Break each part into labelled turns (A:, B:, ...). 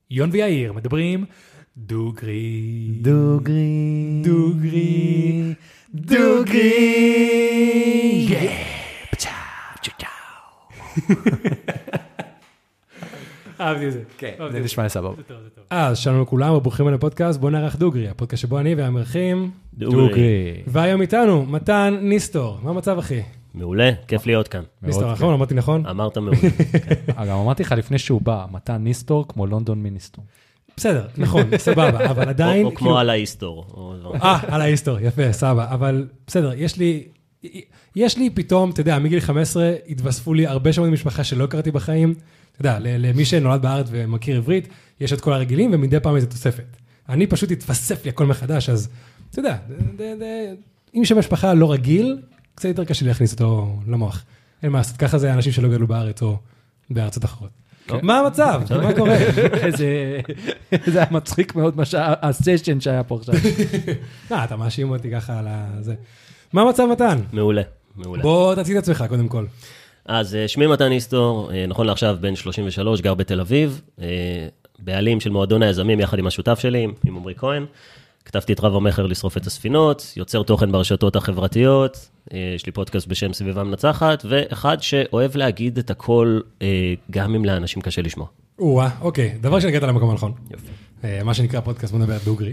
A: יון ויאיר מדברים דוגרי.
B: דוגרי.
A: דוגרי.
B: דוגרי.
A: פצ'או. אהבתי את זה.
B: כן, זה נשמע סבבה.
A: אז שלום לכולם וברוכים לפודקאסט בוא נערך דוגרי, הפודקאסט שבו אני והמארחים
B: דוגרי.
A: והיום איתנו מתן ניסטור. מה המצב אחי?
C: מעולה, כיף להיות כאן.
A: ניסטור נכון? אמרתי נכון?
C: אמרת מעולה.
B: גם אמרתי לך לפני שהוא בא, מתן ניסטור כמו לונדון מיניסטור.
A: בסדר, נכון, סבבה, אבל עדיין...
C: או כמו על ההיסטור.
A: על ההיסטור, יפה, סבבה, אבל בסדר, יש לי פתאום, אתה יודע, מגיל 15 התווספו לי הרבה שמות משפחה שלא הכרתי בחיים, אתה יודע, למי שנולד בארץ ומכיר עברית, יש את כל הרגילים ומדי פעם איזו תוספת. אני פשוט התווסף לי הכל מחדש, אז אתה יודע, אם שם משפחה לא רגיל, קצת יותר קשה להכניס אותו למוח. אין מה לעשות, ככה זה אנשים שלא גדלו בארץ או בארצות אחרות. מה המצב? מה קורה?
B: זה היה מצחיק מאוד הסשן שהיה פה עכשיו.
A: אתה מאשים אותי ככה על זה. מה המצב מתן?
C: מעולה, מעולה.
A: בוא תציג את עצמך קודם כל.
C: אז שמי מתן ניסטור, נכון לעכשיו בן 33, גר בתל אביב, בעלים של מועדון היזמים יחד עם השותף שלי, עם עמרי כהן. כתבתי את רב המחר לשרוף את הספינות, יוצר תוכן ברשתות החברתיות, יש לי פודקאסט בשם סביבה מנצחת, ואחד שאוהב להגיד את הכל, גם אם לאנשים קשה לשמוע.
A: אוקיי, דבר שנגעת למקום הנכון.
C: יופי.
A: מה שנקרא פודקאסט, בוא נדבר דוגרי.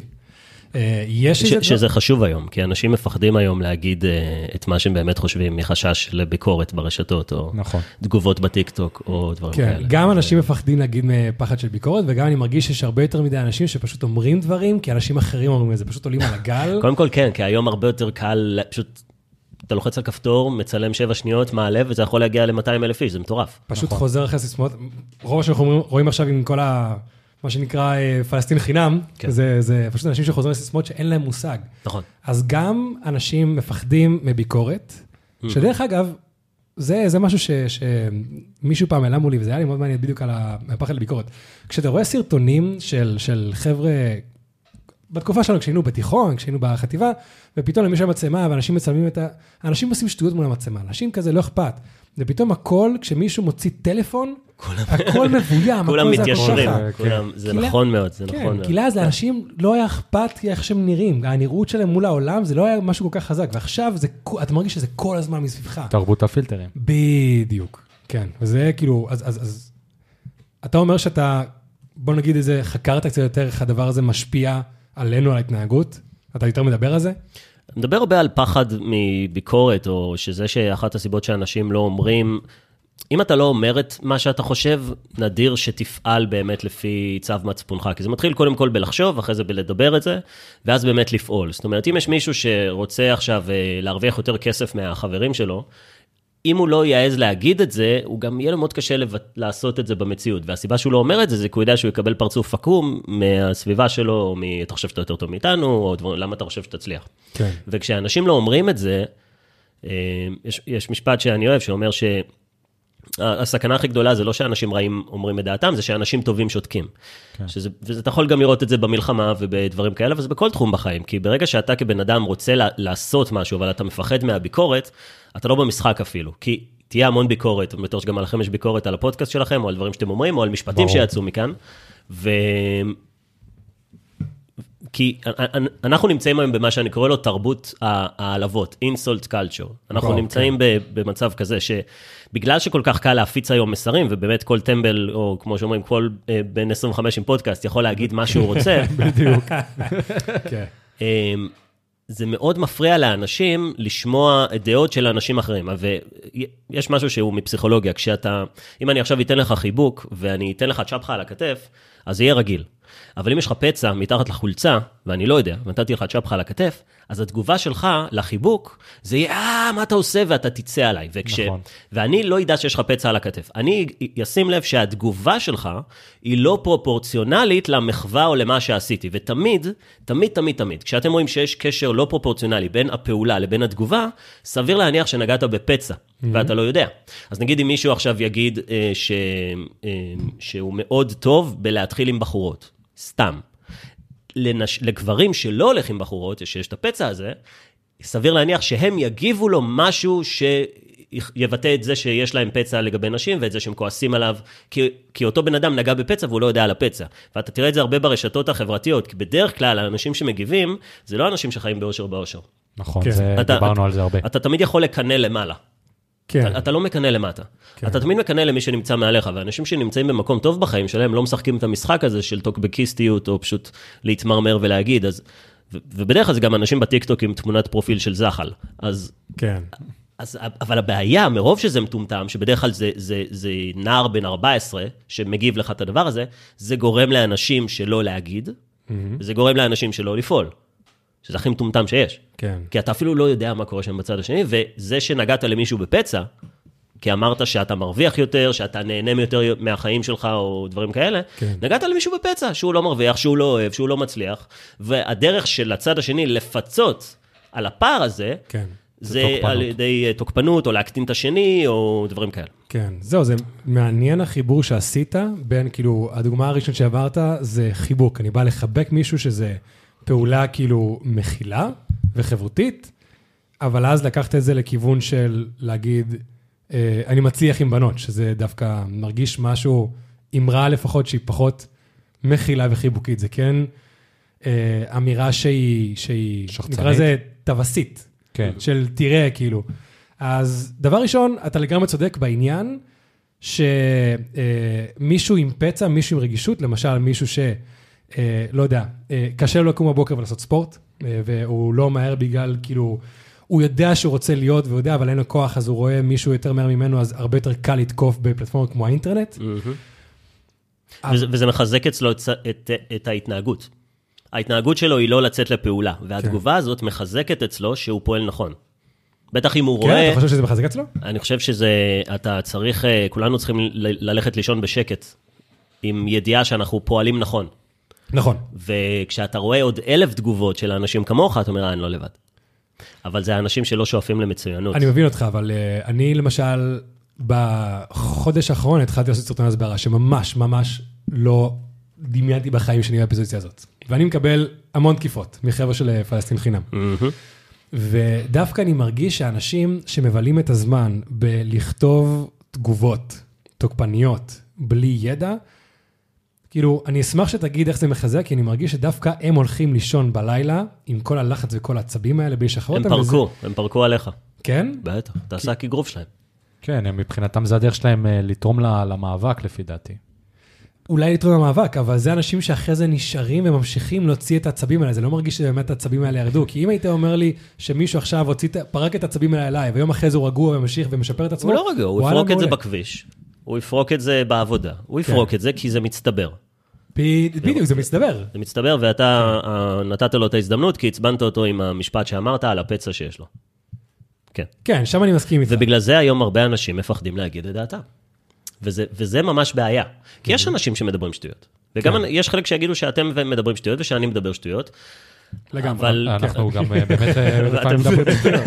C: שזה חשוב היום, כי אנשים מפחדים היום להגיד את מה שהם באמת חושבים, מחשש לביקורת ברשתות, או תגובות בטיקטוק, או דברים כאלה.
A: גם אנשים מפחדים להגיד מפחד של ביקורת, וגם אני מרגיש שיש הרבה יותר מדי אנשים שפשוט אומרים דברים, כי אנשים אחרים אומרים את זה, פשוט עולים על הגל.
C: קודם כל כן, כי היום הרבה יותר קל, פשוט אתה לוחץ על כפתור, מצלם 7 שניות, מעלה, וזה יכול להגיע ל-200,000 איש, זה מטורף.
A: פשוט חוזר אחרי סיסמאות, רוב שאנחנו רואים עכשיו עם כל מה שנקרא פלסטין חינם, זה פשוט אנשים שחוזרים לסיסמאות שאין להם מושג.
C: נכון.
A: אז גם אנשים מפחדים מביקורת, שדרך אגב, זה משהו שמישהו פעם העלה מולי, וזה היה לי מאוד מעניין בדיוק על הפחד לביקורת. כשאתה רואה סרטונים של חבר'ה, בתקופה שלנו, כשהיינו בתיכון, כשהיינו בחטיבה, ופתאום למי שהמצלמה, ואנשים מצלמים אנשים עושים שטויות מול המצלמה, אנשים כזה לא אכפת. ופתאום הכל, כשמישהו מוציא טלפון, הכל מבוים,
C: כולם מתיישרים, זה נכון מאוד, זה נכון מאוד.
A: כי אז לאנשים לא היה אכפת איך שהם נראים, הנראות שלהם מול העולם, זה לא היה משהו כל כך חזק, ועכשיו אתה מרגיש שזה כל הזמן מסביבך.
B: תרבות הפילטרים.
A: בדיוק, כן, וזה כאילו, אז אתה אומר שאתה, בוא נגיד איזה, חקרת קצת יותר איך הדבר הזה משפיע עלינו, על ההתנהגות, אתה יותר מדבר על זה?
C: מדבר הרבה על פחד מביקורת, או שזה שאחת הסיבות שאנשים לא אומרים, אם אתה לא אומר את מה שאתה חושב, נדיר שתפעל באמת לפי צו מצפונך, כי זה מתחיל קודם כל בלחשוב, אחרי זה בלדבר את זה, ואז באמת לפעול. זאת אומרת, אם יש מישהו שרוצה עכשיו להרוויח יותר כסף מהחברים שלו, אם הוא לא יעז להגיד את זה, הוא גם יהיה לו מאוד קשה לעשות את זה במציאות, והסיבה שהוא לא אומר את זה, זה כי הוא יודע שהוא יקבל פרצוף עקום מהסביבה שלו, או אתה חושב שאתה יותר טוב מאיתנו, או למה אתה חושב שתצליח.
A: כן.
C: וכשאנשים לא אומרים את זה, יש משפט שאני אוהב, שאומר שהסכנה הכי גדולה זה לא שאנשים רעים אומרים את דעתם, זה שאנשים טובים שותקים. כן. ואתה יכול גם לראות את זה במלחמה ובדברים כאלה, וזה בכל תחום בחיים, כי ברגע שאתה כבן אדם רוצה לעשות משהו, אבל אתה מפחד מהביקורת, אתה לא במשחק אפילו, כי תהיה המון ביקורת, ובטוח שגם עליכם יש ביקורת על הפודקאסט שלכם, או על דברים שאתם אומרים, או על משפטים שיצאו מכאן, כי אנחנו נמצאים היום במה שאני קורא לו תרבות העלבות, insult culture. אנחנו נמצאים במצב כזה שבגלל שכל כך קל להפיץ היום מסרים, ובאמת כל טמבל, או כמו שאומרים, כל בן 25 עם פודקאסט יכול להגיד מה שהוא רוצה.
A: בדיוק.
C: זה מאוד מפריע לאנשים לשמוע דעות של אנשים אחרים, ויש משהו שהוא מפסיכולוגיה, אם אני עכשיו אתן לך חיבוק, ואני אתן לך צ'פחה על הכתף, אז זה יהיה רגיל. אבל אם יש לך פצע מתחת לחולצה, ואני לא יודע, ונתתי לך צ'פחה על הכתף, אז התגובה שלך לחיבוק, זה יהיה, מה אתה עושה, ואתה תצא עליי. נכון. ואני לא ידע שיש לך פצע על הכתף. אני אשים לב שהתגובה שלך, היא לא פרופורציונלית למחווה או למה שעשיתי. ותמיד, תמיד, תמיד, תמיד, כשאתם רואים שיש קשר לא פרופורציונלי בין הפעולה לבין התגובה, סביר להניח שנגעת בפצע, ואתה לא יודע. אז נגיד אם מישהו עכשיו יגיד שהוא מאוד טוב בלהתחיל עם בחורות. סתם. לגברים שלא הולכים בחורות, שיש את הפצע הזה, סביר להניח שהם יגיבו לו משהו יבטא את זה שיש להם פצע לגבי נשים, ואת זה שהם כועסים עליו, כי אותו בן אדם נגע בפצע, והוא לא יודע על הפצע. ואתה תראה את זה הרבה ברשתות החברתיות, כי בדרך כלל, האנשים שמגיבים, זה לא אנשים שחיים באושר באושר.
B: נכון, דיברנו על זה הרבה.
C: אתה תמיד יכול לקנא למעלה. אתה לא מקנא למטה. אתה תמיד מקנא למי שנמצא מעליך, ואנשים שנמצאים במקום טוב בחיים שלהם, לא משחקים את המשחק הזה של טוקבקיסטיות, או פשוט להתמרמר ולהגיד, ובדרך כלל זה גם אנשים בטיקטוק עם תמונת פרופיל של זחל. אבל הבעיה, מרוב שזה מטומטם, שבדרך כלל זה נער בן 14, שמגיב לך את הדבר הזה, זה גורם לאנשים שלא להגיד, זה גורם לאנשים שלא לפעול. שזה הכי מטומטם שיש.
A: כן.
C: כי אתה אפילו לא יודע מה קורה שם בצד השני, וזה שנגעת למישהו בפצע, כי אמרת שאתה מרוויח יותר, שאתה נהנה יותר מהחיים שלך, או דברים כאלה,
A: כן.
C: נגעת למישהו בפצע, שהוא לא מרוויח, שהוא לא אוהב, שהוא לא מצליח, והדרך של הצד השני לפצות על הפער הזה,
A: כן.
C: זה על ידי תוקפנות, או להקטין את השני, או דברים כאלה.
A: כן, זהו, זה מעניין החיבור שעשית, בין כאילו, הדוגמה הראשונה שעברת, זה חיבוק. אני בא לחבק מישהו שזה פעולה כאילו מכילה וחברותית, אבל אז לקחת את זה לכיוון של להגיד, אני מצליח עם בנות, שזה דווקא מרגיש משהו, אמרה לפחות שהיא פחות מכילה וחיבוקית. זה כן אמירה שהיא נקרא זה טווסית,
B: כן.
A: של תראה כאילו. אז דבר ראשון, אתה לגמרי צודק בעניין, שמישהו עם פצע, מישהו עם רגישות, למשל מישהו לא יודע, קשה לו לקום בבוקר ולעשות ספורט, והוא לא מהר בגלל, כאילו, הוא יודע שהוא רוצה להיות, והוא יודע, אבל אין לו כוח, אז הוא רואה מישהו יותר מהר ממנו, אז הרבה יותר קל לתקוף בפלטפורמה כמו האינטרנט.
C: וזה מחזק אצלו את ההתנהגות. ההתנהגות שלו היא לא לצאת לפעולה, והתגובה הזאת מחזקת אצלו שהוא פועל נכון. בטח אם הוא רואה...
A: כן, אתה חושב שזה מחזק אצלו?
C: אני חושב אתה צריך, כולנו צריכים ללכת לישון בשקט, עם ידיעה שאנחנו פועלים נכון.
A: נכון.
C: וכשאתה רואה עוד 1,000 תגובות של האנשים כמוך, אתה אומר, אני לא לבד. אבל זה האנשים שלא שואפים למצוינות.
A: אני מבין אותך, אבל אני למשל, בחודש האחרון התחלתי לעשות סרטון הסברה, שממש ממש לא דמיינתי בחיים שאני בפוזיציה הזאת. ואני מקבל המון תקיפות, מחבר'ה של פלסטין חינם. ודווקא אני מרגיש שאנשים שמבלים את הזמן בלכתוב תגובות, תוקפניות, בלי ידע, כאילו, אני אשמח שתגיד איך זה מחזק, כי אני מרגיש שדווקא הם הולכים לישון בלילה, עם כל הלחץ וכל העצבים האלה, בלי שחרר אותם.
C: הם פרקו עליך.
A: כן?
C: בטח, אתה עשה כגרוף שלהם.
B: כן, מבחינתם זה הדרך שלהם לתרום למאבק, לפי דעתי.
A: אולי לתרום למאבק, אבל זה אנשים שאחרי זה נשארים וממשיכים להוציא את העצבים האלה. זה לא מרגיש שבאמת העצבים האלה ירדו, כי אם היית אומר לי שמישהו עכשיו פרק את העצבים האלה אליי, ויום אחרי זה הוא רגוע וממשיך ומשפר את עצמו,
C: הוא לא רגוע, הוא יפרוק את זה בכביש, הוא יפרוק את זה בעבודה, הוא יפרוק את זה כי זה מצטבר.
A: בדיוק, זה מצטבר.
C: זה מצטבר, ואתה נתת לו את ההזדמנות, כי הצבנת אותו עם המשפט שאמרת על הפצע שיש לו. כן.
A: כן, שם אני מסכים איתך.
C: ובגלל זה היום הרבה אנשים מפחדים להגיד את דעתם. וזה ממש בעיה. כי יש אנשים שמדברים שטויות. וגם יש חלק שיגידו שאתם מדברים שטויות, ושאני מדבר שטויות.
B: לגמרי. אנחנו גם באמת לפעמים מדברים שטויות.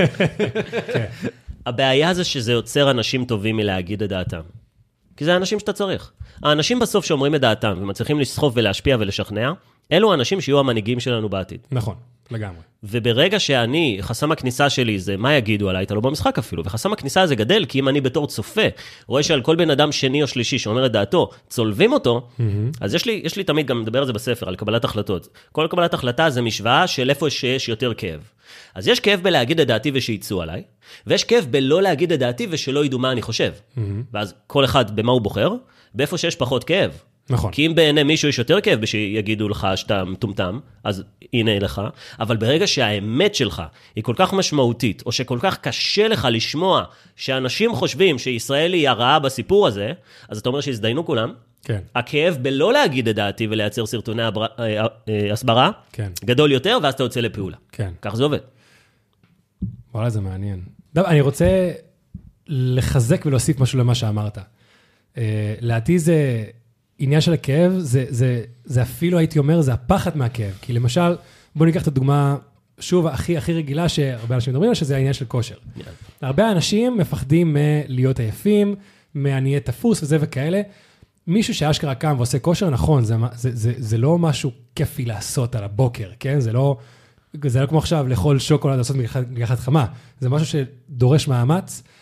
C: הבעיה זה שזה יוצר אנשים טובים מלהגיד את דעתם. כי זה האנשים שאתה צריך. האנשים בסוף שאומרים את דעתם, ומצליחים לסחוף ולהשפיע ולשכנע, אלו האנשים שיהיו המנהיגים שלנו בעתיד.
A: נכון, לגמרי.
C: וברגע שאני, חסם הכניסה שלי זה מה יגידו עליי, אתה לא במשחק אפילו, וחסם הכניסה הזה גדל, כי אם אני בתור צופה, רואה שעל כל בן אדם שני או שלישי שאומר את דעתו, צולבים אותו, אז יש לי תמיד, גם מדבר על זה בספר, על קבלת החלטות. כל קבלת החלטה זה משוואה של איפה שיש יותר כאב. אז יש כאב בלהגיד את דעתי ושיצאו עליי, ויש כאב בלא להגיד את דעתי ושלא ידעו מה אני חושב. ואז כל אחד במה הוא בוחר, באיפה שיש פחות כאב.
A: נכון.
C: כי אם בעיני מישהו יש יותר כאב שיגידו לך שאתה מטומטם, אז הנה לך. אבל ברגע שהאמת שלך היא כל כך משמעותית, או שכל כך קשה לך לשמוע שאנשים חושבים שישראל היא הרעה בסיפור הזה, אז אתה אומר שהזדיינו כולם.
A: כן.
C: הכאב בלא להגיד את דעתי ולייצר סרטוני הסברה,
A: כן.
C: גדול יותר, ואז אתה יוצא לפעולה.
A: כן.
C: כך זה עובד.
A: וואלה, זה מעניין. אני רוצה לחזק ולהוסיף משהו למה שאמרת. לעתי זה עניין של הכאב, זה אפילו הייתי אומר, זה הפחד מהכאב. כי למשל, בוא ניקח את הדוגמה, שוב, הכי רגילה שהרבה אנשים מדברים, שזה העניין של כושר. הרבה אנשים מפחדים מלהיות עייפים, מעניי תפוס וזה וכאלה. מישהו שאשכרה קם ועושה כושר, נכון, זה לא משהו כיפי לעשות על הבוקר, כן? זה לא כמו עכשיו לאכול שוקולד, לעשות מגחת חמה. זה משהו שדורש מאמץ,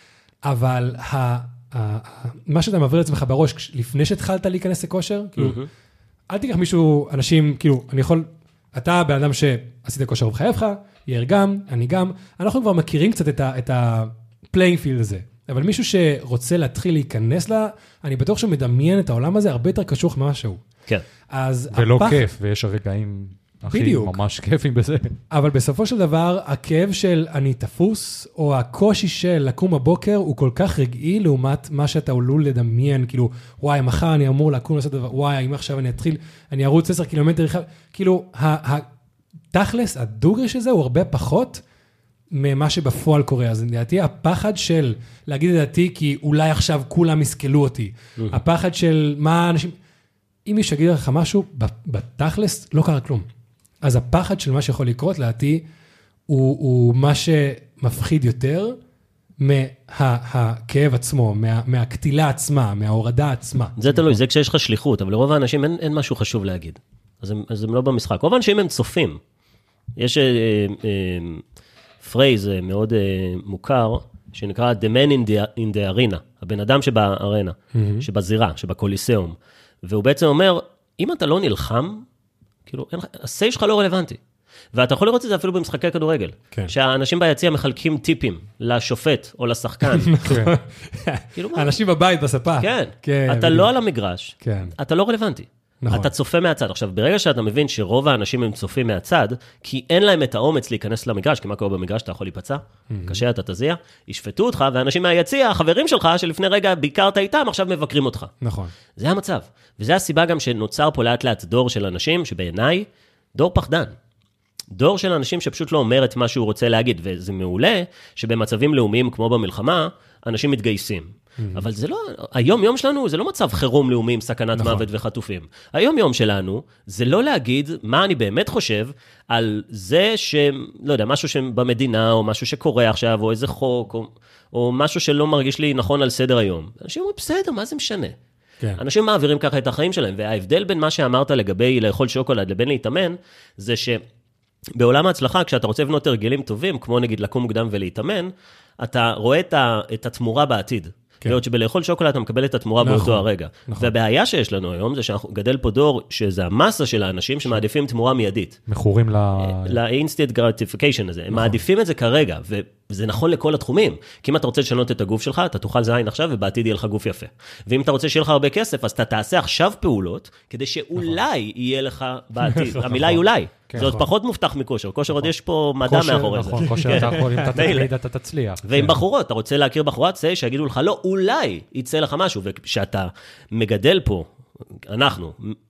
A: אבל מה שאתה מעביר לעצמך בראש, לפני שהתחלת להיכנס לכושר, כאילו, אל תיקח מישהו, אנשים, כאילו, אני יכול, אתה בן אדם שעשית כושר בחייך, יאיר גם, אני גם, אנחנו כבר מכירים קצת את ה-playing field הזה, אבל מישהו שרוצה להתחיל להיכנס לה, אני בטוח שהוא מדמיין את העולם הזה הרבה יותר קשוח ממשהו.
C: כן.
B: ולא כיף, ויש הרגעים הכי ממש כיפים בזה.
A: אבל בסופו של דבר, הכאב של אני תפוס, או הקושי של לקום בבוקר, הוא כל כך רגעי לעומת מה שאתה עלול לדמיין, כאילו, וואי, מחר אני אמור לקום לעשות דבר, וואי, אם עכשיו אני אתחיל, אני ארוץ 10 קילומטר, כאילו, התכלס, הדוגרש הזה הוא הרבה פחות ממה שבפועל קורה. אז לדעתי, הפחד של להגיד את דעתי, כי אולי עכשיו כולם יסכלו אותי. הפחד של מה אנשים, אם מישהו יגיד לך משהו, בתכלס לא קרה כלום. אז הפחד של מה שיכול לקרות, לדעתי, הוא מה שמפחיד יותר מהכאב עצמו, מהקטילה עצמה, מההורדה עצמה.
C: זה תלוי, זה כשיש לך שליחות, אבל לרוב האנשים אין משהו חשוב להגיד. אז הם לא במשחק. רוב האנשים הם צופים. יש פרייז מאוד מוכר, שנקרא The Man in the Arena, הבן אדם שבארנה, שבזירה, שבקוליסאום. והוא בעצם אומר, אם אתה לא נלחם, כאילו, הסי שלך לא רלוונטי. ואתה יכול לראות את זה אפילו במשחקי כדורגל. שהאנשים ביציע מחלקים טיפים לשופט או לשחקן.
A: האנשים בבית, בספה.
C: כן. אתה לא על המגרש. אתה לא רלוונטי. אתה צופה מהצד. עכשיו, ברגע שאתה מבין שרוב האנשים הם צופים מהצד, כי אין להם את האומץ להיכנס למגרש, כי מה קורה במגרש, אתה יכול להיפצע, קשה, אתה תזיע, ישפטו אותך, ואנשים מהיציע, החברים שלך, שלפני רגע ביקרת איתם, עכשיו מבקרים אותך.
A: נכון.
C: זה המצב. וזה הסיבה גם שנוצר פה לאט לאט דור של אנשים, שבעיניי, דור פחדן. דור של אנשים שפשוט לא אומר את מה שהוא רוצה להגיד, וזה מעולה שבמצבים לאומיים כמו במלחמה, אנשים מתגייסים. אבל זה לא, היום שלנו זה לא מצב חירום לאומי עם סכנת מוות וחטופים. היום שלנו זה לא להגיד מה אני באמת חושב על זה לא יודע, משהו שבמדינה או משהו שקורה עכשיו או איזה חוק או משהו שלא מרגיש לי נכון על סדר היום. אנשים אומרים בסדר, מה זה משנה? אנשים מעבירים ככה את החיים שלהם, וההבדל בין מה שאמרת לגבי לאכול שוקולד לבין להתאמן, זה שבעולם ההצלחה, כשאתה רוצה לבנות הרגלים טובים, כמו נגיד לקום מוקדם ולהתאמן, אתה רואה את התמורה בעתיד. להיות שבלאכול שוקולד אתה מקבל את התמורה באותו הרגע. והבעיה שיש לנו היום זה שאנחנו גדל פה דור שזה המסה של האנשים שמעדיפים תמורה מיידית.
B: מכורים
C: ל-instant gratification הזה. הם מעדיפים את זה כרגע, וזה נכון לכל התחומים. כי אם אתה רוצה לשנות את הגוף שלך, אתה תאכל זין עכשיו ובעתיד יהיה לך גוף יפה. ואם אתה רוצה שיהיה לך הרבה כסף, אז אתה תעשה עכשיו פעולות, כדי שאולי יהיה לך בעתיד. המילה היא אולי. זה עוד פחות מובטח מכושר. כושר עוד יש פה מדע מאחורי זה.
B: נכון, כושר אתה יכול, אם אתה תקליד, אתה תצליח.
C: ועם בחורות, אתה רוצה להכיר בחורות, שיגידו לך, לא, אולי יצא לך משהו. וכשאתה מגדל פה, אנחנו,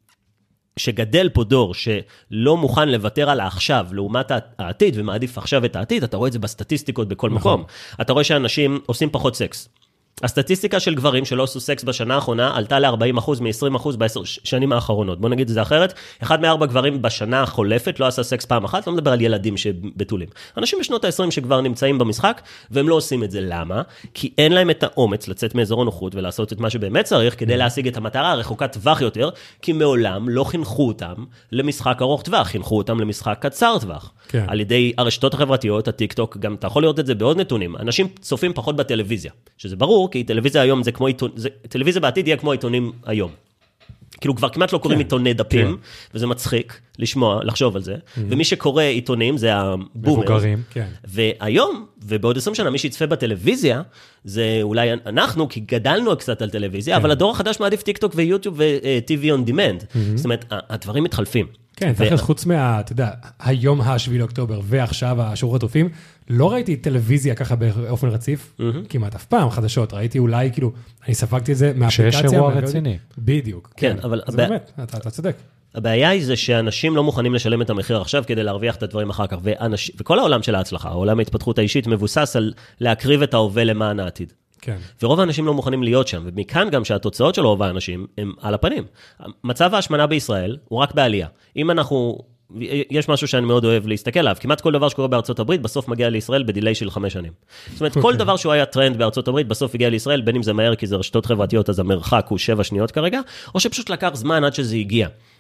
C: שגדל פה דור שלא מוכן לוותר על העכשיו, לעומת העתיד, ומעדיף עכשיו את העתיד, אתה רואה את זה בסטטיסטיקות בכל מקום. אתה רואה שאנשים עושים פחות סקס. הסטטיסטיקה של גברים שלא עשו סקס בשנה האחרונה, עלתה ל-40% מ-20% ב10 שנים האחרונות. בוא נגיד את זה אחרת, 1 מ-4 גברים בשנה החולפת לא עשה סקס פעם אחת, לא מדבר על ילדים שבתולים. אנשים בשנות ה-20 שכבר נמצאים במשחק, והם לא עושים את זה. למה? כי אין להם את האומץ לצאת מאזור הנוחות, ולעשות את מה שבאמת צריך, כדי להשיג את המטרה הרחוקת טווח יותר, כי מעולם לא חינכו אותם למשחק ארוך טווח, חינכו אותם למשחק קצר טווח. על ידי הרשתות החברתיות, הטיק-טוק, גם אתה יכול לראות את זה בעוד נתונים. אנשים צופים פחות בטלוויזיה, שזה ברור, כי טלוויזיה היום זה כמו טלוויזיה בעתיד יהיה כמו עיתונים היום. כאילו כבר כמעט לא קוראים עיתוני דפים, וזה מצחיק לשמוע, לחשוב על זה, ומי שקורא עיתונים זה הבומר. והיום, ובעוד 20 שנה, מי שיצפה בטלוויזיה, זה אולי אנחנו, כי גדלנו קצת על טלוויזיה, אבל הדור החדש מעדיף טיק-טוק ויוטיוב ו-TV on demand. זאת אומרת, הדברים מתחלפים.
A: כן, תכף חוץ אתה יודע, היום ה7 לאוקטובר ועכשיו השורות רופאים, לא ראיתי טלוויזיה ככה באופן רציף, כמעט אף פעם חדשות, ראיתי אולי, כאילו, אני ספקתי את זה מהאפליקציה.
B: שיש אירוע רציני.
A: בדיוק.
C: כן, אבל...
A: זה באמת, אתה צודק.
C: הבעיה היא זה שאנשים לא מוכנים לשלם את המחיר עכשיו כדי להרוויח את הדברים אחר כך, וכל העולם של ההצלחה, העולם ההתפתחות האישית מבוסס על להקריב את ההווה למען העתיד.
A: כן.
C: ורוב האנשים לא מוכנים להיות שם, ומכאן גם שהתוצאות של רוב האנשים הם על הפנים. מצב ההשמנה בישראל הוא רק בעלייה. אם יש משהו שאני מאוד אוהב להסתכל עליו, כמעט כל דבר שקורה בארצות הברית, בסוף מגיע לישראל בדילי של 5 שנים. זאת אומרת, כל דבר שהוא היה טרנד בארצות הברית, בסוף הגיע לישראל, בין אם זה מהר, כי זה רשתות חברתיות, אז המרחק הוא 7 שניות כרגע, או שפשוט לקח זמן עד שזה הגיע.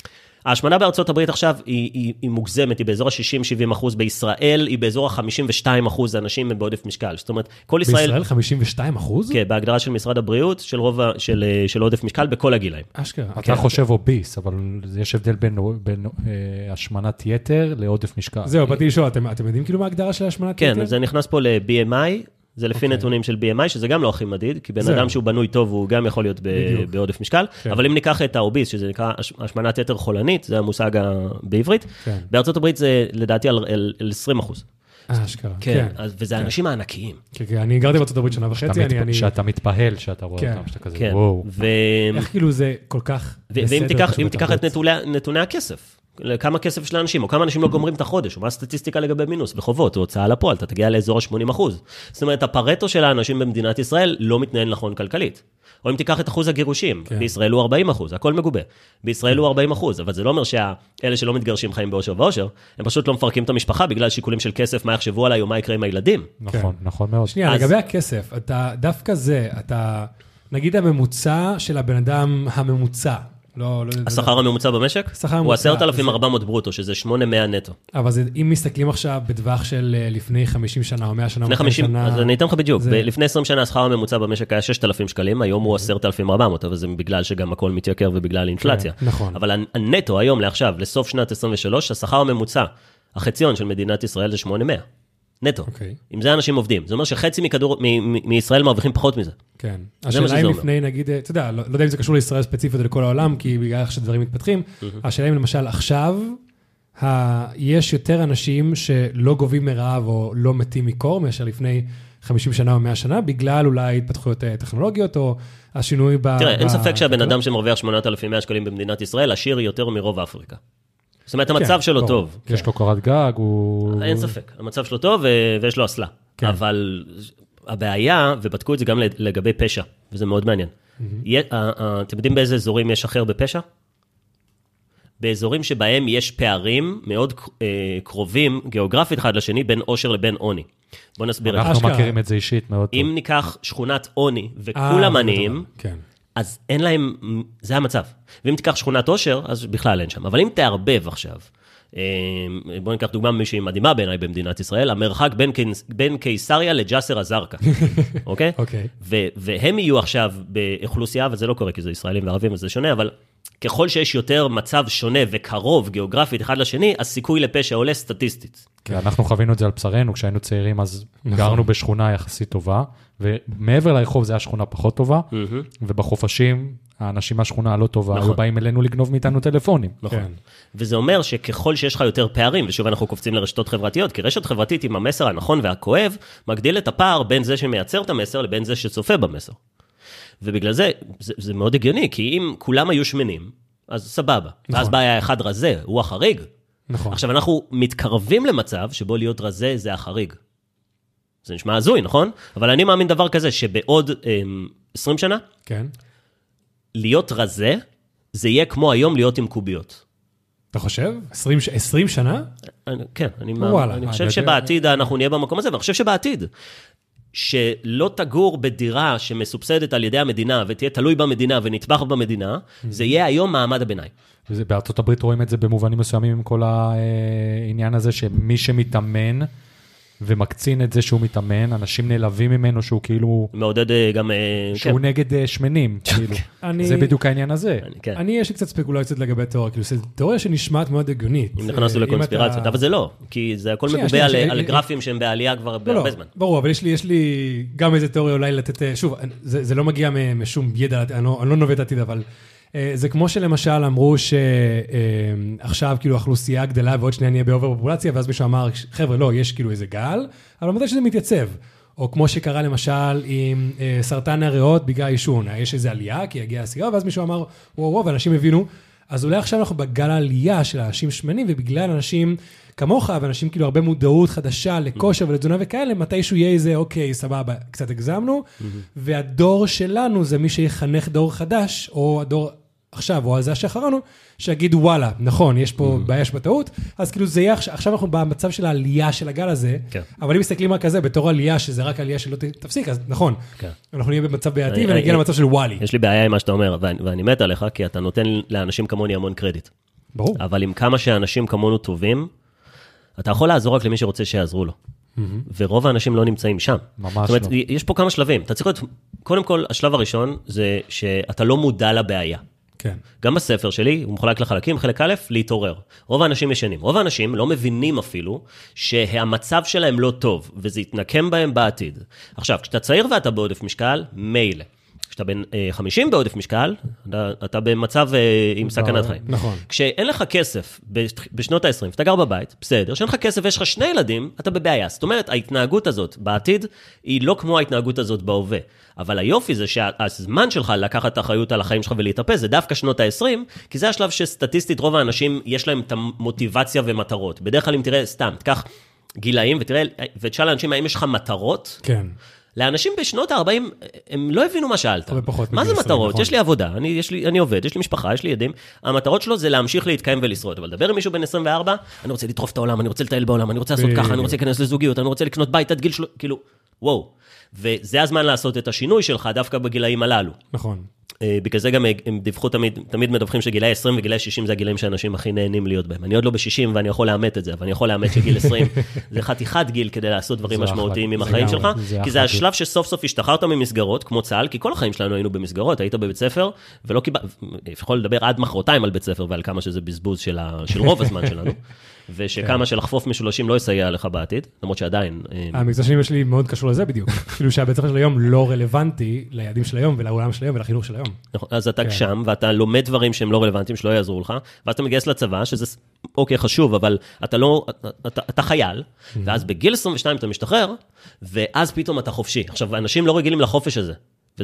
C: ההשמנה בארצות הברית עכשיו היא מוגזמת, היא באזור ה-60-70%, בישראל היא באזור ה-52% אנשים בעודף משקל. זאת אומרת, כל ישראל...
A: בישראל 52%?
C: כן, בהגדרה של משרד הבריאות, של עודף משקל בכל הגילאים.
A: אשכרה.
B: אתה חושב אוביס, אבל יש הבדל בין השמנת יתר לעודף משקל.
A: זהו, באתי לשאול, אתם יודעים כאילו מה ההגדרה של השמנת יתר?
C: כן, זה נכנס פה ל-BMI, זה לפי נתונים של BMI, שזה גם לא הכי מדיד, כי בן אדם שהוא בנוי טוב, הוא גם יכול להיות בעודף משקל, אבל אם ניקח את האוביס, שזה נקרא השמנת יתר חולנית, זה המושג בעברית, בארצות הברית זה לדעתי על 20%.
A: אשכרה.
C: כן, וזה האנשים הענקיים.
A: כן, אני גרתי בארצות הברית שנה וחצי,
B: שאתה מתפהל, שאתה רואה אותם, שאתה כזה, וואו.
A: איך כאילו זה כל כך
C: ואם תיקח את נתוני הכסף, כמה כסף של האנשים, או כמה אנשים לא גומרים את החודש, או מה הסטטיסטיקה לגבי מינוס וחובות, או הוצאה לפועל, אתה תגיע לאזור ה-80%. זאת אומרת, הפרטו של האנשים במדינת ישראל לא מתנהל נכון כלכלית. או אם תיקח את אחוז הגירושים, בישראל הוא 40%, הכל מגובה. בישראל הוא 40%, אבל זה לא אומר שאלה שלא מתגרשים חיים באושר ואושר, הם פשוט לא מפרקים את המשפחה בגלל שיקולים של כסף, מה יחשבו עליי או מה יקרה עם הילדים.
B: נכון, נכון מאוד.
A: שנייה, לגבי הכסף, דווקא זה, נגיד הממוצע של הבן אדם הממוצע,
C: השכר הממוצע במשק? הוא 10,400 ברוטו, שזה 800 נטו.
A: אבל אם מסתכלים עכשיו בטווח של לפני 50 שנה או 100 שנה,
C: לפני 50, אז אני אתן לך בדיוק. לפני 20 שנה השכר הממוצע במשק היה 6,000 שקלים, היום הוא 10,400, אבל זה בגלל שגם הכל מתייקר ובגלל אינפלציה.
A: נכון.
C: אבל הנטו היום לעכשיו, לסוף שנת 23, השכר הממוצע, החציון של מדינת ישראל זה 800. נטו. עם זה אנשים עובדים. זה אומר שחצי מישראל מרוויחים פחות מזה.
A: כן. השאלה אם לפני, נגיד, אתה יודע, לא יודע אם זה קשור לישראל ספציפית או לכל העולם, כי בגלל איך שדברים מתפתחים, השאלה אם למשל עכשיו, יש יותר אנשים שלא גובים מרעב או לא מתים מקור, מאשר לפני 50 שנה או 100 שנה, בגלל אולי התפתחויות טכנולוגיות או השינוי
C: תראה, אין ספק שהבן אדם שמרוויח 8,100 שקלים במדינת ישראל, עשיר יותר מרוב אפריקה. זאת אומרת, המצב שלו טוב.
B: יש לו קורת גג, הוא...
C: אין ספק, המצב שלו טוב ויש לו אסלה. אבל הבעיה, ובדקו את זה גם לגבי פשע, וזה מאוד מעניין. אתם יודעים באיזה אזורים יש אחר בפשע? באזורים שבהם יש פערים מאוד קרובים, גיאוגרפית אחד לשני, בין עושר לבין עוני. בואו נסביר.
B: אנחנו מכירים את זה אישית מאוד טוב.
C: אם ניקח שכונת עוני וכולם עניים, אז אין להם, זה המצב. ואם תיקח שכונת עושר, אז בכלל אין שם. אבל אם תערבב עכשיו, בואו ניקח דוגמה מישהי מדהימה בעיניי במדינת ישראל, המרחק בין קיסריה לג'סר א-זרקא. אוקיי? והם יהיו עכשיו באוכלוסייה, וזה לא קורה כי זה ישראלים וערבים וזה שונה, אבל ככל שיש יותר מצב שונה וקרוב גיאוגרפית אחד לשני, הסיכוי לפשע עולה סטטיסטית.
B: אנחנו חווינו את זה על בשרנו, כשהיינו צעירים אז גרנו בשכונה יחסית טובה, ומעבר לרחוב זה היה שכונה פחות טובה, ובחופשים האנשים מהשכונה הלא טובה, היו באים אלינו לגנוב מאיתנו טלפונים.
C: נכון. וזה אומר שככל שיש לך יותר פערים, ושוב אנחנו קופצים לרשתות חברתיות, כי רשת חברתית עם המסר הנכון והכואב, מגדיל את הפער בין זה שמייצר את המסר לבין זה שצופה במסר. ובגלל זה, זה מאוד הגיוני, כי אם כולם היו שמנים, אז סבבה. ואז בא אחד רזה, הוא החריג.
A: נכון.
C: עכשיו אנחנו מתקרבים למצב שבו להיות רזה זה החריג. זה נשמע הזוי, נכון? אבל אני מאמין דבר כזה, שבעוד 20 שנה,
A: כן.
C: להיות רזה, זה יהיה כמו היום להיות עם קוביות.
A: אתה חושב? 20 שנה?
C: כן, אני חושב שבעתיד אנחנו נהיה במקום הזה, ואני חושב שבעתיד, שלא תגור בדירה שמסובסדת על ידי המדינה, ותהיה תלוי במדינה ונטבח במדינה, זה יהיה היום מעמד הביניים.
B: בארצות הברית רואים את זה במובנים מסוימים עם כל העניין הזה, שמי שמתאמן, ומקצין את זה שהוא מתאמן, אנשים נעלבים ממנו שהוא כאילו...
C: מעודד גם...
B: שהוא נגד שמנים, כאילו. זה בדיוק העניין הזה.
A: יש לי קצת ספקולציות לגבי תיאוריה, כאילו, זו תיאוריה שנשמעת מאוד הגיונית.
C: אם נכנסנו לקונספירציות, אבל זה לא, כי זה הכל מגובה על גרפים שהם בעלייה כבר הרבה זמן.
A: ברור, אבל יש לי גם איזה תיאוריה אולי לתת... שוב, זה לא מגיע משום ידע, אני לא נובע את העתיד, אבל... זה כמו שלמשל אמרו שעכשיו כאילו האוכלוסייה גדלה ועוד שניה נהיה באובר פופולציה, ואז מישהו אמר, חבר'ה, לא, יש כאילו איזה גל, אבל מתי שזה מתייצב. או כמו שקרה למשל עם סרטן הריאות בגלל עישון, יש איזו עלייה, כי הגיעה הסיגריה, ואז מישהו אמר, וואו, ואנשים הבינו, אז אולי עכשיו אנחנו בגל העלייה של האנשים שמנים, ובגלל אנשים כמוך, ואנשים כאילו הרבה מודעות חדשה לכושר ולתזונה וכאלה, מתישהו יהיה איזה, אוקיי, סבבה, קצת הגזמנו, והדור שלנו זה מי שיחנך דור חדש, או הדור עכשיו, או זה שאחרנו, שיגיד, וואלה, נכון, יש פה בעיה בטעות, אז כאילו זה יהיה, עכשיו אנחנו במצב של העלייה של הגל הזה, אבל אם מסתכלים רק כזה, בתור עלייה, שזה רק עלייה שלא תפסיק, אז נכון, אנחנו נהיה במצב בעייתי, ונגיע למצב של וואלי.
C: יש לי בעיה עם מה שאתה אומר, ואני מת עליך, כי אתה נותן לאנשים כמוני המון קרדיט.
A: ברור.
C: אבל עם כמה שאנשים כמונו טובים, אתה יכול לעזור רק למי שרוצה שיעזרו לו. ורוב האנשים לא נמצאים שם.
B: ממש
C: זאת אומרת,
B: לא.
C: יש פה כמה שלבים. אתה צריך להיות, קודם כל, השלב הראשון זה שאתה לא מודע לבעיה.
A: כן.
C: גם בספר שלי, הוא מחולק לחלקים, חלק א', להתעורר. רוב האנשים ישנים. רוב האנשים לא מבינים אפילו שהמצב שלהם לא טוב, וזה יתנקם בהם בעתיד. עכשיו, כשאתה צעיר ואתה בעודף משקל, מילא. כשאתה בן 50 בעודף משקל, אתה במצב עם סכנת חיים.
A: נכון.
C: כשאין לך כסף בשנות ה-20, אתה גר בבית, בסדר, כשאין לך כסף ויש לך 2 ילדים, אתה בבעיה. זאת אומרת, ההתנהגות הזאת בעתיד, היא לא כמו ההתנהגות הזאת בהווה. אבל היופי זה שהזמן שלך לקחת את האחריות על החיים שלך ולהתאפס, זה דווקא שנות ה-20, כי זה השלב שסטטיסטית רוב האנשים יש להם את המוטיבציה ומטרות. בדרך כלל אם תראה, סתם, תקח גילאים ותשאל לאנשים, האם יש לך מטרות?
A: כן.
C: לאנשים בשנות ה-40, הם לא הבינו מה שאלת. מה זה מטרות?
A: נכון.
C: יש לי עבודה, אני עובד, יש לי משפחה, יש לי ילדים. המטרות שלו זה להמשיך להתקיים ולשרוד. אבל לדבר עם מישהו בן 24, אני רוצה לטרוף את העולם, אני רוצה לטייל בעולם, אני רוצה לעשות ככה, אני רוצה להיכנס לזוגיות, אני רוצה לקנות בית עד גיל כאילו, וואו. וזה הזמן לעשות את השינוי שלך דווקא בגילאים הללו.
A: נכון.
C: בגלל זה גם הם דיווחו תמיד מדווחים שגילאי 20 וגילאי 60 זה הגילאים שאנשים הכי נהנים להיות בהם. אני עוד לא ב-60 ואני יכול לאמת את זה, אבל אני יכול לאמת שגיל 20 זה חתיכת גיל כדי לעשות דברים משמעותיים עם החיים שלך, כי זה השלב שסוף סוף השתחררת ממסגרות, כמו צה"ל, כי כל החיים שלנו היינו במסגרות, היית בבית ספר, ולא יכול לדבר עד מחרתיים על בית ספר ועל כמה שזה בזבוז של רוב הזמן שלנו. ושכמה שלחפוף משולשים לא יסייע לך בעתיד, למרות שעדיין...
A: המקצוע שלי מאוד קשור לזה בדיוק. כאילו שהבית ספר של היום לא רלוונטי ליעדים של היום ולעולם של היום ולחינוך של היום.
C: נכון, אז אתה שם, ואתה לומד דברים שהם לא רלוונטיים, שלא יעזרו לך, ואז אתה מגייס לצבא, שזה אוקיי, חשוב, אבל אתה לא... אתה חייל, ואז בגיל 22 אתה משתחרר, ואז פתאום אתה חופשי. עכשיו, אנשים לא רגילים לחופש הזה.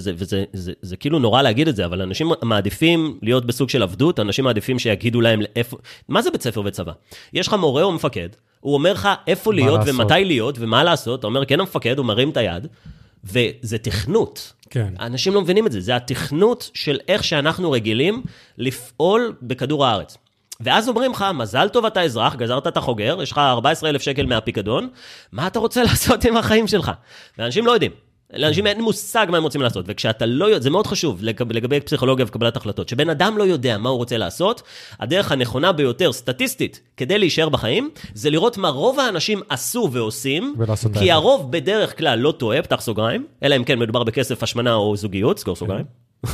C: וזה כאילו נורא להגיד את זה, אבל אנשים מעדיפים להיות בסוג של עבדות, אנשים מעדיפים שיגידו להם איפה, מה זה בית ספר וצבא? יש לך מורה או מפקד, הוא אומר לך איפה להיות ומתי להיות ומה לעשות, אתה אומר כן המפקד, הוא מרים את היד, וזה תכנות.
A: כן.
C: אנשים לא מבינים את זה, זה התכנות של איך שאנחנו רגילים לפעול בכדור הארץ. ואז אומרים לך, מזל טוב אתה אזרח, גזרת את החוגר, יש לך 14,000 שקל מהפיקדון, מה אתה רוצה לעשות עם החיים שלך? ואנשים לא יודעים. לאנשים אין מושג מה הם רוצים לעשות, וכשאתה לא יודע, זה מאוד חשוב לגבי פסיכולוגיה וקבלת החלטות, שבן אדם לא יודע מה הוא רוצה לעשות, הדרך הנכונה ביותר, סטטיסטית, כדי להישאר בחיים, זה לראות מה רוב האנשים עשו ועושים, כי הרוב בדרך כלל לא טועה, פתח סוגריים, אלא אם כן מדובר בכסף, השמנה או זוגיות, סגור סוגריים.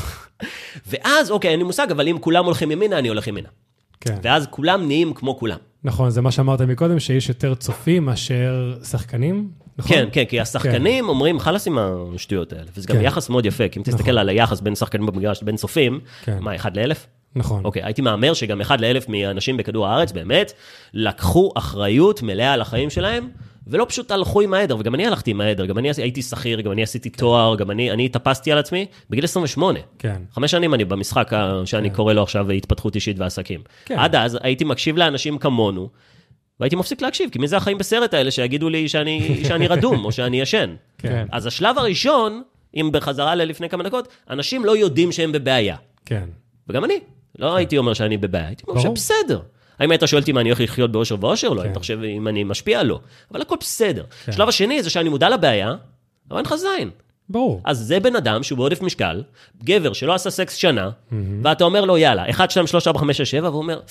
C: ואז, אוקיי, אין לי מושג, אבל אם כולם הולכים ימינה, אני הולך ימינה. ואז כולם נהיים כמו כולם.
A: נכון, זה מה שאמרת מקודם, שיש יותר צופים מאשר שחקנים.
C: כן, כן, כי השחקנים אומרים, חלס עם השטויות האלה, וזה גם יחס מאוד יפה, כי אם תסתכל על היחס בין שחקנים במגרש, בין צופים, מה, 1 ל-1,000?
A: נכון.
C: אוקיי, הייתי מאמר שגם 1 ל-1,000 מאנשים בכדור הארץ, באמת, לקחו אחריות מלאה על החיים שלהם, ולא פשוט הלכו עם העדר, וגם אני הלכתי עם העדר, גם אני הייתי שכיר, גם אני עשיתי תואר, גם אני התאפסתי על עצמי, בגיל 28.
A: כן.
C: 5 שנים אני במשחק שאני קורא לו עכשיו התפתחות אישית ועסקים. עד אז הייתי מקשיב לאנשים כמונו, והייתי מפסיק להקשיב, כי מי זה החיים בסרט האלה שיגידו לי שאני רדום או שאני ישן.
A: כן.
C: אז השלב הראשון, אם בחזרה ללפני כמה דקות, אנשים לא יודעים שהם בבעיה.
A: כן.
C: וגם אני, לא הייתי אומר שאני בבעיה, הייתי אומר שבסדר. האם היית שואלתי אם אני הולך לחיות באושר ואושר? לא, היית חושב אם אני משפיע? לא. אבל הכל בסדר. השלב השני זה שאני מודע לבעיה, אבל אין לך זין.
A: ברור.
C: אז זה בן אדם שהוא בעודף משקל, גבר שלא עשה סקס שנה, ואתה אומר לו, יאללה, 1, 2, 3, 4, 5, 6, 7, והוא אומר,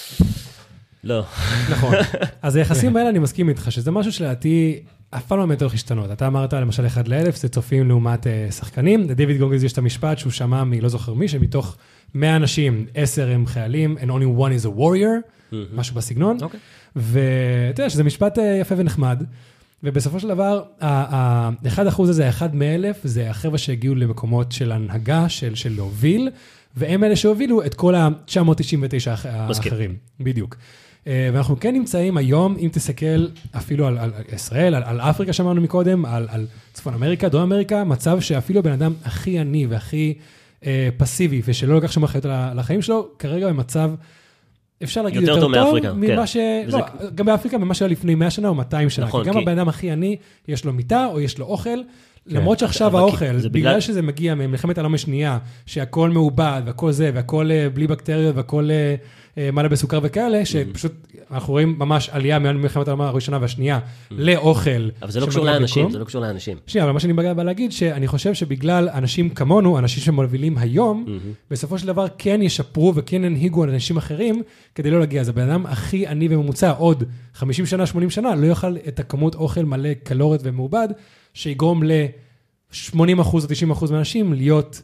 C: לא.
A: נכון. אז היחסים האלה אני מסכים איתך, שזה משהו שלדעתי אף פעם לא באמת הולך להשתנות. אתה אמרת למשל 1 ל-1,000, זה צופים לעומת שחקנים. לדיוויד גוגלס יש את המשפט שהוא שמע מלא זוכר מי, שמתוך 100 אנשים, 10 הם חיילים, and only one is a warrior, משהו בסגנון. ואתה יודע שזה משפט יפה ונחמד. ובסופו של דבר, ה-1% הזה, 1 מ-1,000, זה החבר'ה שהגיעו למקומות של הנהגה, של להוביל, והם אלה שהובילו את כל ה-999 האחרים. בדיוק. ואנחנו כן נמצאים היום, אם תסתכל אפילו על ישראל, על אפריקה שאמרנו מקודם, על צפון אמריקה, דרום אמריקה, מצב שאפילו בן אדם הכי עני והכי פסיבי, ושלא לקח שם אחריות על החיים שלו, כרגע במצב, אפשר להגיד יותר טוב ממה ש... לא, גם באפריקה, ממה שהיה לפני 100 שנה או 200 שנה. כי גם הבן אדם הכי עני, יש לו מיטה או יש לו אוכל, למרות שעכשיו האוכל, בגלל שזה מגיע ממלחמת העולם השנייה, שהכל מעובד, והכל זה, והכל בלי בקטריות, והכל מלא בסוכר וכאלה, שפשוט אנחנו רואים ממש עלייה ממלחמת העולם הראשונה והשנייה, לאוכל.
C: אבל זה לא קשור לאנשים, זה לא קשור לאנשים.
A: שנייה, אבל מה שאני בא להגיד, שאני חושב שבגלל אנשים כמונו, אנשים שמובילים היום, בסופו של דבר כן ישפרו וכן ינהיגו אנשים אחרים, כדי לא להגיע. אז הבן אדם הכי עני וממוצע, עוד 50 שנה, 80 שנה, לא יאכל את הכמות אוכל מלא קלוריות ומעובד, שיגרום ל-80% או 90% מהאנשים להיות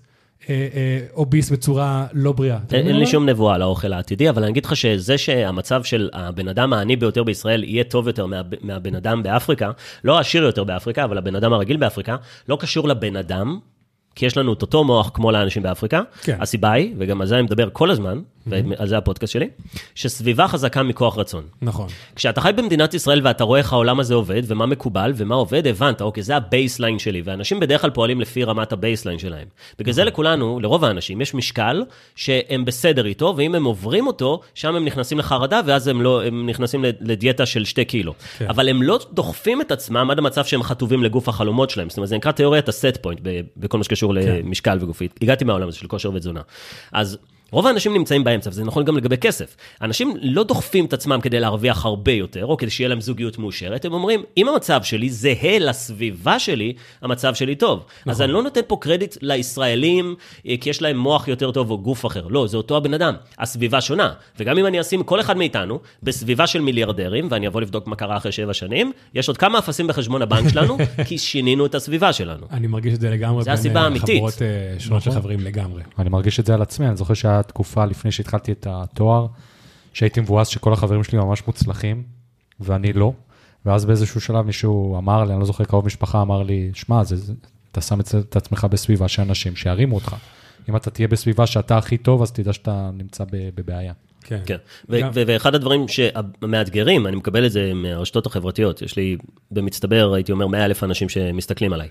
A: אוביס בצורה לא בריאה.
C: אין לי שום נבואה על האוכל העתידי, אבל אני אגיד לך שזה שהמצב של הבן אדם העני ביותר בישראל יהיה טוב יותר מהבן אדם באפריקה, לא עשיר יותר באפריקה, אבל הבן אדם הרגיל באפריקה, לא קשור לבן אדם, כי יש לנו את אותו מוח כמו לאנשים באפריקה. כן. הסיבה היא, וגם על זה אני מדבר כל הזמן, ועל זה הפודקאסט שלי, שסביבה חזקה מכוח רצון.
A: נכון.
C: כשאתה חי במדינת ישראל ואתה רואה איך העולם הזה עובד, ומה מקובל ומה עובד, הבנת, אוקיי, זה הבייסליין שלי, ואנשים בדרך כלל פועלים לפי רמת הבייסליין שלהם. בגלל זה לכולנו, לרוב האנשים, יש משקל שהם בסדר איתו, ואם הם עוברים אותו, שם הם נכנסים לחרדה, ואז הם נכנסים לדיאטה של 2 קילו. כן. אבל הם לא דוחפים את עצמם עד המצב שהם חטובים לגוף החלומות שלהם. זאת אומרת, זה נקרא תיאוריית הסט פוינט, בכל מה שקשור למשקל וגופית. הגעתי מהעולם הזה של כושר ותזונה. אז רוב האנשים נמצאים באמצע, וזה נכון גם לגבי כסף. אנשים לא דוחפים את עצמם כדי להרוויח הרבה יותר, או כדי שיהיה להם זוגיות מאושרת, הם אומרים, אם המצב שלי זהה לסביבה שלי, המצב שלי טוב. נכון. אז אני לא נותן פה קרדיט לישראלים, כי יש להם מוח יותר טוב או גוף אחר. לא, זה אותו הבן אדם. הסביבה שונה. וגם אם אני אשים כל אחד מאיתנו, בסביבה של מיליארדרים, ואני אבוא לבדוק מה קרה אחרי 7 שנים, יש עוד כמה אפסים בחשבון הבנק שלנו, כי שינינו את הסביבה שלנו.
A: אני מרגיש את זה לגמרי.
C: זה הסיבה האמיתית.
A: חברות שונות של חברים לגמרי.
B: אני מרגיש את זה על עצמי. אני זוכר שהתקופה לפני שהתחלתי את התואר, שהייתי מבואס שכל החברים שלי ממש מוצלחים, ואני לא. ואז באיזשהו שלב מישהו אמר לי, אני לא זוכר, קרוב משפחה אמר לי, שמע, אתה שם את עצמך בסביבה של אנשים שירימו אותך. אם אתה תהיה בסביבה שאתה הכי טוב, אז תדע שאתה נמצא בבעיה.
C: כן. ואחד הדברים המאתגרים, אני מקבל את זה מהרשתות החברתיות, יש לי במצטבר, הייתי אומר, 100,000 אנשים שמסתכלים עליי.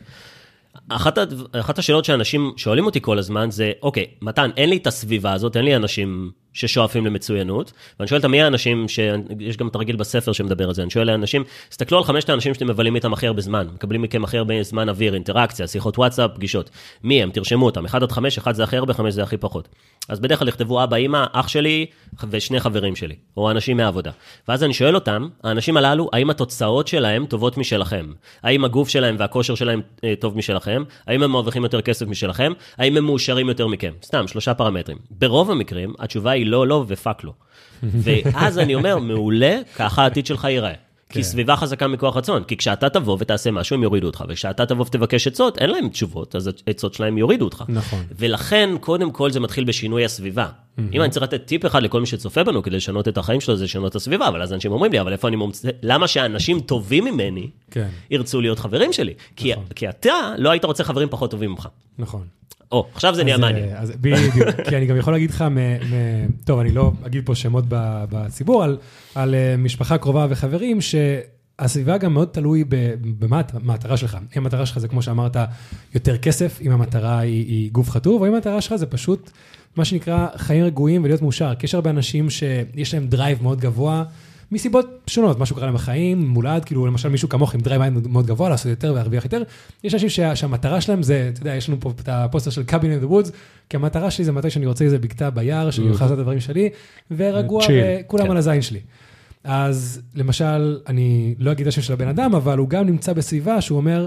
C: אחת השאלות שאנשים שואלים אותי כל הזמן זה, אוקיי, מתן, אין לי את הסביבה הזאת, אין לי אנשים ששואפים למצוינות, ואני שואל אותם מי האנשים, יש גם תרגיל בספר שמדבר על זה, אני שואל לאנשים, תסתכלו על 5 האנשים שאתם מבלים איתם הכי הרבה זמן, מקבלים מכם הכי הרבה זמן אוויר, אינטראקציה, שיחות וואטסאפ, פגישות. מי הם? תרשמו אותם, 1 עד 5, 1 זה הכי הרבה, 5 זה הכי פחות. אז בדרך כלל יכתבו אבא, אמא, אח שלי ו2 חברים שלי, או אנשים מהעבודה. ואז אני שואל אותם, האנשים הללו, האם התוצאות שלהם טובות משלכם? האם הגוף שלהם והכושר שלהם טוב משלכם? האם הם מרוויחים יותר כסף משלכם? האם הם מאושרים יותר מכם? סתם, 3 פרמטרים. ברוב המקרים, התשובה היא לא, לא ופק לא. ואז אני אומר, מעולה, ככה העתיד שלך ייראה. כי סביבה חזקה מכוח רצון. כי כשאתה תבוא ותעשה משהו, הם יורידו אותך. וכשאתה תבוא ותבקש עצות, אין להם תשובות, אז עצות שלהם יורידו אותך.
A: נכון.
C: ולכן, קודם כל, זה מתחיל בשינוי הסביבה. אם אני צריך לתת טיפ אחד לכל מי שצופה בנו, כדי לשנות את החיים שלו, זה לשנות את הסביבה. אבל אז אנשים אומרים לי, אבל איפה אני מומצא? למה שאנשים טובים ממני ירצו להיות חברים שלי? כי אתה לא היית רוצה חברים פחות טובים ממך.
A: נכון.
C: עכשיו זה נהיה מעניין.
A: בדיוק, כי אני גם יכול להגיד לך, טוב, אני לא אגיד פה שמות בציבור, על משפחה קרובה וחברים, שהסביבה גם מאוד תלוי במה המטרה שלך. אם המטרה שלך זה, כמו שאמרת, יותר כסף, אם המטרה היא גוף חטוב, או אם המטרה שלך זה פשוט, מה שנקרא, חיים רגועים ולהיות מאושר. כי יש הרבה אנשים שיש להם דרייב מאוד גבוה, מסיבות שונות, משהו קרה להם בחיים, מולד, כאילו למשל מישהו כמוך עם דרייב מאוד גבוה, לעשות יותר ולהרוויח יותר. יש אנשים שהמטרה שלהם זה, אתה יודע, יש לנו פה את הפוסטר של Cabin in the Woods, כי המטרה שלי זה מתי שאני רוצה איזה בקתה ביער, שאני אוכל לעשות את הדברים שלי, ורגוע וכולם על הזין שלי. אז למשל, אני לא אגיד השם של הבן אדם, אבל הוא גם נמצא בסביבה שהוא אומר,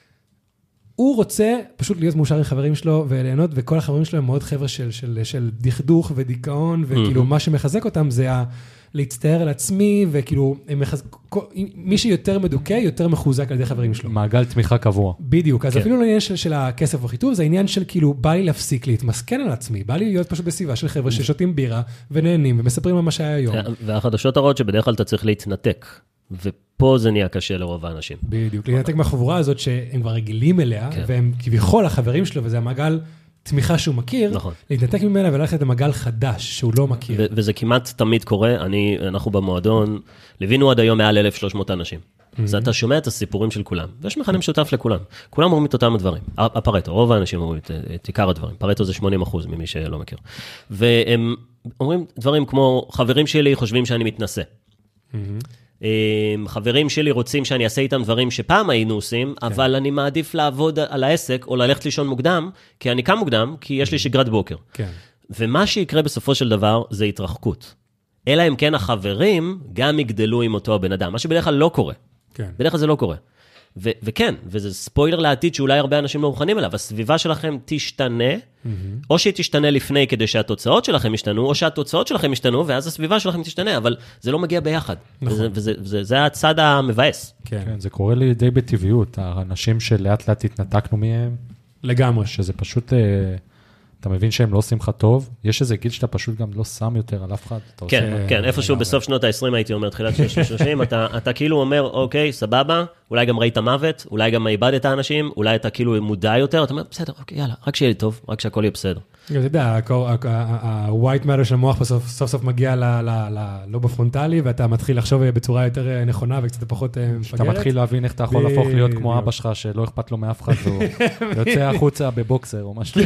A: הוא רוצה פשוט להיות מאושר עם חברים שלו וליהנות, וכל החברים שלו הם מאוד חבר'ה של דכדוך ודיכאון, וכאילו מה שמחזק אותם זה להצטער על עצמי, וכאילו, מי שיותר מדוכא, יותר מחוזק על ידי חברים שלו.
B: מעגל תמיכה קבוע.
A: בדיוק, אז אפילו לא עניין של הכסף וחיתוב, זה עניין של כאילו, בא לי להפסיק להתמסכן על עצמי, בא לי להיות פשוט בסביבה של חבר'ה ששותים בירה, ונהנים, ומספרים על מה שהיה היום.
C: והחדשות הרעות שבדרך כלל אתה צריך להתנתק, ופה זה נהיה קשה לרוב האנשים.
A: בדיוק, להתנתק מהחבורה הזאת שהם כבר רגילים אליה, והם כביכול החברים שלו, וזה המעגל תמיכה שהוא מכיר, נכון. להתנתק ממנה וללכת למעגל חדש שהוא לא מכיר.
C: וזה כמעט תמיד קורה, אנחנו במועדון, ליווינו עד היום מעל 1,300 אנשים. אז אתה שומע את הסיפורים של כולם, ויש מכנה משותף לכולם. כולם אומרים את אותם הדברים. הפרטו, רוב האנשים אומרים את עיקר הדברים. פרטו זה 80% ממי שלא מכיר. והם אומרים דברים כמו, חברים שלי חושבים שאני מתנשא. חברים שלי רוצים שאני אעשה איתם דברים שפעם היינו עושים, אבל אני מעדיף לעבוד על העסק או ללכת לישון מוקדם, כי אני קם מוקדם, כי יש לי שגרת בוקר.
A: כן.
C: ומה שיקרה בסופו של דבר זה התרחקות. אלא אם כן החברים גם יגדלו עם אותו הבן אדם, מה שבדרך כלל לא קורה.
A: כן.
C: בדרך כלל זה לא קורה. וכן, וזה ספוילר לעתיד שאולי הרבה אנשים לא מוכנים אליו, הסביבה שלכם תשתנה, או שהיא תשתנה לפני כדי שהתוצאות שלכם ישתנו, או שהתוצאות שלכם ישתנו, ואז הסביבה שלכם תשתנה, אבל זה לא מגיע ביחד. וזה הצד המבאס.
B: כן, זה קורה לי די בטבעיות, האנשים שלאט לאט התנתקנו מהם,
A: לגמרי.
B: שזה פשוט, אתה מבין שהם לא עושים לך טוב, יש איזה גיל שאתה פשוט גם לא שם יותר על אף אחד.
C: כן, כן, איפשהו בסוף שנות ה-20 הייתי אומר, תחילת 30, אתה כאילו אומר, אוקיי, סבבה, אולי גם ראית מוות, אולי גם איבדת האנשים, אולי אתה כאילו מודע יותר, אתה אומר, בסדר, אוקיי, יאללה, רק שיהיה לי טוב, רק שהכל יהיה בסדר.
A: אתה יודע, ה-white matter של המוח סוף סוף מגיע לא בפרונטלי, ואתה מתחיל לחשוב בצורה יותר נכונה וקצת פחות מפגרת.
B: אתה מתחיל להבין איך אתה יכול להפוך להיות כמו אבא שלך, שלא אכפת לו מאף אחד, והוא יוצא החוצה בבוקסר או משהו.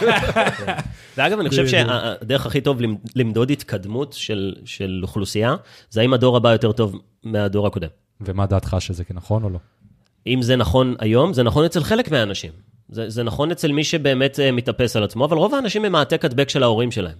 C: ואגב, אני חושב שהדרך הכי טוב למדוד התקדמות של אוכלוסייה, זה האם הדור הבא יותר טוב מהדור הקודם.
B: ומה דעתך שזה נכון או לא?
C: אם זה נכון היום, זה נכון אצל חלק מהאנשים. זה נכון אצל מי שבאמת מתאפס על עצמו, אבל רוב האנשים הם העתק הדבק של ההורים שלהם.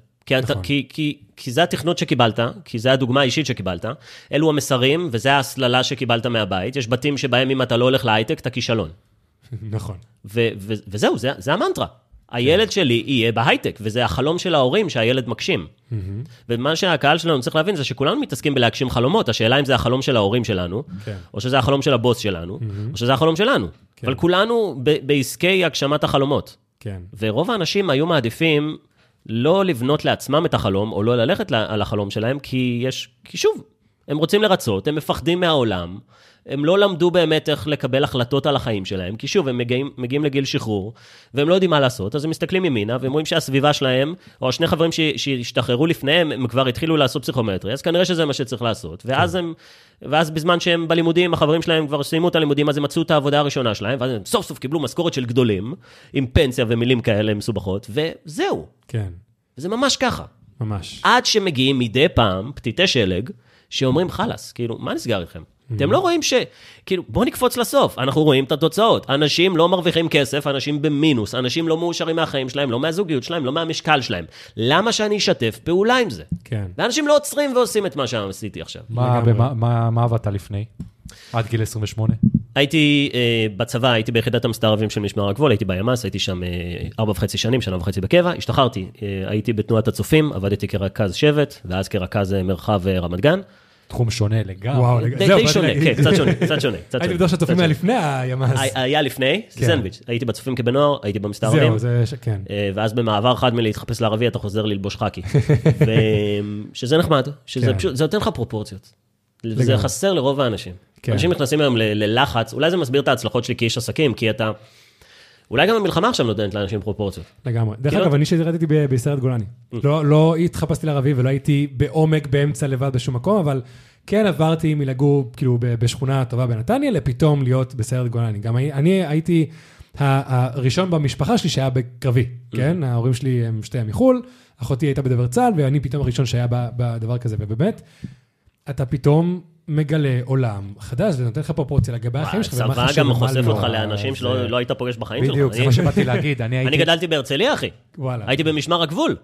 C: כי זה התכנות שקיבלת, כי זה הדוגמה האישית שקיבלת, אלו המסרים, וזה ההסללה שקיבלת מהבית. יש בתים שבהם אם אתה לא הולך להייטק, אתה כישלון.
A: נכון.
C: וזהו, זה המנטרה. הילד שלי יהיה בהייטק, וזה החלום של ההורים שהילד מגשים. ומה שהקהל שלנו צריך להבין זה שכולנו מתעסקים בלהגשים חלומות, השאלה אם זה החלום של ההורים שלנו, או שזה החלום של הבוס שלנו, או שזה החלום שלנו. אבל כולנו בעסקי הגשמת החלומות. ורוב האנשים היו מעדיפים לא לבנות לעצמם את החלום, או לא ללכת על החלום שלהם, כי שוב, הם רוצים לרצות, הם מפחדים מהעולם, הם לא למדו באמת איך לקבל החלטות על החיים שלהם, כי שוב, הם מגיעים לגיל שחרור, והם לא יודעים מה לעשות, אז הם מסתכלים ימינה, והם רואים שהסביבה שלהם, או שני חברים שהשתחררו לפניהם, הם כבר התחילו לעשות פסיכומטרי, אז כנראה שזה מה שצריך לעשות, ואז בזמן שהם בלימודים, החברים שלהם כבר סיימו את הלימודים, אז הם מצאו את העבודה הראשונה שלהם, ואז הם סוף סוף קיבלו משכורת של גדולים, עם פנסיה ומילים כאלה מסובכות, וזהו.
A: כן.
C: וזה ממש ככה.
A: ממש.
C: עד שמגיעים מדי פעם, פתיתי שלג, שאומרים חלס, כאילו, מה נסגר לכם? אתם לא רואים כאילו, בואו נקפוץ לסוף, אנחנו רואים את התוצאות. אנשים לא מרוויחים כסף, אנשים במינוס, אנשים לא מאושרים מהחיים שלהם, לא מהזוגיות שלהם, לא מהמשקל שלהם. למה שאני אשתף פעולה עם זה?
A: כן.
C: ואנשים לא עוצרים ועושים את מה שעשיתי עכשיו.
B: מה עבדת לפני? עד גיל 28?
C: הייתי בצבא, הייתי ביחידת המסתערבים של משמר הגבול, הייתי בימ"ס, הייתי שם 4.5 שנים, 1.5 בקבע, השתחררתי, הייתי בתנועת הצופים, עבדתי כרכז שבט, ואז כרכז מרחב רמת גן.
B: תחום שונה לגמרי.
A: וואו,
C: די שונה, כן, קצת שונה.
A: הייתי בדור שהצופים היה לפני הימ"ס.
C: היה לפני, זה סנדוויץ'. הייתי בצופים כבנוער, הייתי במסתערבים.
A: זהו, זה כן.
C: ואז במעבר חד מלהתחפש לערבי, אתה חוזר ללבוש חקי. שזה נחמד, שזה נותן לך פרופורציות. וזה חסר לרוב האנשים. אנשים נכנסים היום ללחץ, אולי זה מסביר את ההצלחות שלי כאיש עסקים, כי אתה... אולי גם המלחמה עכשיו נותנת לאנשים פרופורציות.
A: לגמרי. דרך אגב, אני שרדתי בסיירת גולני. לא התחפשתי לערבי ולא הייתי בעומק באמצע לבד בשום מקום, אבל כן עברתי מלגור כאילו בשכונה טובה בנתניה, לפתאום להיות בסיירת גולני. גם אני הייתי הראשון במשפחה שלי שהיה בקרבי, כן? ההורים שלי הם שתי מחול, אחותי הייתה בדבר צה"ל, ואני פתאום הראשון שהיה בדבר כזה, ובאמת, אתה פתאום מגלה עולם חדש, זה נותן לך פרופורציה לגבי החיים שלך.
C: צבא גם חושף אותך לאנשים שלא היית פוגש בחיים שלך.
B: בדיוק, זה מה שבאתי להגיד.
C: אני גדלתי בהרצליה, אחי. הייתי במשמר הגבול.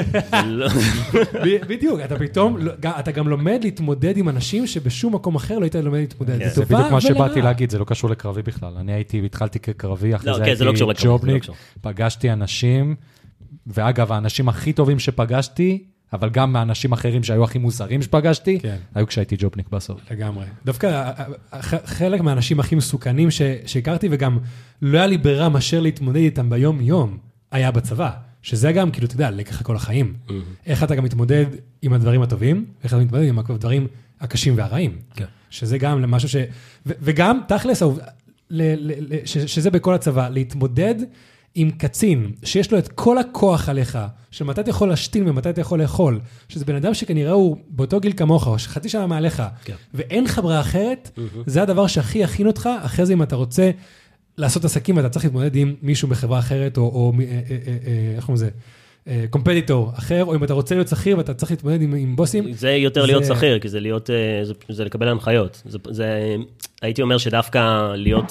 A: בדיוק, אתה גם לומד להתמודד עם אנשים שבשום מקום אחר לא היית לומד להתמודד.
B: זה בדיוק מה שבאתי להגיד, זה לא קשור לקרבי בכלל. אני התחלתי כקרבי, אחרי זה הייתי ג'ובניק, פגשתי אנשים, ואגב, האנשים הכי טובים שפגשתי, אבל גם מהאנשים אחרים שהיו הכי מוזרים שפגשתי, היו כשהייתי ג'ובניק בסוף.
A: לגמרי. דווקא חלק מהאנשים הכי מסוכנים שהכרתי, וגם לא היה לי ברירה מאשר להתמודד איתם ביום-יום, היה בצבא. שזה גם, כאילו, אתה יודע, לקח כל החיים. איך אתה גם מתמודד עם הדברים הטובים, ואיך אתה מתמודד עם הדברים הקשים והרעים. שזה גם למשהו וגם, תכלס, שזה בכל הצבא, להתמודד עם קצין, שיש לו את כל הכוח עליך, של מתי אתה יכול להשתין ומתי אתה יכול לאכול, שזה בן אדם שכנראה הוא באותו גיל כמוך, או שחצי שנה מעליך, ואין לך ברירה אחרת, זה הדבר שהכי יכין אותך, אחרי זה אם אתה רוצה לעשות עסקים, ואתה צריך להתמודד עם מישהו בחברה אחרת, או איך אומרים זה, קומפטיטור אחר, או אם אתה רוצה להיות שכיר ואתה צריך להתמודד עם בוסים.
C: זה יותר להיות שכיר, כי זה לקבל הנחיות. הייתי אומר שדווקא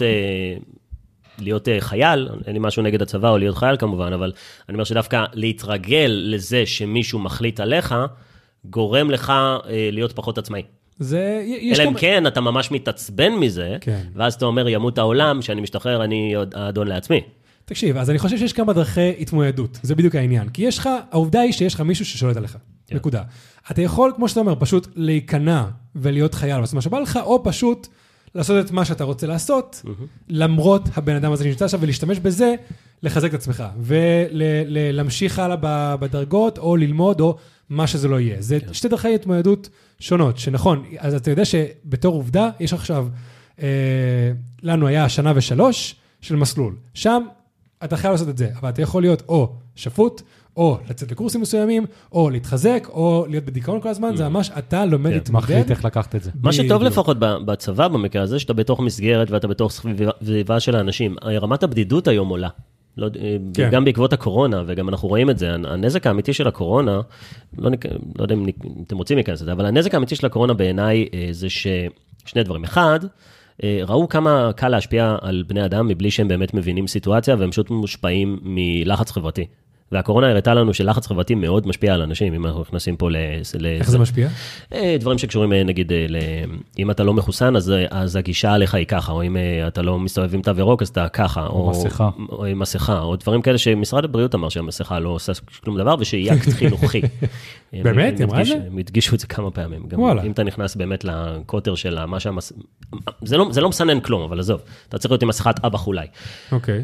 C: להיות חייל, אין לי משהו נגד הצבא או להיות חייל כמובן, אבל אני אומר שדווקא להתרגל לזה שמישהו מחליט עליך, גורם לך להיות פחות עצמאי. אלא אם כן, אתה ממש מתעצבן מזה, ואז אתה אומר, ימות העולם, שאני משתחרר, אני האדון לעצמי.
A: תקשיב, אז אני חושב שיש כמה דרכי התמודדות, זה בדיוק העניין, כי העובדה היא שיש לך מישהו ששולט עליך, נקודה. אתה יכול, כמו שאתה אומר, פשוט להיכנע ולהיות חייל, לעשות מה שבא לך, או פשוט לעשות את מה שאתה רוצה לעשות, למרות הבן אדם הזה שנמצא שם, ולהשתמש בזה, לחזק את עצמך, ולהמשיך הלאה בדרגות, או ללמוד, או מה שזה לא יהיה. זה שתי דרכי התמודדות שונות, שנכון, אז אתה יודע שבתור עובדה, יש עכשיו, לנו היה 1.3 שנה של מסלול. שם אתה חייב לעשות את זה, אבל אתה יכול להיות או שפוט, או לצאת לקורסים מסוימים, או להתחזק, או להיות בדיכאון כל הזמן, זה ממש, אתה לומד להתמודד.
B: מחליט איך לקחת את זה.
C: מה שטוב לפחות בצבא במקרה הזה, שאתה בתוך מסגרת, ואתה בתוך סביבה של האנשים, רמת הבדידות היום עולה. גם בעקבות הקורונה, וגם אנחנו רואים את זה, הנזק האמיתי של הקורונה, לא יודע אם אתם רוצים להיכנס את זה, אבל הנזק האמיתי של הקורונה בעיניי זה שני דברים. אחד, ראו כמה קל להשפיע על בני אדם מבלי שהם באמת מבינים סיטואציה, והם פשוט מושפעים מלחץ חברתי. והקורונה הראתה לנו שלחץ חברתי מאוד משפיע על אנשים, אם אנחנו נכנסים פה
A: איך זה משפיע?
C: דברים שקשורים, נגיד, אם אתה לא מחוסן, אז הגישה עליך היא ככה, או אם אתה לא מסתובב עם תו ירוק, אז אתה ככה, או עם מסכה, או דברים כאלה שמשרד הבריאות אמר שהמסכה לא עושה כלום דבר, ושיהיה אקט חינוכי.
A: באמת? אמרה זה?
C: הם הדגישו את זה כמה פעמים. אם אתה נכנס באמת לקוטר של מה זה לא מסנן כלום, אבל עזוב, אתה צריך להיות עם מסכת אב"כ אולי.
A: אוקיי.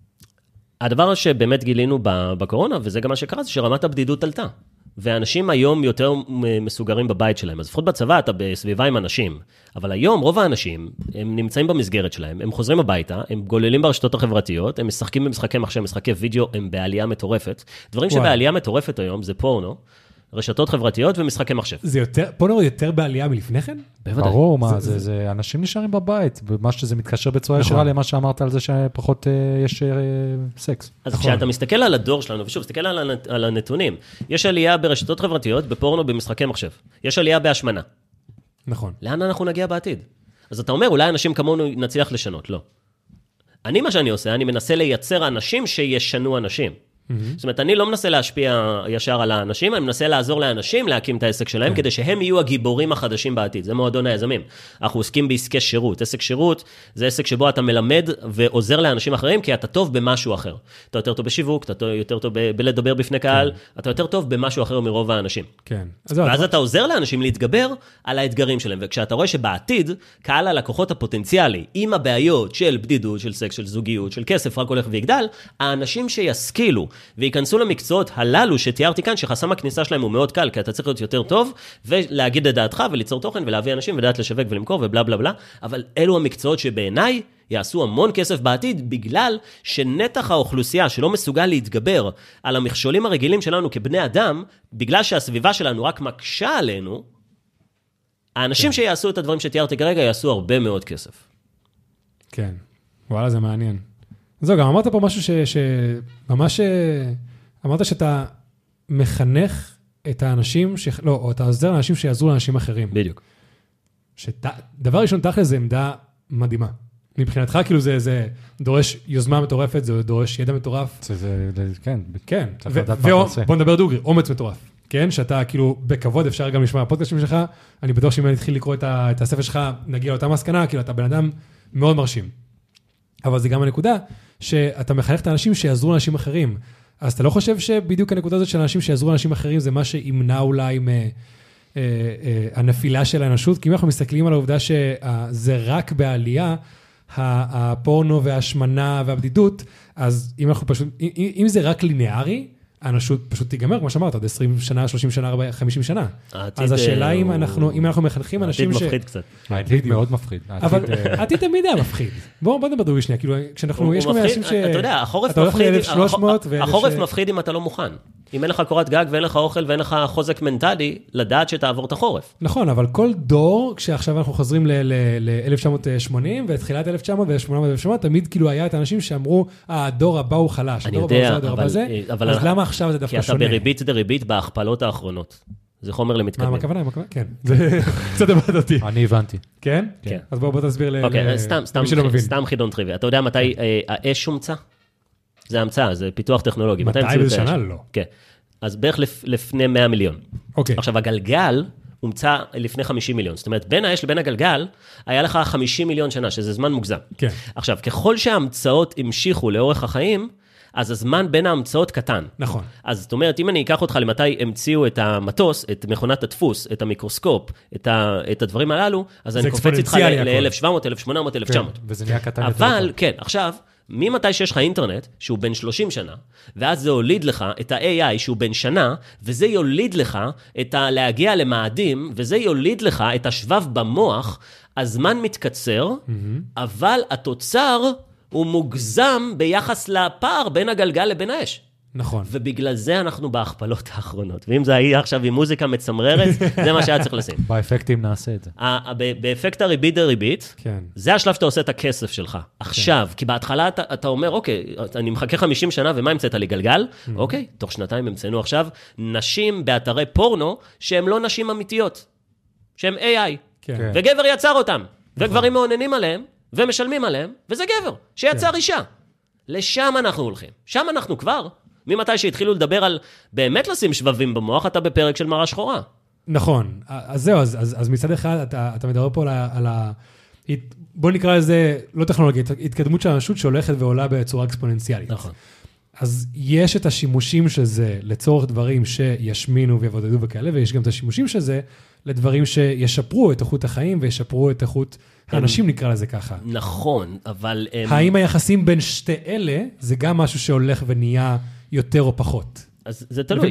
C: הדבר שבאמת גילינו בקורונה, וזה גם מה שקרה, זה שרמת הבדידות עלתה. ואנשים היום יותר מסוגרים בבית שלהם. אז לפחות בצבא אתה בסביבה עם אנשים. אבל היום רוב האנשים, הם נמצאים במסגרת שלהם, הם חוזרים הביתה, הם גוללים ברשתות החברתיות, הם משחקים במשחקי מחשב, משחקי וידאו, הם בעלייה מטורפת. דברים שבעלייה מטורפת היום זה פורנו, רשתות חברתיות ומשחקי מחשב.
A: זה יותר, פורנו יותר בעלייה מלפני כן?
B: בוודאי. ברור, מה, זה אנשים נשארים בבית, ומה שזה מתקשר בצורה ישירה למה שאמרת על זה שפחות יש סקס.
C: אז כשאתה מסתכל על הדור שלנו, ושוב, מסתכל על הנתונים, יש עלייה ברשתות חברתיות, בפורנו, במשחקי מחשב. יש עלייה בהשמנה.
A: נכון.
C: לאן אנחנו נגיע בעתיד? אז אתה אומר, אולי אנשים כמונו נצליח לשנות, לא. מה שאני עושה, אני מנסה לייצר אנשים שישנו אנשים. זאת אומרת, אני לא מנסה להשפיע ישר על האנשים, אני מנסה לעזור לאנשים להקים את העסק שלהם, כדי שהם יהיו הגיבורים החדשים בעתיד. זה מועדון היזמים. אנחנו עוסקים בעסקי שירות. עסק שירות זה עסק שבו אתה מלמד ועוזר לאנשים אחרים, כי אתה טוב במשהו אחר. אתה יותר טוב בשיווק, אתה יותר טוב בלדבר בפני קהל, אתה יותר טוב במשהו אחר מרוב האנשים.
A: כן.
C: ואז אתה עוזר לאנשים להתגבר על האתגרים שלהם. וכשאתה רואה שבעתיד, קהל הלקוחות הפוטנציאלי, עם הבעיות של בדידות, של סקס, של זוגיות, של כסף, רק הולך ויגדל, האנשים שישכילו וייכנסו למקצועות הללו שתיארתי כאן, שחסם הכניסה שלהם הוא מאוד קל, כי אתה צריך להיות יותר טוב, ולהגיד את דעתך, וליצור תוכן, ולהביא אנשים, ולדעת לשווק ולמכור, ובלה בלה בלה, אבל אלו המקצועות שבעיניי יעשו המון כסף בעתיד, בגלל שנתח האוכלוסייה שלא מסוגל להתגבר על המכשולים הרגילים שלנו כבני אדם, בגלל שהסביבה שלנו רק מקשה עלינו, האנשים שיעשו את הדברים שתיארתי כרגע, יעשו הרבה מאוד כסף.
A: כן, וואלה, זה מעניין. זהו, גם אמרת פה משהו שממש, אמרת שאתה מחנך את האנשים, לא, או אתה עוזר לאנשים שיעזרו לאנשים אחרים.
C: בדיוק.
A: דבר ראשון, תכל'ס, זה עמדה מדהימה. מבחינתך, כאילו, זה דורש יוזמה מטורפת, זה דורש ידע מטורף.
B: כן.
A: כן. ובוא נדבר דוגרי, אומץ מטורף. כן, שאתה כאילו בכבוד, אפשר גם לשמוע הפודקאסטים שלך, אני בטוח שאם אני אתחיל לקרוא את הספר שלך, נגיע לאותה מסקנה, כאילו, אתה בן אדם מאוד מרשים. אבל זה גם הנקודה שאתה מחנך את האנשים שיעזרו לאנשים אחרים. אז אתה לא חושב שבדיוק הנקודה הזאת של אנשים שיעזרו לאנשים אחרים, זה מה שימנע אולי הנפילה של האנושות? כי אם אנחנו מסתכלים על העובדה שזה רק בעלייה, הפורנו והשמנה והבדידות, אז אם זה רק ליניארי, האנושות פשוט תיגמר, כמו שאמרת, עד 20 שנה, 30 שנה, 40, 50 שנה. אז השאלה אם אנחנו מחנכים אנשים
C: העתיד מפחיד קצת.
B: העתיד מאוד מפחיד.
A: אבל העתיד תמיד היה מפחיד. בוא נדבר דוגרי שנייה, כאילו, כשאנחנו, יש כל מיני אנשים
C: אתה יודע, החורף מפחיד אם אתה לא מוכן. אם אין לך קורת גג ואין לך אוכל ואין לך חוזק מנטלי, לדעת שתעבור את החורף.
A: נכון, אבל כל דור, כשעכשיו אנחנו חוזרים ל-1980 ותחילת 1900 ו-1800, תמיד כאילו היה את האנשים שאמרו, הדור הבא הוא חלש,
C: אני יודע, אבל
A: אז למה עכשיו זה דווקא שונה?
C: כי אתה בריבית דריבית בהכפלות האחרונות. זה חומר למתקדמים.
A: מה הכוונה? כן, זה קצת הבאת אותי.
B: אני הבנתי.
A: כן?
C: כן.
A: אז בוא תסביר
C: אוקיי,
A: למי שלא מבין.
C: סתם חידון טריוויה. אתה יודע מתי האש הומצא? זה המצאה, זה פיתוח טכנולוגי.
A: מתי באיזה שנה? לא.
C: כן. אז בערך לפני 100 מיליון.
A: אוקיי.
C: עכשיו, הגלגל הומצא לפני 50 מיליון. זאת אומרת, בין האש לבין הגלגל, היה לך 50 מיליון שנה, שזה זמן מוגזם.
A: כן.
C: עכשיו, ככל שההמצאות המשיכו לאורך החיים, אז הזמן בין ההמצאות קטן.
A: נכון.
C: אז זאת אומרת, אם אני אקח אותך למתי המציאו את המטוס, את מכונת הדפוס, את המיקרוסקופ, את הדברים הללו, אז אני קופץ איתך ל-1700, 1800, 1900.
B: וזה נהיה קטן יותר.
C: אבל, כן, עכשיו, ממתי שיש לך אינטרנט, שהוא בין 30 שנה, ואז זה הוליד לך את ה-AI שהוא בין שנה, וזה יוליד לך את להגיע למאדים, וזה יוליד לך את השבב במוח, הזמן מתקצר, אבל התוצר הוא מוגזם ביחס לפער בין הגלגל לבין האש.
A: נכון.
C: ובגלל זה אנחנו בהכפלות האחרונות. ואם זה היה עכשיו עם מוזיקה מצמררת, זה מה שהיה צריך לשים.
B: באפקטים נעשה את זה.
C: באפקט הריבית דריבית,
A: כן.
C: זה השלב שאתה עושה את הכסף שלך. עכשיו, כי בהתחלה אתה אומר, אוקיי, אני מחכה 50 שנה, ומה המצאת לי גלגל? אוקיי, תוך שנתיים המצאנו עכשיו נשים באתרי פורנו, שהן לא נשים אמיתיות, שהן AI.
A: כן.
C: וגבר יצר אותם, וגברים מעוננים עליהם, ומשלמים עליהם, וזה גבר, שיצר אישה. לשם אנחנו הולכים. שם אנחנו כבר. ממתי שהתחילו לדבר על באמת לשים שבבים במוח, אתה בפרק של מראה שחורה.
A: נכון. אז זהו, אז מצד אחד, אתה מדבר פה על בוא נקרא לזה, לא טכנולוגית, התקדמות של האנושות שהולכת ועולה בצורה אקספוננציאלית.
C: נכון.
A: אז יש את השימושים של זה לצורך דברים שישמינו ויבודדו וכאלה, ויש גם את השימושים של זה לדברים שישפרו את איכות החיים וישפרו את איכות האנשים, נקרא לזה ככה.
C: נכון, אבל...
A: האם היחסים בין שתי אלה, זה גם משהו שהולך ונהיה יותר או פחות?
C: אז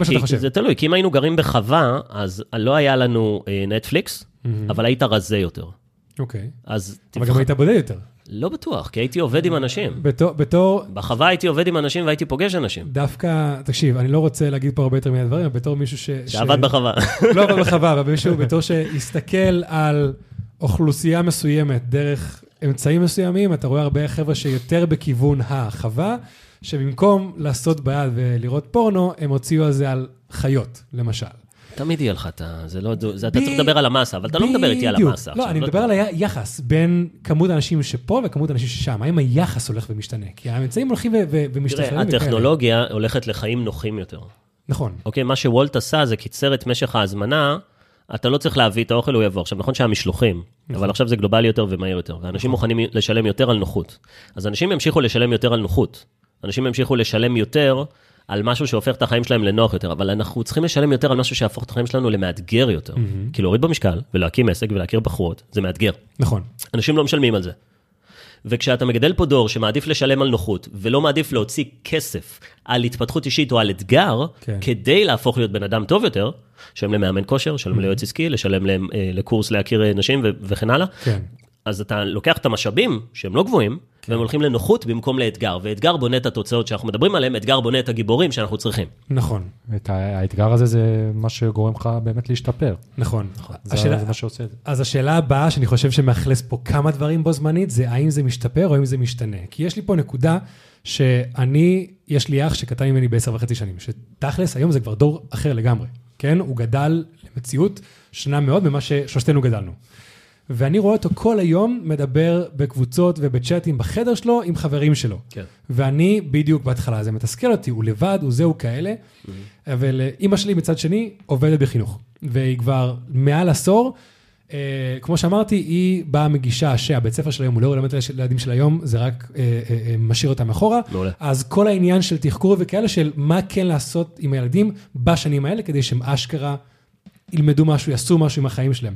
C: זה תלוי, כי אם היינו גרים בחווה, אז לא היה לנו נטפליקס, אבל היית רזה יותר.
A: אוקיי.
C: אז...
A: אבל גם היית בודד יותר.
C: לא בטוח, כי הייתי עובד עם אנשים.
A: בתור...
C: בחווה הייתי עובד עם אנשים והייתי פוגש אנשים.
A: דווקא, תקשיב, אני לא רוצה להגיד פה הרבה יותר מהדברים, אבל בתור מישהו
C: שעבד בחווה.
A: לא עבד בחווה, אבל מישהו בתור שהסתכל על אוכלוסייה מסוימת דרך אמצעים מסוימים, אתה רואה הרבה חבר'ה שיותר בכיוון החווה, שבמקום לעשות ביד ולראות פורנו, הם הוציאו על זה על חיות, למשל.
C: תמיד יהיה לך, אתה צריך לדבר על המסה, אבל אתה לא מדבר איתי על המסה.
A: לא, אני מדבר על היחס בין כמות האנשים שפה וכמות האנשים ששם. האם היחס הולך ומשתנה? כי האמצעים הולכים ומשתחררים.
C: תראה, הטכנולוגיה הולכת לחיים נוחים יותר.
A: נכון.
C: אוקיי, מה שוולט עשה זה קיצר את משך ההזמנה, אתה לא צריך להביא את האוכל, הוא יבוא. עכשיו, נכון שהמשלוחים, אבל עכשיו זה גלובלי יותר ומהיר יותר, ואנשים מוכנים לשלם יותר על נוחות. אז אנשים ימשיכו לשלם יותר על נוחות. אנשים ימשיכו לשלם יותר על משהו שהופך את החיים שלהם לנוח יותר, אבל אנחנו צריכים לשלם יותר על משהו שהפוך את החיים שלנו למאתגר יותר. כי להוריד במשקל ולהקים עסק ולהכיר בחורות, זה מאתגר.
A: נכון.
C: אנשים לא משלמים על זה. וכשאתה מגדל פה דור שמעדיף לשלם על נוחות, ולא מעדיף להוציא כסף על התפתחות אישית או על אתגר, כדי להפוך להיות בן אדם טוב יותר, לשלם למאמן כושר, לשלם ליועץ עסקי, לשלם לקורס להכיר נשים וכן הלאה, אז אתה לוקח את המשאבים שהם לא גבוהים, והם הולכים לנוחות במקום לאתגר, ואתגר בונה את התוצאות שאנחנו מדברים עליהם, אתגר בונה את הגיבורים שאנחנו צריכים.
A: נכון.
B: האתגר הזה זה מה שגורם לך באמת להשתפר.
A: נכון.
B: זה מה שעושה את זה.
A: אז השאלה הבאה שאני חושב שמאכלס פה כמה דברים בו זמנית, זה האם זה משתפר או האם זה משתנה. כי יש לי פה נקודה יש לי אח שקטן ממני ב10.5 שנים, שתכלס היום זה כבר דור אחר לגמרי. כן? הוא גדל למציאות שונה מאוד ממה ששלושתנו גדלנו. ואני רואה אותו כל היום מדבר בקבוצות ובצ'אטים בחדר שלו עם חברים שלו. כן. ואני בדיוק בהתחלה, זה מתסכל אותי, הוא לבד, הוא זהו כאלה, אבל אמא שלי מצד שני עובדת בחינוך, והיא כבר מעל עשור, כמו שאמרתי, היא באה מגישה שהבית ספר של היום הוא לא רלוונטי לילדים של היום, זה רק משאיר אותם אחורה, אז כל העניין של תחקור וכאלה של מה כן לעשות עם הילדים בשנים האלה, כדי שהם אשכרה ילמדו משהו, יעשו משהו עם החיים שלהם.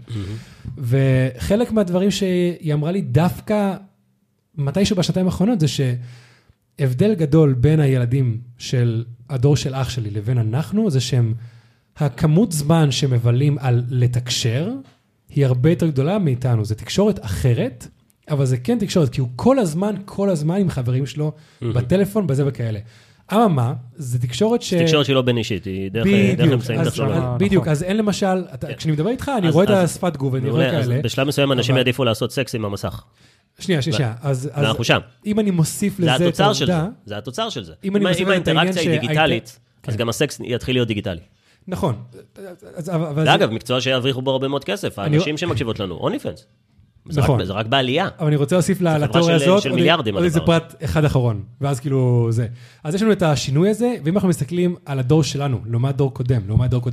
A: וחלק מהדברים שהיא אמרה לי דווקא מתישהו בשנתיים האחרונות, זה שהבדל גדול בין הילדים של הדור של אח שלי לבין אנחנו, זה שהם, הכמות זמן שמבלים על לתקשר, היא הרבה יותר גדולה מאיתנו. זה תקשורת אחרת, אבל זה כן תקשורת, כי הוא כל הזמן עם חברים שלו, בטלפון, בזה וכאלה. אממה, זה תקשורת
C: תקשורת שהיא לא בין אישית, היא דרך אמצעים טכנולוגיים.
A: בדיוק, אז אין למשל, כשאני מדבר איתך, אני רואה את השפת גוף, ואני רואה כאלה.
C: בשלב מסוים אנשים יעדיפו לעשות סקס עם המסך.
A: שנייה, אז
C: ואנחנו שם.
A: אם אני מוסיף לזה את העובדה...
C: זה התוצר של זה.
A: אם
C: האינטראקציה היא דיגיטלית, אז גם הסקס יתחיל להיות דיגיטלי.
A: נכון.
C: ואגב, מקצוע שיעריכו בו הרבה מאוד כסף, האנשים שמקשיבות לנו, אוניפנס.
A: נכון.
C: זה רק בעלייה.
A: אבל אני רוצה להוסיף לתיאוריה הזאת, עוד איזה פרט אחד אחרון, ואז כאילו זה. אז יש לנו את השינוי הזה, ואם אנחנו מסתכלים על הדור שלנו, לעומת דור קודם,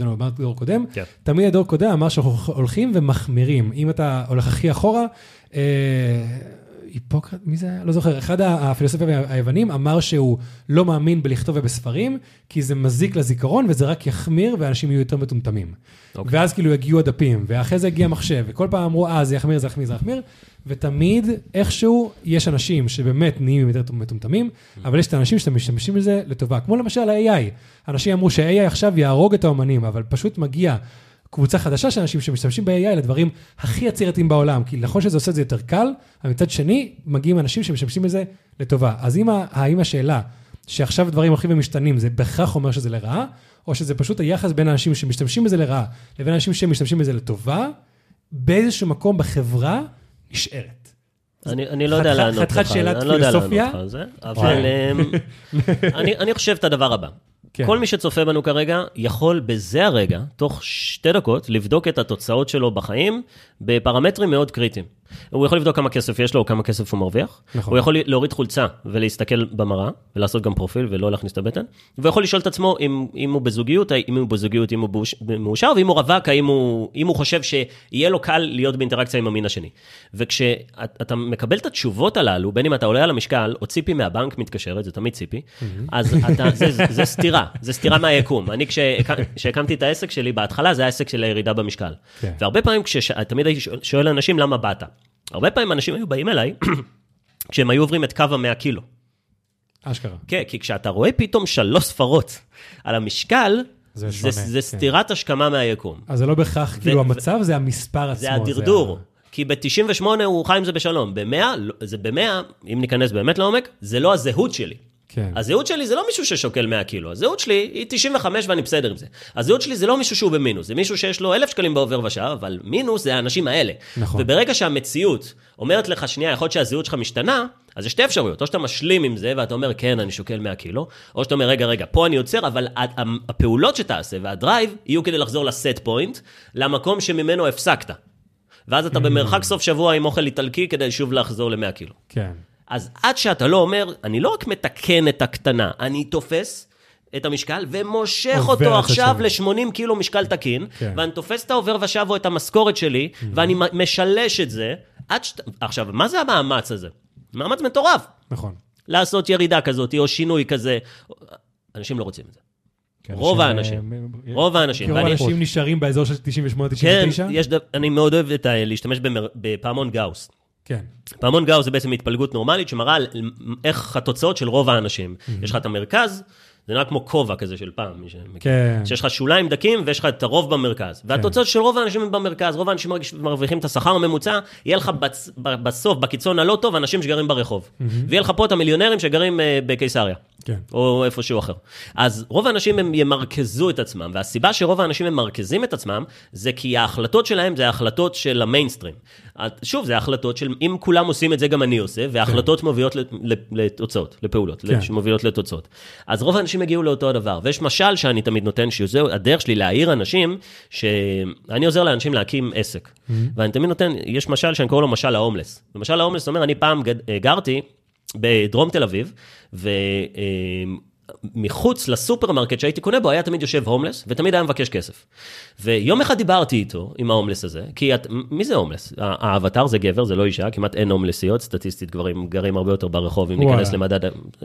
A: תמיד הדור קודם אמר שאנחנו הולכים ומחמירים. אם אתה הולך הכי אחורה, היפוקרט, מי זה? לא זוכר. אחד הפילוסופים היוונים אמר שהוא לא מאמין בלכתוב ובספרים, כי זה מזיק לזיכרון, וזה רק יחמיר, ואנשים יהיו יותר מטומטמים. ואז כאילו הגיעו הדפים, ואחרי זה הגיע מחשב, וכל פעם אמרו, זה יחמיר, זה יחמיר, זה יחמיר, ותמיד איכשהו יש אנשים שבאמת נהיים יותר מטומטמים, אבל יש את האנשים שאתם משתמשים בזה לטובה, כמו למשל ה-AI. אנשים אמרו שה-AI עכשיו יהרוג את האומנים, אבל פשוט מגיע קבוצה חדשה של אנשים שמשתמשים ב-AI לדברים הכי יצירתיים בעולם, כי נכון שזה עושה את זה יותר קל, אבל מצד שני, מגיעים אנשים שמשתמשים בזה לטובה. אז האם השאלה שעכשיו דברים הולכים ומשתנים, זה בהכרח אומר שזה לרעה, או שזה פשוט היחס בין האנשים שמשתמשים בזה לרעה, לבין אנשים שמשתמשים בזה לטובה, באיזשהו מקום בחברה נשארת.
C: אני לא יודע לענות לך.
A: חתיכת שאלת פילוסופיה.
C: אבל אני חושב את הדבר הבא. כל מי שצופה בנו כרגע, יכול בזה הרגע, תוך 2 דקות, לבדוק את התוצאות שלו בחיים, בפרמטרים מאוד קריטיים. הוא יכול לבדוק כמה כסף יש לו, או כמה כסף הוא מרוויח. הוא יכול להוריד חולצה, ולהסתכל במראה, ולעשות גם פרופיל, ולא להכניס את הבטן. והוא יכול לשאול את עצמו, אם הוא בזוגיות, אם הוא מאושר, ואם הוא רווק, אם הוא חושב שיהיה לו קל להיות באינטראקציה עם המין השני. וכשאתה מקבל את התשובות הללו, בין אם אתה עולה על המשקל, או ציפי מהבנק מתקשרת, זה תמיד ציפי, אז זה סתירה, זה סתירה מהיקום. אני כשהקמתי את העסק שלי, בהתחלה זה העסק של הירידה במשקל. והרבה פעמים תמיד שואל אנשים למה באת. הרבה פעמים אנשים היו באים אליי, כשהם היו עוברים את קו 100 קילו.
A: אשכרה.
C: כן, כי כשאתה רואה פתאום 3 ספרות על המשקל, זה סתירת השכמה מהיקום.
A: אז זה לא בהכרח, כאילו המצב זה המספר עצמו.
C: זה הדרדור. כי ב-98 הוא חי עם זה בשלום. ב-100, אם ניכנס באמת לעומק, זה לא הזהות שלי.
A: כן.
C: הזהות שלי זה לא מישהו ששוקל 100 קילו, הזהות שלי היא 95 ואני בסדר עם זה. הזהות שלי זה לא מישהו שהוא במינוס, זה מישהו שיש לו 1,000 שקלים בעובר ושב, אבל מינוס זה האנשים האלה.
A: נכון.
C: וברגע שהמציאות אומרת לך שנייה, יכול להיות שהזהות שלך משתנה, אז יש 2 אפשרויות, או שאתה משלים עם זה ואתה אומר כן, אני שוקל 100 קילו, או שאתה אומר רגע, פה אני יוצר, אבל הפעולות שתעשה והדרייב יהיו כדי לחזור לסט פוינט, למקום שממנו הפסקת. ואז אתה במרחק סוף שבוע עם אוכל איטלקי כדי שוב לחזור ל100 קילו.
A: כן.
C: אז עד שאתה לא אומר, אני לא רק מתקן את הקטנה, אני תופס את המשקל ומושך אותו עכשיו ל-80 קילו משקל תקין, ואני תופס את העובר ושב או את המשכורת שלי, ואני משלש את זה. עכשיו, מה זה המאמץ הזה? מאמץ מטורף.
A: נכון.
C: לעשות ירידה כזאת, או שינוי כזה. אנשים לא רוצים את זה. רוב האנשים. רוב האנשים
A: נשארים באזור של 98-99?
C: כן, אני מאוד אוהב להשתמש בפעמון גאוס.
A: כן.
C: פעמון גאוס זה בעצם התפלגות נורמלית שמראה איך התוצאות של רוב האנשים. יש לך את המרכז, זה נראה כמו כובע כזה של פעם.
A: כן.
C: שיש לך שוליים דקים ויש לך את הרוב במרכז. והתוצאות של רוב האנשים הם במרכז, רוב האנשים מרוויחים את השכר הממוצע, יהיה לך בסוף, בקיצון הלא טוב, אנשים שגרים ברחוב. ויהיה לך פה את המיליונרים שגרים בקיסריה.
A: כן.
C: או איפשהו אחר. אז רוב האנשים הם ימרכזו את עצמם, והסיבה שרוב האנשים הם מרכזים את עצמם, זה כי ההחלטות שלהם זה ההחלטות של המיינסטרים. שוב, זה ההחלטות של, אם כולם עושים את זה גם אני עושה, וההחלטות מובילות לתוצאות, לפעולות, מובילות לתוצאות. אז רוב האנשים הגיעו לאותו הדבר, ויש משל שאני תמיד נותן, שזה הדרך שלי להעיר אנשים, שאני עוזר לאנשים להקים עסק. ואני תמיד נותן, יש משל שאני קורא לו משל ההומלס. ומשל ההומלס אומר, אני פעם גרתי בדרום תל אביב, ומחוץ לסופרמרקט שהייתי קונה בו, היה תמיד יושב הומלס, ותמיד היה מבקש כסף. ויום אחד דיברתי איתו, עם ההומלס הזה, כי מי זה הומלס? האבטר זה גבר, זה לא אישה, כמעט אין הומלסיות, סטטיסטית גרים הרבה יותר ברחוב, אם ניכנס למדד,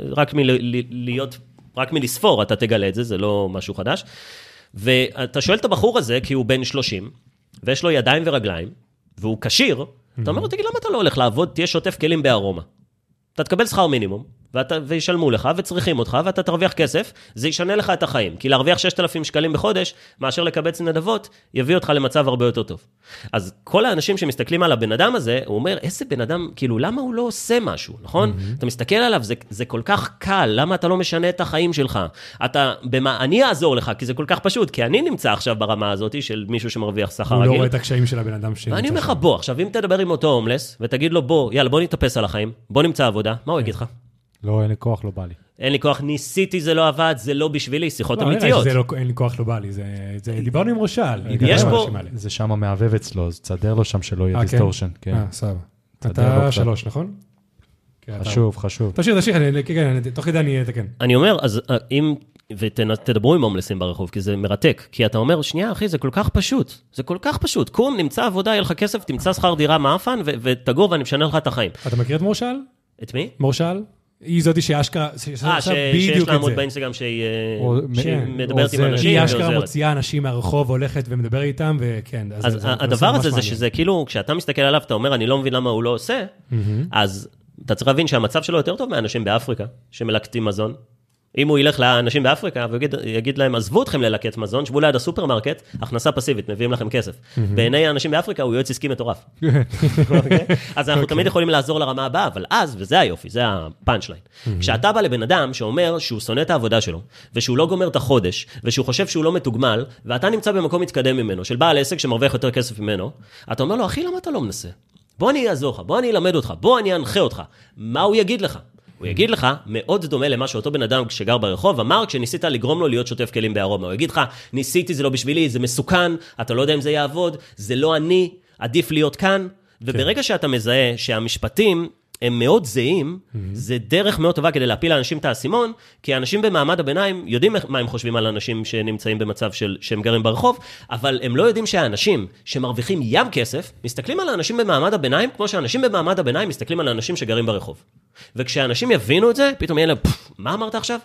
C: רק מלספור, אתה תגלה את זה, זה לא משהו חדש. ואתה שואל את הבחור הזה, כי הוא בן 30, ויש לו ידיים ורגליים, והוא קשיר, אתה אומר לו, תגיד, למה אתה לא הולך לעבוד, תהיה שוטף כלים בארומה. אתה תקבל שכר מינימום, וישלמו לך, וצריכים אותך, ואתה תרוויח כסף, זה ישנה לך את החיים. כי להרוויח 6,000 שקלים בחודש, מאשר לקבץ נדבות, יביא אותך למצב הרבה יותר טוב. אז כל האנשים שמסתכלים על הבן אדם הזה, הוא אומר, איזה בן אדם, כאילו, למה הוא לא עושה משהו, נכון? אתה מסתכל עליו, זה כל כך קל, למה אתה לא משנה את החיים שלך? אני אעזור לך, כי זה כל כך פשוט, כי אני נמצא עכשיו ברמה הזאת של מישהו שמרוויח שכר רגיל.
A: הוא לא רואה את הקשיים של הבן אדם
C: ואני אומר לך, בוא, עכשיו אם תדבר עם אותו הומלס, ותגיד לו, בוא נתאפס על החיים, בוא נמצא עבודה, מה הוא יגיד לך?
B: לא, אין לי כוח, לא בא לי.
C: אין לי כוח, ניסיתי, זה לא עבד, זה לא בשבילי, שיחות אמיתיות.
A: אין לי כוח, לא בא לי, דיברנו עם רושל.
C: יש פה...
B: זה שם המעבב אצלו, אז תסדר לו שם שלא יהיה דיסטורשן.
A: סבבה. אתה 3, נכון?
B: חשוב.
A: תשאיר, תוך כדי אני אתקן.
C: אני אומר, אז אם... ותדברו עם הומלסים ברחוב, כי זה מרתק. כי אתה אומר, שנייה, אחי, זה כל כך פשוט. זה כל כך פשוט. קום, נמצא עבודה, יהיה לך כסף, תמצא שכר דירה מאפן, ותגור ואני משנה לך את החיים.
A: אתה מכיר את מורשל?
C: את מי?
A: מורשל? היא זאתי שאשכרה,
C: שיש לה עמוד באינסטגרם שהיא מדברת עם אנשים.
A: היא אשכרה מוציאה אנשים מהרחוב, הולכת ומדבר איתם, וכן.
C: אז הדבר הזה זה שזה כאילו, כשאתה מסתכל עליו, אתה אומר, אני לא מבין למה הוא לא עושה, אז אתה צריך להבין שהמצב שלו יותר טוב מאנשים באפריקה, שמלקטים מזון. אם הוא ילך לאנשים באפריקה, ויגיד להם, עזבו אתכם ללקט מזון, שבו ליד הסופרמרקט, הכנסה פסיבית, מביאים לכם כסף. בעיני האנשים באפריקה, הוא יועץ עסקי מטורף. אז אנחנו תמיד יכולים לעזור לרמה הבאה, אבל אז, וזה היופי, זה הפאנצ'ליין. כשאתה בא לבן אדם שאומר שהוא שונא את העבודה שלו, ושהוא לא גומר את החודש, ושהוא חושב שהוא לא מתוגמל, ואתה נמצא במקום מתקדם ממנו, של בעל עסק שמרוויח יותר כסף ממנו, אתה אומר לו, אחי, למה אתה לא מנסה? בוא אני אעזור לך, בוא אני אלמד אותך, בוא אני אנחה אותך. מה הוא יגיד לך? הוא יגיד לך, מאוד דומה למה שאותו בן אדם שגר ברחוב, אמר כשניסית לגרום לו להיות שוטף כלים בארומה. הוא יגיד לך, ניסיתי, זה לא בשבילי, זה מסוכן, אתה לא יודע אם זה יעבוד, זה לא אני, עדיף להיות כאן. וברגע שאתה מזהה שהמשפטים הם מאוד זהים, זה דרך מאוד טובה כדי להפיל לאנשים את האסימון, כי האנשים במעמד הביניים יודעים מה הם חושבים על אנשים שנמצאים במצב שהם גרים ברחוב, אבל הם לא יודעים שהאנשים שמרוויחים ים כסף, מסתכלים על האנשים במעמד הביניים, כמו שאנשים במעמד הביניים מסתכלים על האנשים שגרים ברחוב. וכשאנשים יבינו את זה, פתאום יהיה להם, מה אמרת עכשיו?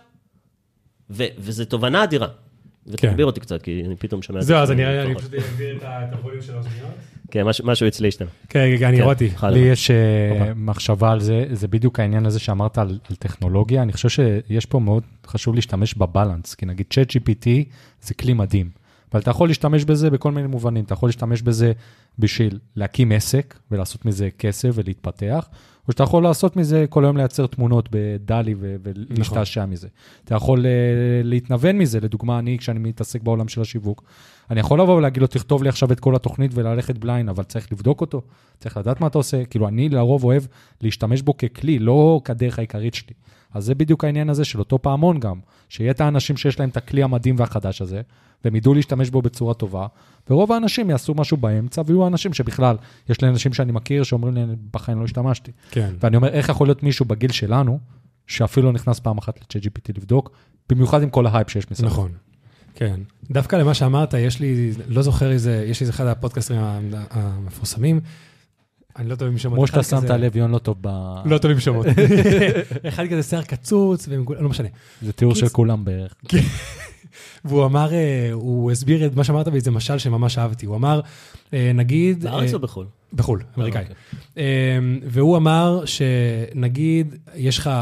C: וזה תובנה אדירה. ותגביר אותי קצת, כי אני פתאום שומע...
A: זהו, אז אני פשוט אגביר את הווליום של האוזניות.
C: כן, משהו אצלי השתנה.
A: כן, אני ראיתי.
B: לי יש מחשבה על זה, זה בדיוק העניין הזה שאמרת על טכנולוגיה, אני חושב שיש פה מאוד חשוב להשתמש בבלנס, כי נגיד ChatGPT זה כלי מדהים, אבל אתה יכול להשתמש בזה בכל מיני מובנים, אתה יכול להשתמש בזה בשביל להקים עסק ולעשות מזה כסף ולהתפתח, או שאתה יכול לעשות מזה כל היום לייצר תמונות בדלי ולהשתעשע מזה. אתה יכול להתנוון מזה, לדוגמה אני כשאני מתעסק בעולם של השיווק, אני יכול לבוא ולהגיד לו, תכתוב לי עכשיו את כל התוכנית וללכת בליין, אבל צריך לבדוק אותו, צריך לדעת מה אתה עושה, כאילו אני לרוב אוהב להשתמש בו ככלי, לא כדרך העיקרית שלי. אז זה בדיוק העניין הזה של אותו פעמון גם, שיהיה את האנשים שיש להם את הכלי המדהים והחדש הזה, והם ידעו להשתמש בו בצורה טובה, ורוב האנשים יעשו משהו באמצע, ויהיו האנשים שבכלל, יש לי אנשים שאני מכיר, שאומרים לי, בחיים לא השתמשתי.
A: כן.
B: ואני אומר, איך יכול להיות מישהו בגיל שלנו, שאפילו לא נכנס פעם אחת ל-ChatGPT לבדוק, במיוחד עם כל ההייפ שיש מסביב.
A: נכון. כן. דווקא למה שאמרת, יש לי, לא זוכר איזה, יש לי אחד הפודקאסטרים המפורסמים, אני לא טוב עם שמות.
B: כמו שאתה שמת לב, יון לא טוב
A: לא טוב עם שמות. אחד כזה שיער קצוץ, לא משנה.
B: זה תיאור של כולם בערך.
A: והוא אמר, הוא הסביר את מה שאמרת, וזה משל שממש אהבתי. הוא אמר, נגיד...
C: בארץ או בחול?
A: בחול, אמריקאי. והוא אמר שנגיד, יש לך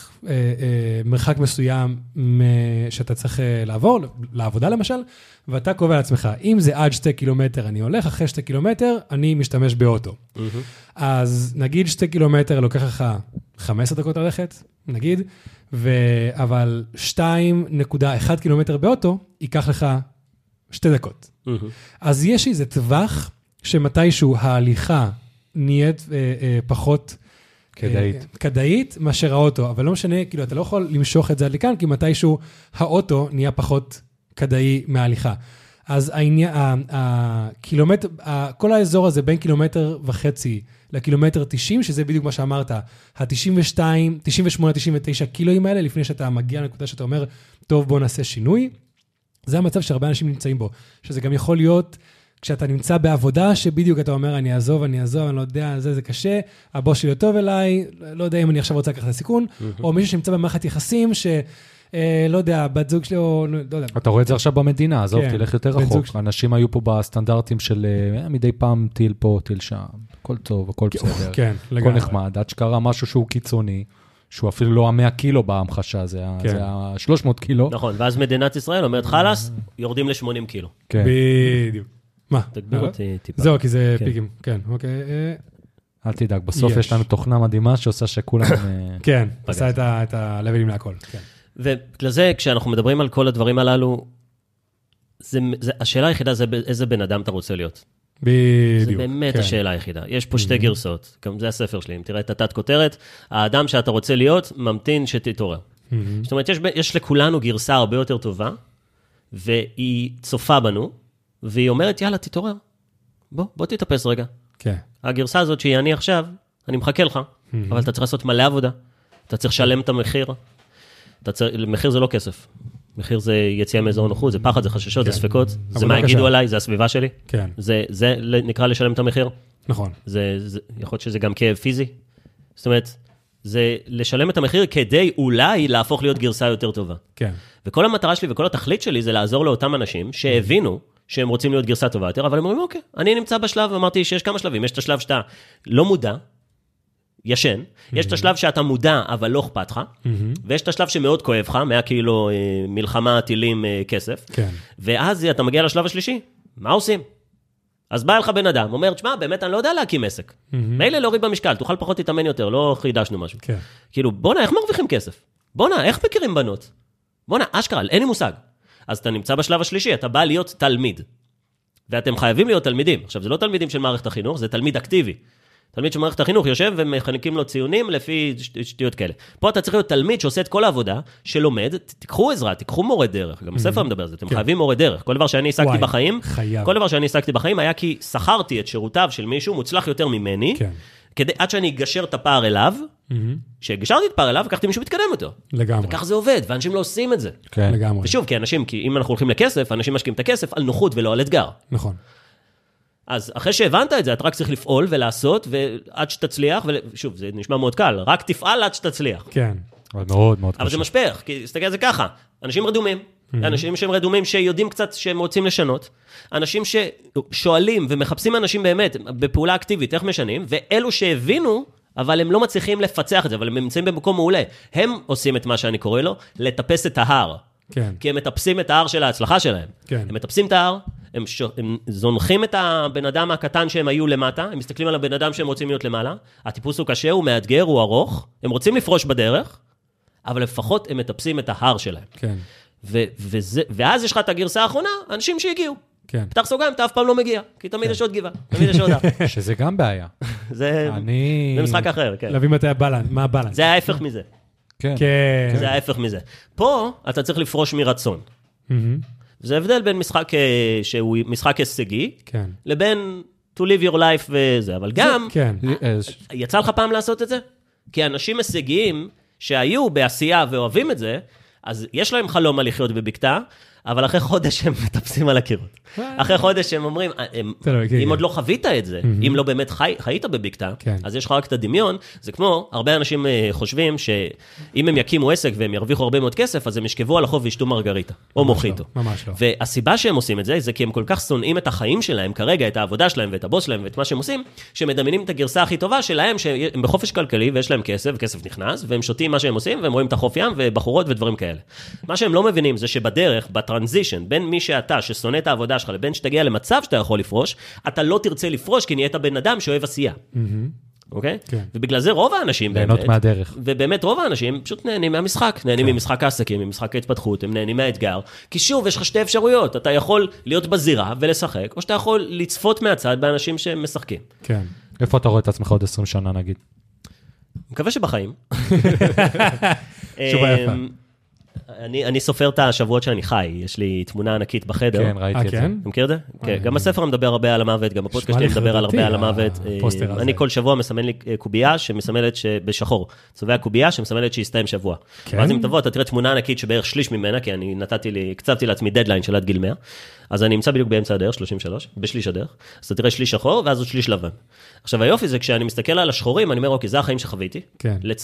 A: מרחק מסוים שאתה צריך לעבור, לעבודה למשל, ואתה קובע לעצמך, אם זה עד 2 קילומטר אני הולך, אחרי 2 קילומטר אני משתמש באוטו. אז נגיד 2 קילומטר לוקח לך 15 דקות ללכת, נגיד, אבל 2.1 קילומטר באוטו, ייקח לך 2 דקות. אז יש איזה טווח שמתישהו ההליכה נהיית פחות כדאית מאשר האוטו, אבל לא משנה, כאילו אתה לא יכול למשוך את זה עד לכאן, כי מתישהו האוטו נהיה פחות כדאי מההליכה. אז הקילומטר, כל האזור הזה בין 1.5 קילומטר לקילומטר 90, שזה בדיוק מה שאמרת, ה-92, 98, 99 קילואים האלה, לפני שאתה מגיע לנקודה שאתה אומר, טוב, בוא נעשה שינוי, זה המצב שהרבה אנשים נמצאים בו, שזה גם יכול להיות, כשאתה נמצא בעבודה, שבדיוק אתה אומר, אני אעזוב, אני לא יודע, זה קשה, הבוס שלי טוב אליי, לא יודע אם אני עכשיו רוצה לקחת את הסיכון, או מישהו שנמצא במערכת יחסים, לא יודע, בת זוג שלי, או לא יודע.
B: אתה רואה את זה עכשיו במדינה, עזוב, תלך יותר רחוק. אנשים היו פה בסטנדרטים של מדי פעם טיל פה, טיל שם, הכל טוב, הכל בסדר.
A: כן,
B: הכל נחמד, עד שקרה משהו שהוא קיצוני, שהוא אפילו לא 100 קילו בהמחשה, זה 300 קילו.
C: נכון, ואז מדינת ישראל אומרת, חלס, יורדים ל-80 קילו.
B: כן.
A: בדיוק. מה?
C: תגביר אותי טיפה.
A: זהו, כי זה פיקים. כן, אוקיי.
B: אל תדאג, בסוף יש לנו תוכנה מדהימה שעושה שכולם...
A: כן, עשה את הלבלים להכל.
C: ובגלל זה, כשאנחנו מדברים על כל הדברים הללו, השאלה היחידה זה איזה בן אדם אתה רוצה להיות.
A: בדיוק.
C: זה באמת השאלה היחידה. יש פה שתי גרסאות, גם זה הספר שלי, אם תראה את התת כותרת, האדם שאתה רוצה להיות, ממתין שתתעורר. זאת אומרת, יש לכולנו גרסה הרבה יותר טובה, והיא צופה בנו, והיא אומרת, יאללה, תתעורר. בוא תתאפס רגע.
A: כן.
C: הגרסה הזאת שהיא אני עכשיו, אני מחכה לך, אבל אתה צריך לעשות מלא עבודה. אתה צריך לשלם את המחיר. מחיר זה לא כסף. מחיר זה יציאה מאזור נוחות, זה פחד, זה חששות, זה ספקות. זה מה יגידו עליי, זה הסביבה שלי.
A: כן.
C: זה נקרא לשלם את המחיר.
A: נכון.
C: יכול להיות שזה גם כאב פיזי. זאת אומרת, זה לשלם את המחיר כדי אולי להפוך להיות גרסה יותר טובה.
A: כן.
C: וכל המטרה שלי וכל התכלית שלי זה לעזור לאותם אנשים שהבינו שהם רוצים להיות גרסה טובה יותר, אבל הם אומרים, אוקיי, אני נמצא בשלב, אמרתי שיש כמה שלבים, יש את השלב שאתה לא מודע, ישן, יש את השלב שאתה מודע, אבל לא אכפת לך, ויש את השלב שמאוד כואב לך, 100 קילו מלחמה, טילים, כסף, ואז אתה מגיע לשלב השלישי, מה עושים? אז בא לך בן אדם, אומר, תשמע, באמת אני לא יודע להקים עסק. מילא להוריד במשקל, תוכל פחות להתאמן יותר, לא חידשנו משהו. כאילו, בונה, איך מרוויחים כסף? בונה, איך מכירים בנות? בונה, אשכרה, אין לי מושג. אז אתה נמצא בשלב השלישי, אתה בא להיות תלמיד. ואתם חייבים להיות תלמידים. עכשיו, זה לא תלמידים של מערכת החינוך, זה תלמיד אקטיבי. תלמיד של מערכת החינוך יושב ומחנקים לו ציונים לפי שטויות כאלה. פה אתה צריך להיות תלמיד שעושה את כל העבודה, שלומד, תיקחו עזרה, תיקחו מורה דרך. גם הספר מדבר על זה, אתם חייבים מורה דרך. כל דבר שאני עסקתי בחיים, היה כי שכרתי את שירותיו של מישהו מוצלח יותר ממני, עד שאני אגשר את הפער אליו, כשגשרתי את הפער אליו, לקחתי מישהו מתקדם אותו.
A: לגמרי.
C: וכך זה עובד, ואנשים לא עושים את זה.
A: לגמרי.
C: ושוב, כי אם אנחנו הולכים לכסף, אנשים משקיעים את הכסף על נוחות ולא על אתגר.
A: נכון.
C: אז אחרי שהבנת את זה, אתה רק צריך לפעול ולעשות, ועד שתצליח, ושוב, זה נשמע מאוד קל, רק תפעל עד שתצליח.
A: כן.
B: אבל מאוד מאוד קשה.
C: אבל זה משפך, כי תסתכל על זה ככה, אנשים רדומים, אנשים שהם רדומים שיודעים קצת שהם רוצים לשנות, אנשים ששואלים ומחפשים אנשים באמת בפעולה אקטיבית, איך משנים, ואלו שהבינו, אבל הם לא מצליחים לפצח את זה, אבל הם נמצאים במקום מעולה. הם עושים את מה שאני קורא לו, לטפס את ההר.
A: כן.
C: כי הם מטפסים את ההר של ההצלחה שלהם.
A: כן.
C: הם מטפסים את ההר, הם זונחים את הבן אדם הקטן שהם היו למטה, הם מסתכלים על הבן אדם שהם רוצים להיות למעלה, הטיפוס הוא קשה, הוא מאתגר, הוא ארוך, הם רוצים לפרוש בדרך, אבל לפחות הם מטפסים את ההר שלהם.
A: כן.
C: ואז יש לך את הגרסה האחרונה, אנשים שהגיעו.
A: כן.
C: פתח סוגריים, אתה אף פעם לא מגיע, כי תמיד יש עוד גבעה, תמיד יש עוד הר.
B: שזה גם בעיה.
C: זה משחק אחר, כן.
A: להביא מתי הבלנס, מה הבלנס?
C: זה ההפך מזה.
B: כן.
C: זה ההפך מזה. פה אתה צריך לפרוש מרצון. זה הבדל בין משחק שהוא משחק הישגי, לבין to live your life וזה, אבל גם, יצא לך פעם לעשות את זה? כי אנשים הישגיים שהיו בעשייה ואוהבים את זה, אז יש להם חלום על לחיות בבקתה, אבל אחרי חודש הם מטפסים על הקירות. אחרי חודש הם אומרים, אם עוד לא חווית את זה, אם לא באמת חיית בבקתה, אז יש לך רק את הדמיון, זה כמו, הרבה אנשים חושבים שאם הם יקימו עסק והם ירוויחו הרבה מאוד כסף, אז הם ישכבו על החוף וישתו מרגריטה, או מוחיטו.
A: ממש לא.
C: והסיבה שהם עושים את זה, זה כי הם כל כך שונאים את החיים שלהם כרגע, את העבודה שלהם ואת הבוס שלהם ואת מה שהם עושים, שמדמיינים את הגרסה הכי טובה שלהם, שהם בחופש כלכלי ויש להם כסף, כסף נכנס, והם שותים מה שהם עושים, והם רואים את החוף ים ובחורות ודברים כאלה. מה שהם לא מבינים זה שבדרך, בטרנזישן, בין מי שאתה, ששונא את העבודה שלך, לבין שתגיע למצב שאתה יכול לפרוש, אתה לא תרצה לפרוש, כי נהיית בן אדם שאוהב עשייה. אוקיי? ובגלל זה רוב האנשים,
B: ליהנות מהדרך.
C: ובאמת רוב האנשים פשוט נהנים מהמשחק, נהנים ממשחק העסקים, ממשחק ההתפתחות, הם נהנים מהאתגר, כי שוב, יש לך שתי אפשרויות, אתה יכול להיות בזירה ולשחק, או שאתה יכול לצפות מהצד באנשים שמשחקים.
A: כן.
B: איפה אתה רואה את עצמך עוד 20 שנה, נגיד?
C: מקווה שבחיים.
A: תשובה יפה.
C: אני סופר את השבועות שאני חי, יש לי תמונה ענקית בחדר.
B: כן, ראיתי את זה.
C: אתה מכיר את זה? כן, גם הספר מדבר הרבה על המוות, גם הפודקאסט שלי מדבר על הרבה על המוות. אני כל שבוע מסמן לי קובייה שמסמלת שבשחור, צובע קובייה שמסמלת שהסתיים שבוע. ואז אם תבוא, אתה תראה תמונה ענקית שבערך שליש ממנה, כי אני הקצבתי לעצמי דדליין של עד גיל 100, אז אני נמצא בדיוק באמצע הדרך, 33, בשליש הדרך, אז אתה תראה שליש שחור, ואז עוד שליש לבן. עכשיו היופי זה כשאני מסתכל על השחורים, אני אומר, אוקיי, זה החיים שחוויתי.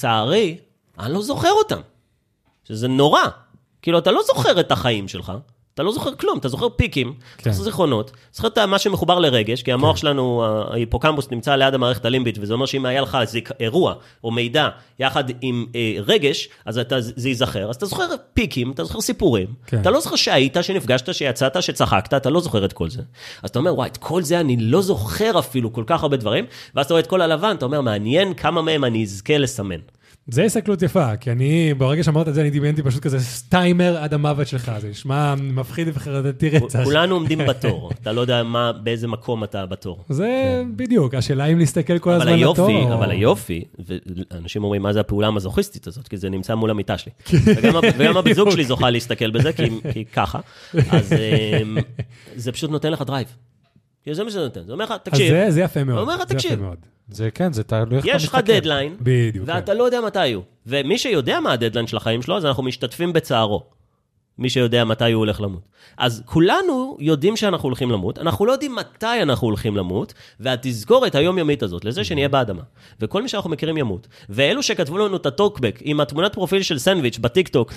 C: לצערי, אני לא זוכר אותם. שזה נורא. כאילו, אתה לא זוכר את החיים שלך, אתה לא זוכר כלום, אתה זוכר פיקים, אתה זוכר זיכרונות, זוכר את מה שמחובר לרגש, כי המוח שלנו, ההיפוקמפוס נמצא ליד המערכת הלימבית, וזה אומר שאם היה לך אירוע או מידע יחד עם רגש, אז זה ייזכר, אז אתה זוכר פיקים, אתה זוכר סיפורים, אתה לא זוכר שהיית, שנפגשת, שיצאת, שצחקת, אתה לא זוכר את כל זה. אז אתה אומר, וואי, את כל זה אני לא זוכר אפילו כל כך הרבה דברים, ואז אתה רואה את כל הלבן, אתה אומר, מעניין כמה מהם אני אזכה לסמן.
A: זה הסתכלות יפה, כי אני, ברגע שאמרת את זה, אני דימיינתי פשוט כזה סטיימר עד המוות שלך, זה נשמע מפחיד וחרדתי רצח.
C: כולנו עומדים בתור, אתה לא יודע באיזה מקום אתה בתור.
A: זה בדיוק, השאלה אם להסתכל כל הזמן לתור.
C: אבל היופי, ואנשים אומרים, מה זה הפעולה המזוכיסטית הזאת, כי זה נמצא מול המיטה שלי. וגם הבת זוג שלי זוכה להסתכל בזה, כי ככה. אז זה פשוט נותן לך דרייב. זה מה שזה נותן, זה אומר לך, תקשיב.
A: זה יפה מאוד.
C: זה אומר לך, תקשיב.
B: זה כן, זה תלוי איך אתה
C: יש לך דדליין, ואתה לא יודע מתי הוא. ומי שיודע מה הדדליין של החיים שלו, אז אנחנו משתתפים בצערו. מי שיודע מתי הוא הולך למות. אז כולנו יודעים שאנחנו הולכים למות, אנחנו לא יודעים מתי אנחנו הולכים למות, והתזכורת היומיומית הזאת, לזה שנהיה באדמה. וכל מי שאנחנו מכירים ימות. ואלו שכתבו לנו את הטוקבק, עם התמונת פרופיל של סנדוויץ' בטיקטוק.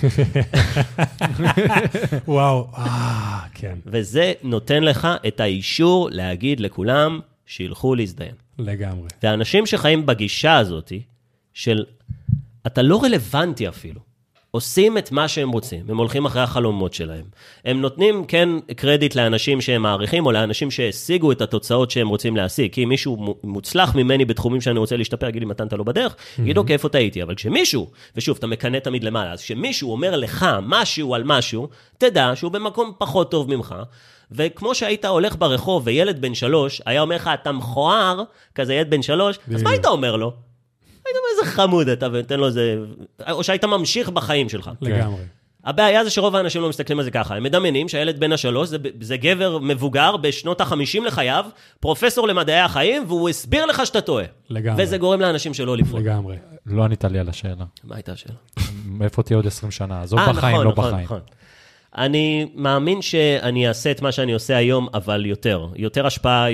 A: וואו, כן.
C: וזה נותן לך את האישור להגיד לכולם שילכו להזדיין.
A: לגמרי.
C: והאנשים שחיים בגישה הזאת, של אתה לא רלוונטי אפילו, עושים את מה שהם רוצים, הם הולכים אחרי החלומות שלהם. הם נותנים כן קרדיט לאנשים שהם מעריכים, או לאנשים שהשיגו את התוצאות שהם רוצים להשיג, כי מישהו מוצלח ממני בתחומים שאני רוצה להשתפר, יגיד לי מתן אתה לא בדרך, יגיד אוקיי, איפה טעיתי, אבל כשמישהו, ושוב, אתה מקנה תמיד למעלה, אז כשמישהו אומר לך משהו על משהו, תדע שהוא במקום פחות טוב ממך, וכמו שהיית הולך ברחוב, וילד בן 3, היה אומר לך, אתה מכוער, כזה ילד בן 3, אז מה היית אומר לו? היית אומר, איזה חמוד אתה, ונתן לו איזה... או שהיית ממשיך בחיים שלך.
A: לגמרי.
C: הבעיה זה שרוב האנשים לא מסתכלים על זה ככה. הם מדמיינים שהילד בן 3, זה גבר מבוגר בשנות ה-50 לחייו, פרופסור למדעי החיים, והוא הסביר לך שאתה טועה.
A: לגמרי.
C: וזה גורם לאנשים שלא לפעול.
A: לגמרי.
B: לא ענית לי על השאלה.
C: מה הייתה השאלה?
B: מאיפה תהיה עוד 20 שנה? עזוב בחיים, לא בחיים.
C: נכון. אני מאמין שאני אעשה את מה שאני עושה היום, אבל יותר. יותר השפעה,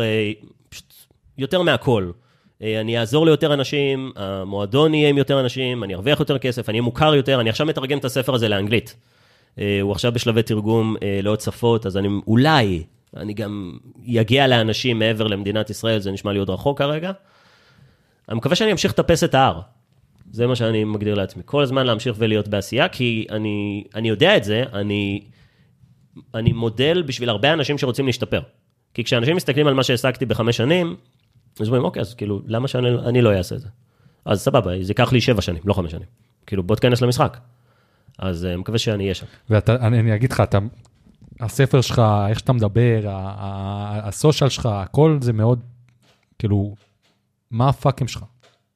C: יותר מהכל. אני אעזור ליותר אנשים, המועדון יהיה עם יותר אנשים, אני ארוויח יותר כסף, אני אהיה מוכר יותר, אני עכשיו מתרגם את הספר הזה לאנגלית. הוא עכשיו בשלבי תרגום לעוד שפות, אז אני גם יגיע לאנשים מעבר למדינת ישראל, זה נשמע לי עוד רחוק כרגע. אני מקווה שאני אמשיך לטפס את ההר. זה מה שאני מגדיר לעצמי. כל הזמן להמשיך ולהיות בעשייה, כי אני יודע את זה, אני מודל בשביל הרבה אנשים שרוצים להשתפר. כי כשאנשים מסתכלים על מה שהעסקתי ב5 שנים, אז אומרים, אוקיי, אז כאילו, למה שאני לא אעשה את זה? אז סבבה, זה ייקח לי 7 שנים, לא 5 שנים. כאילו, בוא תכנס למשחק. אז אני מקווה שאני אהיה שם.
B: ואני אגיד לך, הספר שלך, איך שאתה מדבר, הסושיאל שלך, הכל זה מאוד, כאילו, מה הפאקים שלך?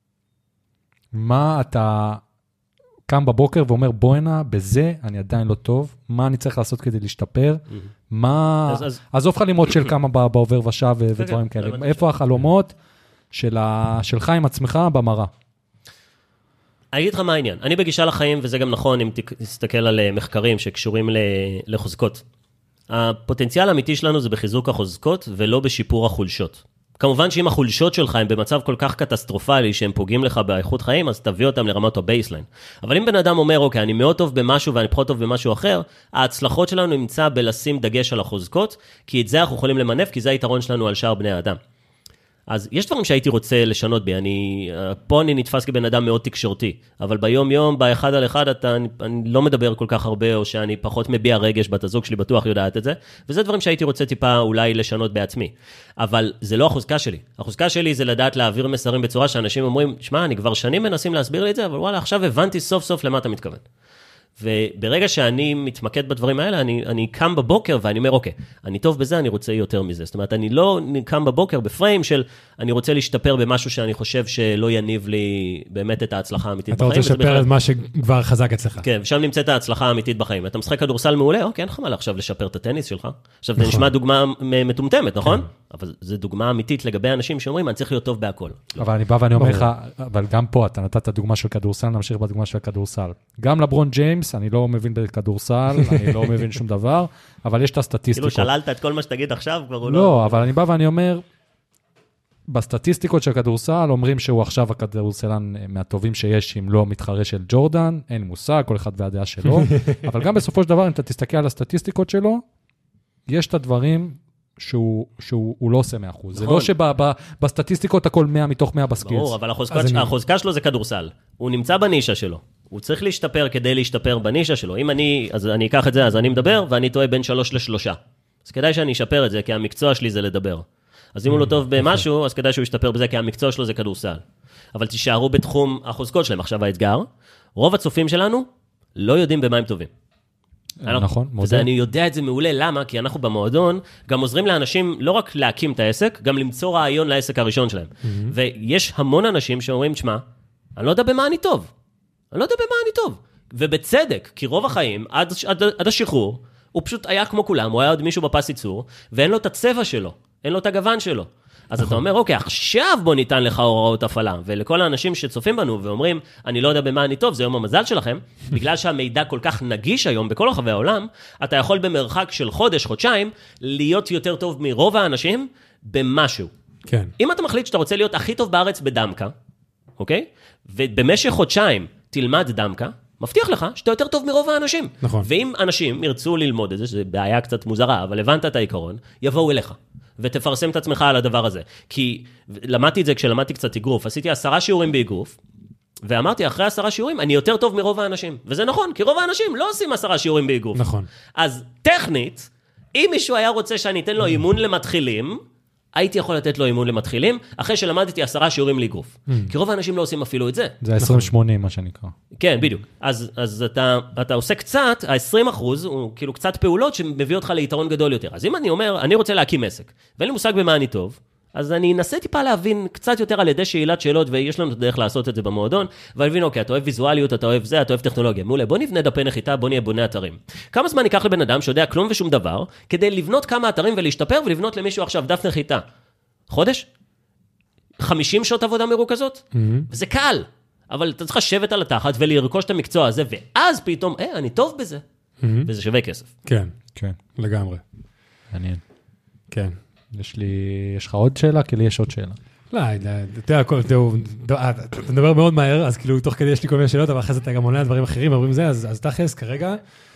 B: מה אתה קם בבוקר ואומר, בוא הנה, בזה אני עדיין לא טוב, מה אני צריך לעשות כדי להשתפר? מה... עזוב לך לימוד של כמה בעובר ושב ודברים כאלה. איפה החלומות שלך עם עצמך במראה?
C: אני אגיד לך מה העניין. אני בגישה לחיים, וזה גם נכון אם תסתכל על מחקרים שקשורים לחוזקות. הפוטנציאל האמיתי שלנו זה בחיזוק החוזקות, ולא בשיפור החולשות. כמובן שאם החולשות שלך הם במצב כל כך קטסטרופלי, שהם פוגעים לך באיכות חיים, אז תביא אותם לרמת הבייסליין. אבל אם בן אדם אומר, אוקיי, אני מאוד טוב במשהו ואני פחות טוב במשהו אחר, ההצלחות שלנו נמצא בלשים דגש על החוזקות, כי את זה אנחנו יכולים למנף, כי זה היתרון שלנו על שאר בני האדם. אז יש דברים שהייתי רוצה לשנות בי, פה אני נתפס כבן אדם מאוד תקשורתי, אבל ביום יום, באחד על אחד, אני לא מדבר כל כך הרבה, או שאני פחות מביע רגש, בת הזוג שלי בטוח יודעת את זה, וזה דברים שהייתי רוצה טיפה אולי לשנות בעצמי, אבל זה לא החוזקה שלי. החוזקה שלי זה לדעת להעביר מסרים בצורה שאנשים אומרים, שמע, אני כבר שנים מנסים להסביר לי את זה, אבל וואלה, עכשיו הבנתי סוף סוף למה אתה מתכוון. וברגע שאני מתמקד בדברים האלה, אני קם בבוקר ואני אומר, אוקיי, אני טוב בזה, אני רוצה יותר מזה. זאת אומרת, אני לא קם בבוקר בפריים של, אני רוצה להשתפר במשהו שאני חושב שלא יניב לי באמת את ההצלחה האמיתית בחיים.
A: אתה רוצה לשפר את מה שכבר חזק אצלך.
C: כן, ושם נמצאת ההצלחה האמיתית בחיים. אתה משחק כדורסל מעולה, אוקיי, אין לך מה עכשיו לשפר את הטניס שלך. עכשיו, זה נשמע דוגמה מטומטמת, נכון? אבל זו דוגמה אמיתית לגבי אנשים שאומרים, אני צריך להיות טוב בהכל.
B: אבל אני בא ואני אומר לך, אבל גם פה, אתה נתת דוגמה של כדורסל, נמשיך בדוגמה של כדורסל. גם לברון ג'יימס, אני לא מבין בכדורסל, אני לא מבין שום דבר, אבל יש את הסטטיסטיקות.
C: כאילו שללת את כל מה שתגיד עכשיו, כבר הוא לא...
B: לא, אבל אני בא ואני אומר, בסטטיסטיקות של כדורסל, אומרים שהוא עכשיו הכדורסלן מהטובים שיש, אם לא מתחרה של ג'ורדן, אין מושג, כל אחד והדעה שלו, אבל גם בסופו של דבר, אם אתה תסתכל על הסטטיסטיקות שלו, יש את הדברים שהוא לא עושה 100%. זה לא שבסטטיסטיקות הכל 100 מתוך 100 בסקילס.
C: ברור, אבל החוזקה שלו זה כדורסל. הוא נמצא בנישה שלו. הוא צריך להשתפר כדי להשתפר בנישה שלו. אם אז אני אקח את זה, אז אני מדבר, ואני טועה בין 3 ל3. אז כדאי שאני אשפר את זה, כי המקצוע שלי זה לדבר. אז אם הוא לא טוב במשהו, אז כדאי שהוא ישתפר בזה, כי המקצוע שלו זה כדורסל. אבל תישארו בתחום החוזקות שלהם. עכשיו האתגר, רוב הצופים שלנו לא יודעים במה הם טובים.
B: נכון,
C: מודה. אני יודע את זה מעולה, למה? כי אנחנו במועדון גם עוזרים לאנשים לא רק להקים את העסק, גם למצוא רעיון לעסק הראשון שלהם. ויש המון אנשים שאומרים, שמה, אני לא יודע במה אני טוב. אני לא יודע במה אני טוב. ובצדק, כי רוב החיים, עד השחרור, הוא פשוט היה כמו כולם, הוא היה עוד מישהו בפס ייצור, ואין לו את הצבע שלו, אין לו את הגוון שלו. אז אתה אומר, אוקיי, עכשיו בוא ניתן לך הוראות הפעלה, ולכל האנשים שצופים בנו ואומרים, אני לא יודע במה אני טוב, זה יום המזל שלכם, בגלל שהמידע כל כך נגיש היום בכל רחבי העולם, אתה יכול במרחק של חודש, חודשיים, להיות יותר טוב מרוב האנשים במשהו.
A: כן.
C: אם אתה מחליט שאתה רוצה להיות הכי טוב בארץ בדמקה, אוקיי? ובמשך חודשיים תלמד דמקה, מבטיח לך שאתה יותר טוב מרוב האנשים.
A: נכון.
C: ואם אנשים ירצו ללמוד את זה, שזה בעיה קצת מוזרה, אבל הבנת את העיקרון, יבואו אליך. ותפרסם את עצמך על הדבר הזה. כי למדתי את זה כשלמדתי קצת אגרוף, עשיתי 10 שיעורים באגרוף, ואמרתי, אחרי 10 שיעורים, אני יותר טוב מרוב האנשים. וזה נכון, כי רוב האנשים לא עושים 10 שיעורים באגרוף.
A: נכון.
C: אז טכנית, אם מישהו היה רוצה שאני אתן לו אימון למתחילים, הייתי יכול לתת לו אימון למתחילים, אחרי שלמדתי 10 שיעורים לאגרוף. כי רוב האנשים לא עושים אפילו את זה.
B: זה 20-80, מה שנקרא.
C: כן, בדיוק. אז אתה עושה קצת, ה-20% הוא כאילו קצת פעולות שמביא אותך ליתרון גדול יותר. אז אם אני אומר, אני רוצה להקים עסק, ואין לי מושג במה אני טוב, אז אני אנסה טיפה להבין קצת יותר על ידי שאלת שאלות, ויש לנו דרך לעשות את זה במועדון, ולהבין, אוקיי, אתה אוהב ויזואליות, אתה אוהב זה, אתה אוהב טכנולוגיה. מעולה, בוא נבנה דפי נחיתה, בוא נהיה בוני אתרים. כמה זמן ייקח לבן אדם שיודע כלום ושום דבר, כדי לבנות כמה אתרים ולהשתפר ולבנות למישהו עכשיו דף נחיתה? חודש? 50 שעות עבודה מרוכזות? וזה קל, אבל אתה צריך לשבת על התחת ולרכוש את המקצוע הזה, ואז פתאום, אני טוב בזה. וזה שווה כסף.
A: כן,
B: כן.
A: לגמרי.
B: מעניין.
A: כן.
B: יש לך עוד שאלה? כי לי יש עוד שאלה.
A: לא, אתה מדבר מאוד מהר, אז כאילו תוך כדי יש לי כל מיני שאלות, אבל אחרי זה אתה גם עונה על דברים אחרים, ואומרים זה, אז תכלס כרגע,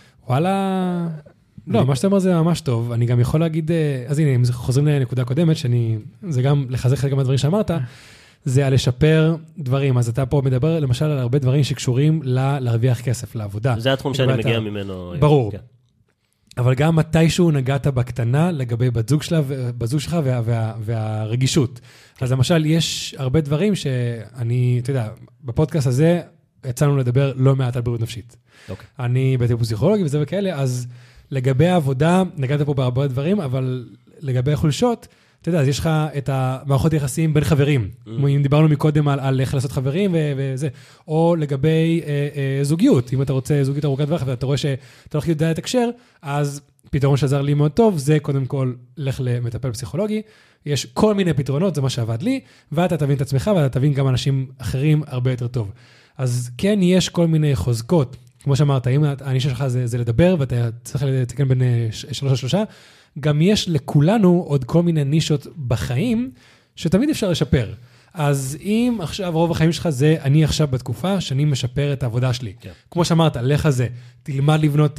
A: וואלה, לא, מה שאתה אומר זה ממש טוב, אני גם יכול להגיד, אז הנה, אם חוזרים לנקודה קודמת, זה גם לחזק חלק מהדברים שאמרת, זה על לשפר דברים, אז אתה פה מדבר למשל על הרבה דברים שקשורים להרוויח כסף, לעבודה.
C: זה התחום שאני מגיע ממנו.
A: ברור. אבל גם מתישהו נגעת בקטנה לגבי בת זוג שלך והרגישות. אז למשל, יש הרבה דברים שאני, אתה יודע, בפודקאסט הזה יצאנו לדבר לא מעט על בריאות נפשית. אני בטיפוס פסיכולוגי וזה וכאלה, אז לגבי העבודה, נגעת פה בהרבה דברים, אבל לגבי חולשות, אתה יודע, אז יש לך את המערכות יחסים בין חברים. אם דיברנו מקודם על איך לעשות חברים וזה, או לגבי זוגיות. אם אתה רוצה זוגיות ארוכת טווח ואתה רואה שאתה הולך יודע את הקשר, אז פתרון שעזר לי מאוד טוב, זה קודם כל לך למטפל פסיכולוגי. יש כל מיני פתרונות, זה מה שעבד לי, ואתה תבין את עצמך, ואתה תבין גם אנשים אחרים הרבה יותר טוב. אז כן, יש כל מיני חוזקות. כמו שאמרת, אם הנישה שלך זה לדבר, ואתה צריך לתקן בין 3 ל3, גם יש לכולנו עוד כל מיני נישות בחיים, שתמיד אפשר לשפר. אז אם עכשיו רוב החיים שלך זה, אני עכשיו בתקופה שאני משפר את העבודה שלי. כן. כמו שאמרת, לך זה, תלמד לבנות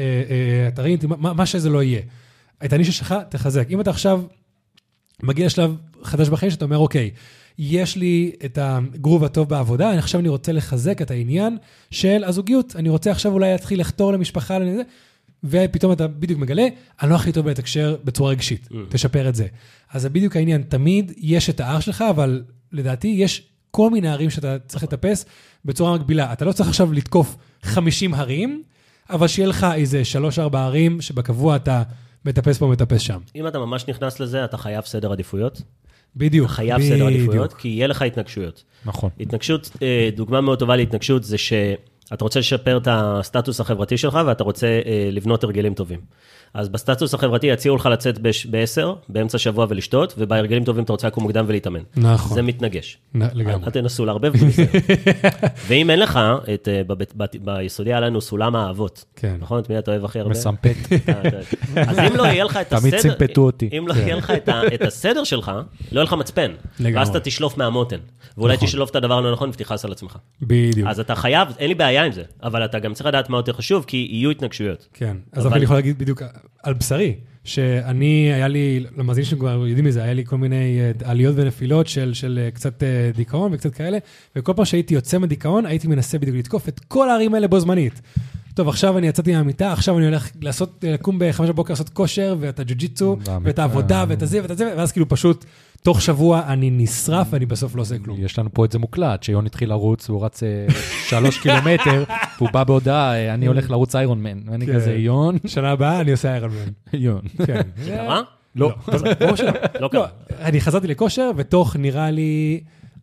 A: אתרים, מה שזה לא יהיה. את הנישה שלך תחזק. אם אתה עכשיו מגיע לשלב חדש בחיים, שאתה אומר, אוקיי, יש לי את הגרוב הטוב בעבודה, עכשיו אני רוצה לחזק את העניין של הזוגיות. אני רוצה עכשיו אולי להתחיל לחתור למשפחה, ופתאום אתה בדיוק מגלה, אני לא הכי טוב להתקשר בצורה רגשית, תשפר את זה. אז זה בדיוק העניין, תמיד יש את הער שלך, אבל לדעתי יש כל מיני ערים שאתה צריך לטפס בצורה מקבילה. אתה לא צריך עכשיו לתקוף 50 הרים, אבל שיהיה לך איזה 3-4 ערים שבקבוע אתה מטפס פה ומטפס שם. אם
C: אתה ממש נכנס לזה, אתה חייב סדר עדיפויות.
A: בדיוק.
C: אתה חייב סדר עדיפויות, כי יהיה לך התנגשויות.
B: נכון.
C: התנגשות, דוגמה מאוד טובה להתנגשות זה אתה רוצה לשפר את הסטטוס החברתי שלך, ואתה רוצה לבנות הרגלים טובים. אז בסטטוס החברתי יציעו לך לצאת ב-10, באמצע שבוע ולשתות, ובהרגלים טובים אתה רוצה לקום מוקדם ולהתאמן.
A: נכון.
C: זה מתנגש.
A: לגמרי.
C: אל תנסו לערבב בזה. ואם אין לך, ביסודי היה לנו סולם האהבות.
A: כן.
C: נכון? את מי אתה אוהב הכי הרבה?
B: מסמפת.
C: אז אם לא יהיה לך את הסדר...
B: תמיד צימפטו אותי.
C: אם לא יהיה לך את הסדר שלך, לא יהיה לך מצפן.
A: לגמרי.
C: ואז אתה תשלוף מהמותן. ואולי תשלוף את הדבר הלא נכון ותכעס על עצמך.
A: בדיוק.
C: אז אתה חייב, אין לי בעיה עם זה, אבל אתה גם צריך לדעת מה יותר חשוב, כי יהיו התנגשויות.
A: כן, אז אני יכול להגיד בדיוק על בשרי, שאני, היה לי, למאזינים שכבר יודעים מזה, היה לי כל מיני עליות ונפילות של קצת דיכאון וקצת כאלה, וכל פעם שהייתי יוצא מדיכאון, הייתי מנסה בדיוק לתקוף את כל הערים האלה בו זמנית. טוב, עכשיו אני יצאתי מהמיטה, עכשיו אני הולך לקום ב-5 בבוקר, לעשות כושר, ואת הג'ו-ג'יצו, ואת העבודה, ואת הזה, ואז כאילו פשוט, תוך שבוע אני נשרף, ואני בסוף לא עושה כלום.
B: יש לנו פה את זה מוקלט, שיון התחיל לרוץ, והוא רץ 3 קילומטר, והוא בא בהודעה, אני הולך לרוץ איירון מן, ואני כזה, יון.
A: שנה הבאה אני עושה איירון מן.
B: יון.
A: כן.
C: זה קרה?
B: לא.
C: לא קרה.
A: אני חזרתי לכושר, ותוך נראה לי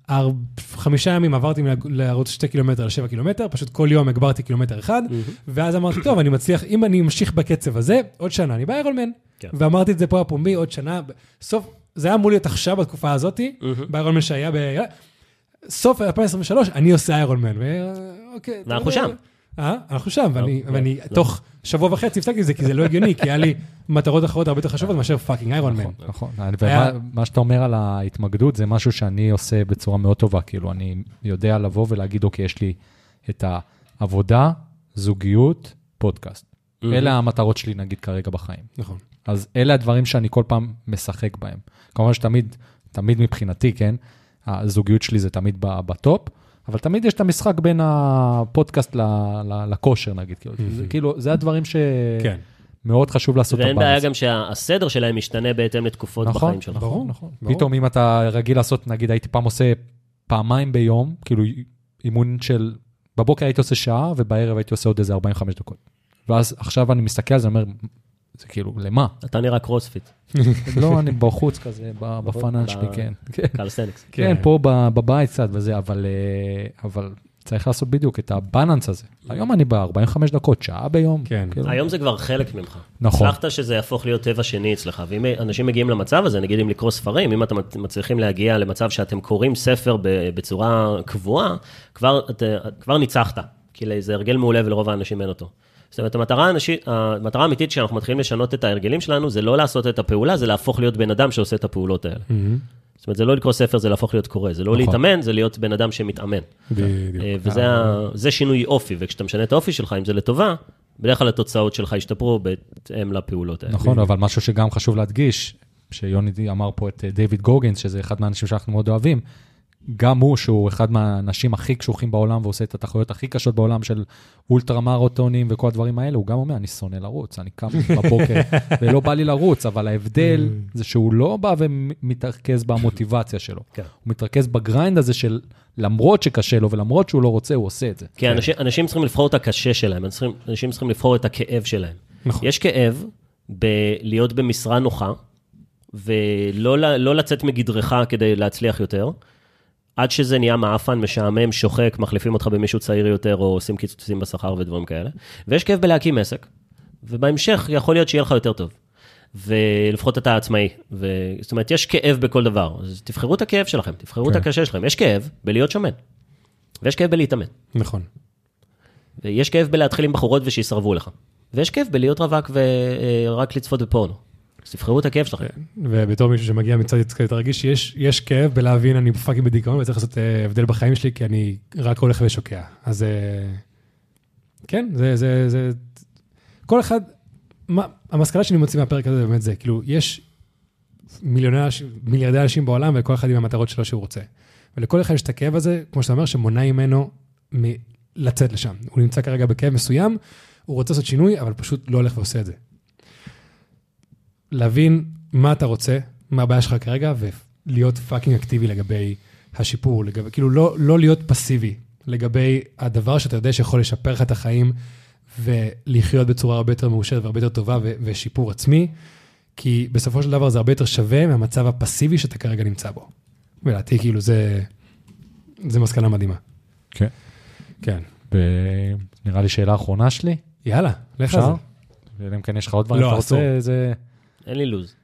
A: 5 ימים עברתי לרוץ 2 קילומטר ל7 קילומטר, פשוט כל יום הגברתי קילומטר אחד, ואז אמרתי, טוב, אני מצליח, אם אני אמשיך בקצב הזה, עוד שנה, אני באיירון מן. ואמרתי את זה פה הפומבי, עוד שנה, סוף, זה היה אמור להיות עכשיו בתקופה הזאת, באיירון מן שהיה סוף 2023, אני עושה איירון מן.
C: ואנחנו שם.
A: אנחנו שם, ואני תוך שבוע וחצי הפסקתי את זה, כי זה לא הגיוני, כי היה לי מטרות אחרות הרבה יותר חשובות מאשר פאקינג איירון מן.
B: נכון, ומה שאתה אומר על ההתמקדות, זה משהו שאני עושה בצורה מאוד טובה, כאילו אני יודע לבוא ולהגיד, אוקיי, יש לי את העבודה, זוגיות, פודקאסט. אלה המטרות שלי, נגיד, כרגע בחיים.
A: נכון.
B: אז אלה הדברים שאני כל פעם משחק בהם. כמובן שתמיד מבחינתי, כן, הזוגיות שלי זה תמיד בטופ, אבל תמיד יש את המשחק בין הפודקאסט לכושר, נגיד. כאילו, זה הדברים שמאוד חשוב לעשות.
C: ואין בעיה גם שהסדר שלהם משתנה בהתאם לתקופות בחיים שלך.
A: נכון.
B: פתאום אם אתה רגיל לעשות, נגיד, הייתי פעם עושה פעמיים ביום, כאילו אימון של, בבוקר הייתי עושה שעה, ובערב הייתי עושה עוד איזה 45 דקות. ואז עכשיו אני מסתכל על זה, אומר, זה כאילו, למה?
C: אתה נראה קרוספיט.
B: לא, אני בחוץ כזה, בפאנל שלי, כן.
C: קלסטניקס.
B: כן, פה בבית קצת וזה, אבל צריך לעשות בדיוק את הבלנס הזה. היום אני ב-45 דקות, שעה ביום.
A: כן.
C: היום זה כבר חלק ממך.
B: נכון.
C: הצלחת שזה יהפוך להיות טבע שני אצלך, ואם אנשים מגיעים למצב הזה, נגיד אם לקרוא ספרים, אם אתם מצליחים להגיע למצב שאתם קוראים ספר בצורה קבועה, כבר ניצחת, כי זה הרגל מעולה ולרוב האנשים אין אותו. זאת אומרת, המטרה האמיתית שאנחנו מתחילים לשנות את ההרגלים שלנו, זה לא לעשות את הפעולה, זה להפוך להיות בן אדם שעושה את הפעולות האלה. זאת אומרת, זה לא לקרוא ספר, זה להפוך להיות קורא, זה לא להתאמן, זה להיות בן אדם שמתאמן. וזה שינוי אופי, וכשאתה משנה את האופי שלך, אם זה לטובה, בדרך כלל התוצאות שלך ישתפרו בהתאם לפעולות האלה.
B: נכון, אבל משהו שגם חשוב להדגיש, שיוני אמר פה את דיוויד גוגינס, שזה אחד מהאנשים שאנחנו מאוד אוהבים, גם הוא, שהוא אחד מהאנשים הכי קשוחים בעולם, ועושה את התחרויות הכי קשות בעולם של אולטרה מרתונים וכל הדברים האלה, הוא גם אומר, אני שונא לרוץ, אני קם בבוקר ולא בא לי לרוץ, אבל ההבדל זה שהוא לא בא ומתרכז במוטיבציה שלו. הוא מתרכז בגריינד הזה של למרות שקשה לו, ולמרות שהוא לא רוצה, הוא עושה את זה.
C: כי אנשים צריכים לבחור את הקשה שלהם, אנשים צריכים לבחור את הכאב שלהם. יש כאב בלהיות במשרה נוחה, ולא לצאת מגדרך כדי להצליח יותר, עד שזה נהיה מאפן, משעמם, שוחק, מחליפים אותך במישהו צעיר יותר, או עושים קיצוצים בשכר ודברים כאלה. ויש כאב בלהקים עסק, ובהמשך יכול להיות שיהיה לך יותר טוב. ולפחות אתה עצמאי. זאת אומרת, יש כאב בכל דבר. אז תבחרו את הכאב שלכם, תבחרו את הקשה שלכם. יש כאב בלהיות שמן, ויש כאב בלהתאמן.
A: נכון.
C: ויש כאב בלהתחיל עם בחורות ושיסרבו לך. ויש כאב בלהיות רווק ורק לצפות בפורנו. אז תבחרו את הכאב שלכם.
A: ובתור מישהו שמגיע מצד יותר רגיש, יש כאב בלהבין, אני פאקינג בדיכאון, וצריך לעשות הבדל בחיים שלי, כי אני רק הולך ושוקע. אז כן, זה כל אחד, המסקנה שאני מוציא מהפרק הזה, באמת זה, כאילו, יש מיליארדי אנשים בעולם, וכל אחד עם המטרות שלו שהוא רוצה. ולכל אחד יש את הכאב הזה, כמו שאתה אומר, שמונע ממנו לצאת לשם. הוא נמצא כרגע בכאב מסוים, הוא רוצה לעשות שינוי, אבל פשוט לא הולך ועושה את זה. להבין מה אתה רוצה, מה הבעיה שלך כרגע, ולהיות פאקינג אקטיבי לגבי השיפור, כאילו לא להיות פסיבי, לגבי הדבר שאתה יודע שיכול לשפר לך את החיים, ולחיות בצורה הרבה יותר מאושרת והרבה יותר טובה, ושיפור עצמי, כי בסופו של דבר זה הרבה יותר שווה מהמצב הפסיבי שאתה כרגע נמצא בו. ולעתי, כאילו, זה מסקנה מדהימה.
B: כן.
A: כן.
B: נראה לי שאלה האחרונה שלי.
A: יאללה, לך על זה.
B: אלא אם כן יש לך עוד דברים,
A: לא,
B: אתה רוצה, זה...
C: אין לי לוז.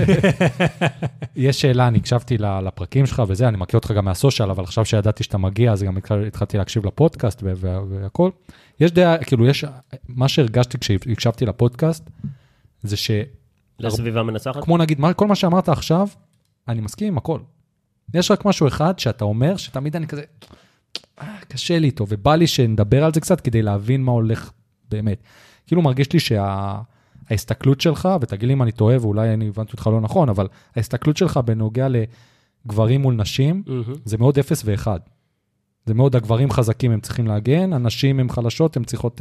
B: יש שאלה, אני הקשבתי לפרקים שלך וזה, אני מכיר אותך גם מהסושיאל, אבל עכשיו שידעתי שאתה מגיע, אז גם התחלתי להקשיב לפודקאסט והכל. יש דעה, כאילו, מה שהרגשתי כשהקשבתי לפודקאסט, זה ש...
C: לסביבה מנצחת?
B: כמו נגיד, כל מה שאמרת עכשיו, אני מסכים עם הכל. יש רק משהו אחד שאתה אומר, שתמיד אני כזה, קשה לי איתו, ובא לי שנדבר על זה קצת, כדי להבין מה הולך באמת. כאילו מרגיש לי ההסתכלות שלך, ותגיד לי אם אני טועה, ואולי אני הבנתי אותך לא נכון, אבל ההסתכלות שלך בנוגע לגברים מול נשים, זה מאוד 0 ו-1. זה מאוד, הגברים חזקים הם צריכים להגן, הנשים הם חלשות, הם צריכות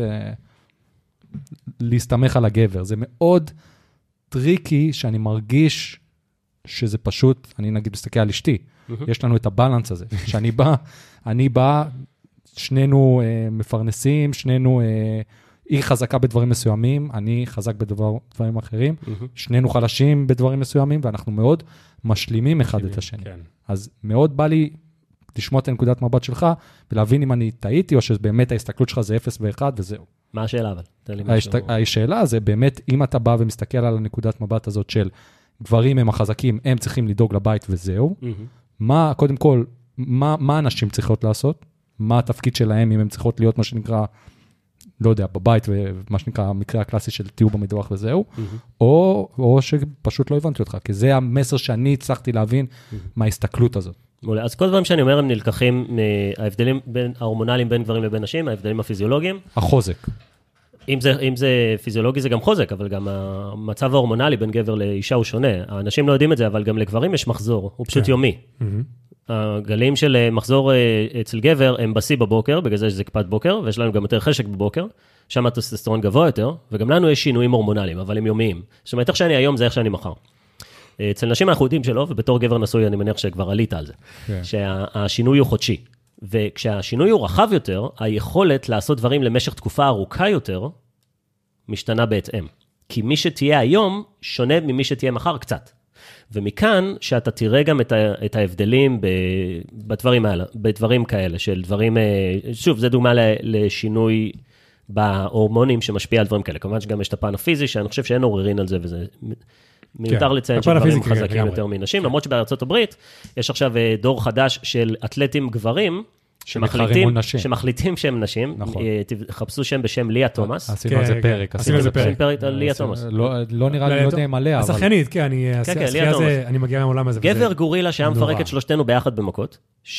B: להסתמך על הגבר. זה מאוד טריקי, שאני מרגיש שזה פשוט, אני נגיד מסתכל על אשתי, יש לנו את הבלנס הזה, שאני בא, שנינו מפרנסים, שנינו... היא חזקה בדברים מסוימים, אני חזק בדברים אחרים, שנינו חלשים בדברים מסוימים, ואנחנו מאוד משלימים אחד את השני. אז מאוד בא לי לשמוע את הנקודת מבט שלך, ולהבין אם אני טעיתי, או שבאמת ההסתכלות שלך זה 0 ו-1, וזהו.
C: מה השאלה אבל?
B: השאלה זה באמת, אם אתה בא ומסתכל על הנקודת מבט הזאת של גברים הם החזקים, הם צריכים לדאוג לבית וזהו, קודם כל, מה אנשים צריכות לעשות? מה התפקיד שלהם, אם הם צריכות להיות מה שנקרא... לא יודע, בבית, ומה שנקרא, המקרה הקלאסי של תיאור במדוח וזהו, או שפשוט לא הבנתי אותך, כי זה המסר שאני הצלחתי להבין מההסתכלות הזאת.
C: אז כל דברים שאני אומר, הם נלקחים מההבדלים ההורמונליים בין גברים לבין נשים, ההבדלים הפיזיולוגיים.
B: החוזק.
C: אם זה פיזיולוגי זה גם חוזק, אבל גם המצב ההורמונלי בין גבר לאישה הוא שונה. האנשים לא יודעים את זה, אבל גם לגברים יש מחזור, הוא פשוט יומי. הגלים של מחזור אצל גבר הם בשיא בבוקר, בגלל זה שזה קפת בוקר, ויש לנו גם יותר חשק בבוקר, שם הטסטוסטרון גבוה יותר, וגם לנו יש שינויים הורמונליים, אבל הם יומיים. זאת אומרת, איך שאני היום זה איך שאני מחר. אצל נשים אנחנו יודעים שלא, ובתור גבר נשוי אני מניח שכבר עלית על זה, שהשינוי הוא חודשי. וכשהשינוי הוא רחב יותר, היכולת לעשות דברים למשך תקופה ארוכה יותר, משתנה בהתאם. כי מי שתהיה היום, שונה ממי שתהיה מחר קצת. ומכאן שאתה תראה גם את ההבדלים בדברים האלה, בדברים כאלה, של דברים, שוב, זה דוגמה לשינוי בהורמונים שמשפיע על דברים כאלה. כמובן שגם יש את הפן הפיזי, שאני חושב שאין עוררין על זה, וזה מיותר לציין שגברים חזקים יותר מנשים, למרות שבארצות הברית יש עכשיו דור חדש של אתלטים גברים, שמחליטים שהם נשים, חפשו שם בשם ליה תומאס.
B: עשינו על זה פרק.
C: עשינו על זה פרק על ליה תומאס.
B: לא נראה לי, לא יודע אם עליה, אבל...
A: השחקנית, כן, אני מגיע מהעולם הזה.
C: גבר גורילה שהיה מפרק את שלושתנו ביחד במכות,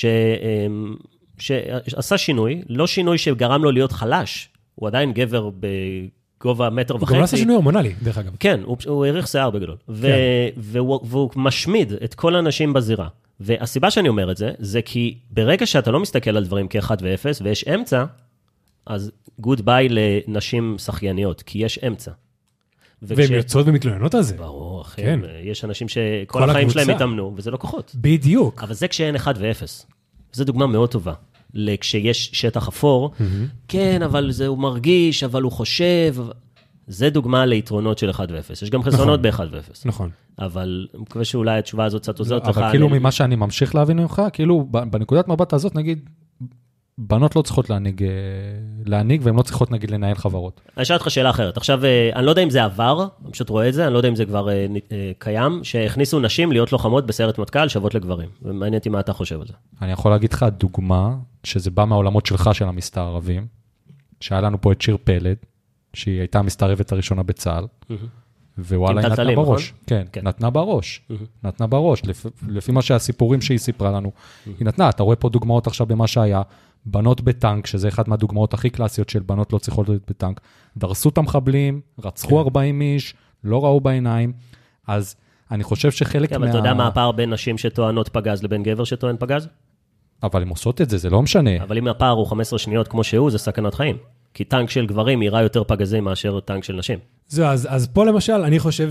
C: שעשה שינוי, לא שינוי שגרם לו להיות חלש, הוא עדיין גבר בגובה 1.5 מטר.
A: הוא גם לא עשה שינוי הורמונלי, דרך אגב.
C: כן, הוא העריך שיער בגדול. והוא משמיד את כל האנשים בזירה. והסיבה שאני אומר את זה, זה כי ברגע שאתה לא מסתכל על דברים כ-1 ו-0, ויש אמצע, אז גוד ביי לנשים שחייניות, כי יש אמצע.
A: והן יוצאות ומתלוננות על זה.
C: ברור, אחי. יש אנשים שכל החיים שלהם התאמנו, וזה לא כוחות.
A: בדיוק.
C: אבל זה כשאין 1 ו-0. זו דוגמה מאוד טובה. כשיש שטח אפור, כן, אבל הוא מרגיש, אבל הוא חושב. זה דוגמה ליתרונות של 1 ו-0. יש גם חסרונות ב-1 ו-0.
A: נכון.
C: אבל אני מקווה שאולי התשובה הזאת קצת עוזרת לך.
B: אבל כאילו ממה שאני ממשיך להבין ממך, כאילו בנקודת מבט הזאת, נגיד, בנות לא צריכות להניג, והן לא צריכות, נגיד, לנהל חברות.
C: אני אשאל אותך שאלה אחרת. עכשיו, אני לא יודע אם זה עבר, אני פשוט רואה את זה, אני לא יודע אם זה כבר קיים, שהכניסו נשים להיות לוחמות בסיירת מטכ"ל, שוות לגברים. ומעניין אותי מה אתה חושב על זה.
B: אני יכול להגיד לך דוגמה, שזה בא מהעולמות שלך של המסתערבים, שהיה לנו פה את שיר פלד, שהיא הייתה המסתערבת הראשונה בצה"ל, ווואלה, היא נתנה בראש. כן, נתנה בראש. נתנה בראש. לפי מה שהסיפורים שהיא סיפרה לנו, היא נתנה. אתה רואה פה דוגמאות עכשיו במה שהיה, בנות בטנק, שזה אחת מהדוגמאות הכי קלאסיות של בנות לא צריכות להיות בטנק, דרסו את המחבלים, רצחו 40 איש, לא ראו בעיניים, אז אני חושב שחלק
C: אבל אתה יודע מה הפער בין נשים שטוענות פגז לבין גבר שטוען פגז?
B: אבל הן עושות את זה, זה לא משנה.
C: אבל אם הפער הוא 15 שניות כמו שהוא, זה סכנת חיים. כי טנק של גברים יראה יותר פגזים מאשר טנק של נשים.
A: זהו, אז פה למשל, אני חושב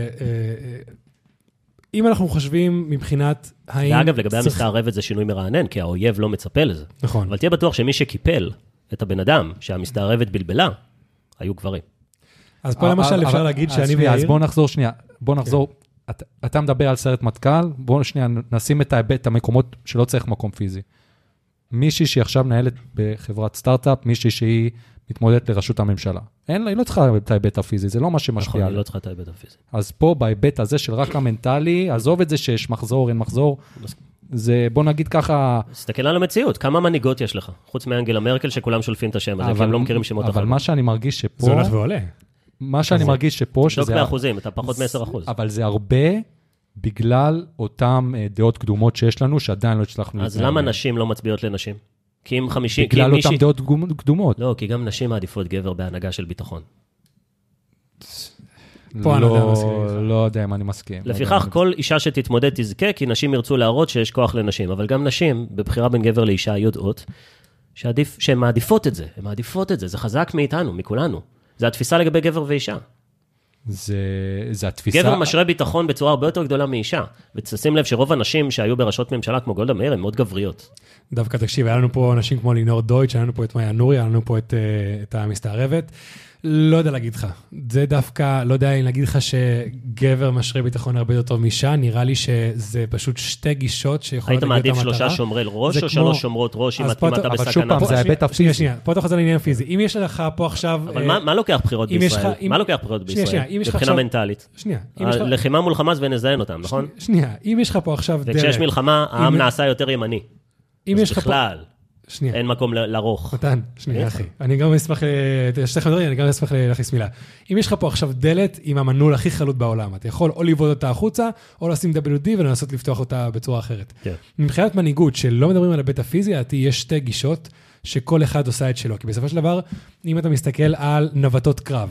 A: אם אנחנו חושבים מבחינת
C: ואגב, לגבי המסתערבת זה שינוי מרענן, כי האויב לא מצפה לזה.
A: נכון.
C: אבל תהיה בטוח שמי שקיפל את הבן אדם, שהמסתערבת בלבלה, היו גברים.
A: אז פה למשל אפשר להגיד שאני
B: ויאיר... אז בוא נחזור שנייה, בוא נחזור, אתה מדבר על סיירת מטכ"ל, בוא שנייה נשים את ההיבט, המקומות שלא צריך מקום פיזי. מישהי שהיא עכשיו מנהלת בחברת סטארט-אפ, מישהי שהיא מתמודדת לראשות הממשלה. היא לא צריכה את ההיבט הפיזי, זה לא מה שמשפיע
C: נכון,
B: עליה.
C: היא לא צריכה את ההיבט הפיזי.
B: אז פה, בהיבט הזה של רק המנטלי, עזוב את זה שיש מחזור, אין מחזור, זה, בוא נגיד ככה...
C: תסתכל על המציאות, כמה מנהיגות יש לך? חוץ מאנגלה מרקל, שכולם שולפים את השם הזה, כי הם לא מכירים שמות אחרים.
B: אבל מה שאני מרגיש שפה...
A: זה הולך ועולה.
B: מה שאני מרגיש שפה...
C: תבדוק באחוזים, אתה פחות מ-10%.
B: אבל זה הרבה בגלל אותם דעות קדומות שיש לנו, שעדיין לא הצלחנו...
C: אז למה נשים לא מצביעות לנשים? כי אם 50...
B: בגלל אותם דעות קדומות.
C: לא, כי גם נשים מעדיפות גבר בהנהגה של ביטחון.
B: לא יודע אם אני מסכים.
C: לפיכך, כל אישה שתתמודד תזכה, כי נשים ירצו להראות שיש כוח לנשים. אבל גם נשים, בבחירה בין גבר לאישה, יודעות שהן מעדיפות את זה. הן מעדיפות את זה. זה חזק מאיתנו, מכולנו. זה התפיסה לגבי גבר ואישה.
B: זה התפיסה...
C: גבר משרה ביטחון בצורה הרבה יותר גדולה מאישה. ותשים לב שרוב הנשים שהיו בראשות ממשלה כמו גולדה מאיר, הן מאוד גבריות.
A: דווקא תקשיב, היה לנו פה אנשים כמו לינור דויטש, היה לנו פה את מאיה נורי, היה לנו פה את המסתערבת. לא יודע להגיד לך. זה דווקא, לא יודע אם להגיד לך שגבר משרה ביטחון הרבה יותר טוב מאישה, נראה לי שזה פשוט שתי גישות שיכולות
C: היית מעדיף 3 שומרי ראש או 3 שומרות ראש, אם אתה בסכנה?
B: אבל שוב פעם, זה ההיבט הפיזי.
A: שנייה, פה אתה חוזר לעניין פיזי. אם יש לך פה עכשיו...
C: אבל מה לוקח בחירות בישראל? מה לוקח בחירות בישראל? מבחינה מנטלית.
A: שנייה.
C: לחימה מול חמאס ונזיין אותם, נכון?
A: שנייה, אם יש לך פה עכשיו...
C: וכשיש מלחמה, העם נעשה יותר ימני. אז בכלל, אין מקום לרוך.
A: מתן, שנייה אחי. אני גם אשמח, אני גם אשמח להכניס מילה. אם יש לך פה עכשיו דלת עם המנעול הכי חלוט בעולם, אתה יכול או לבעוט אותה החוצה, או לשים WD ולנסות לפתוח אותה בצורה אחרת. מבחינת מנהיגות שלא מדברים על הבית הפיזי, יש שתי גישות שכל אחד עושה את שלו. כי בסופו של דבר, אם אתה מסתכל על נווטות קרב,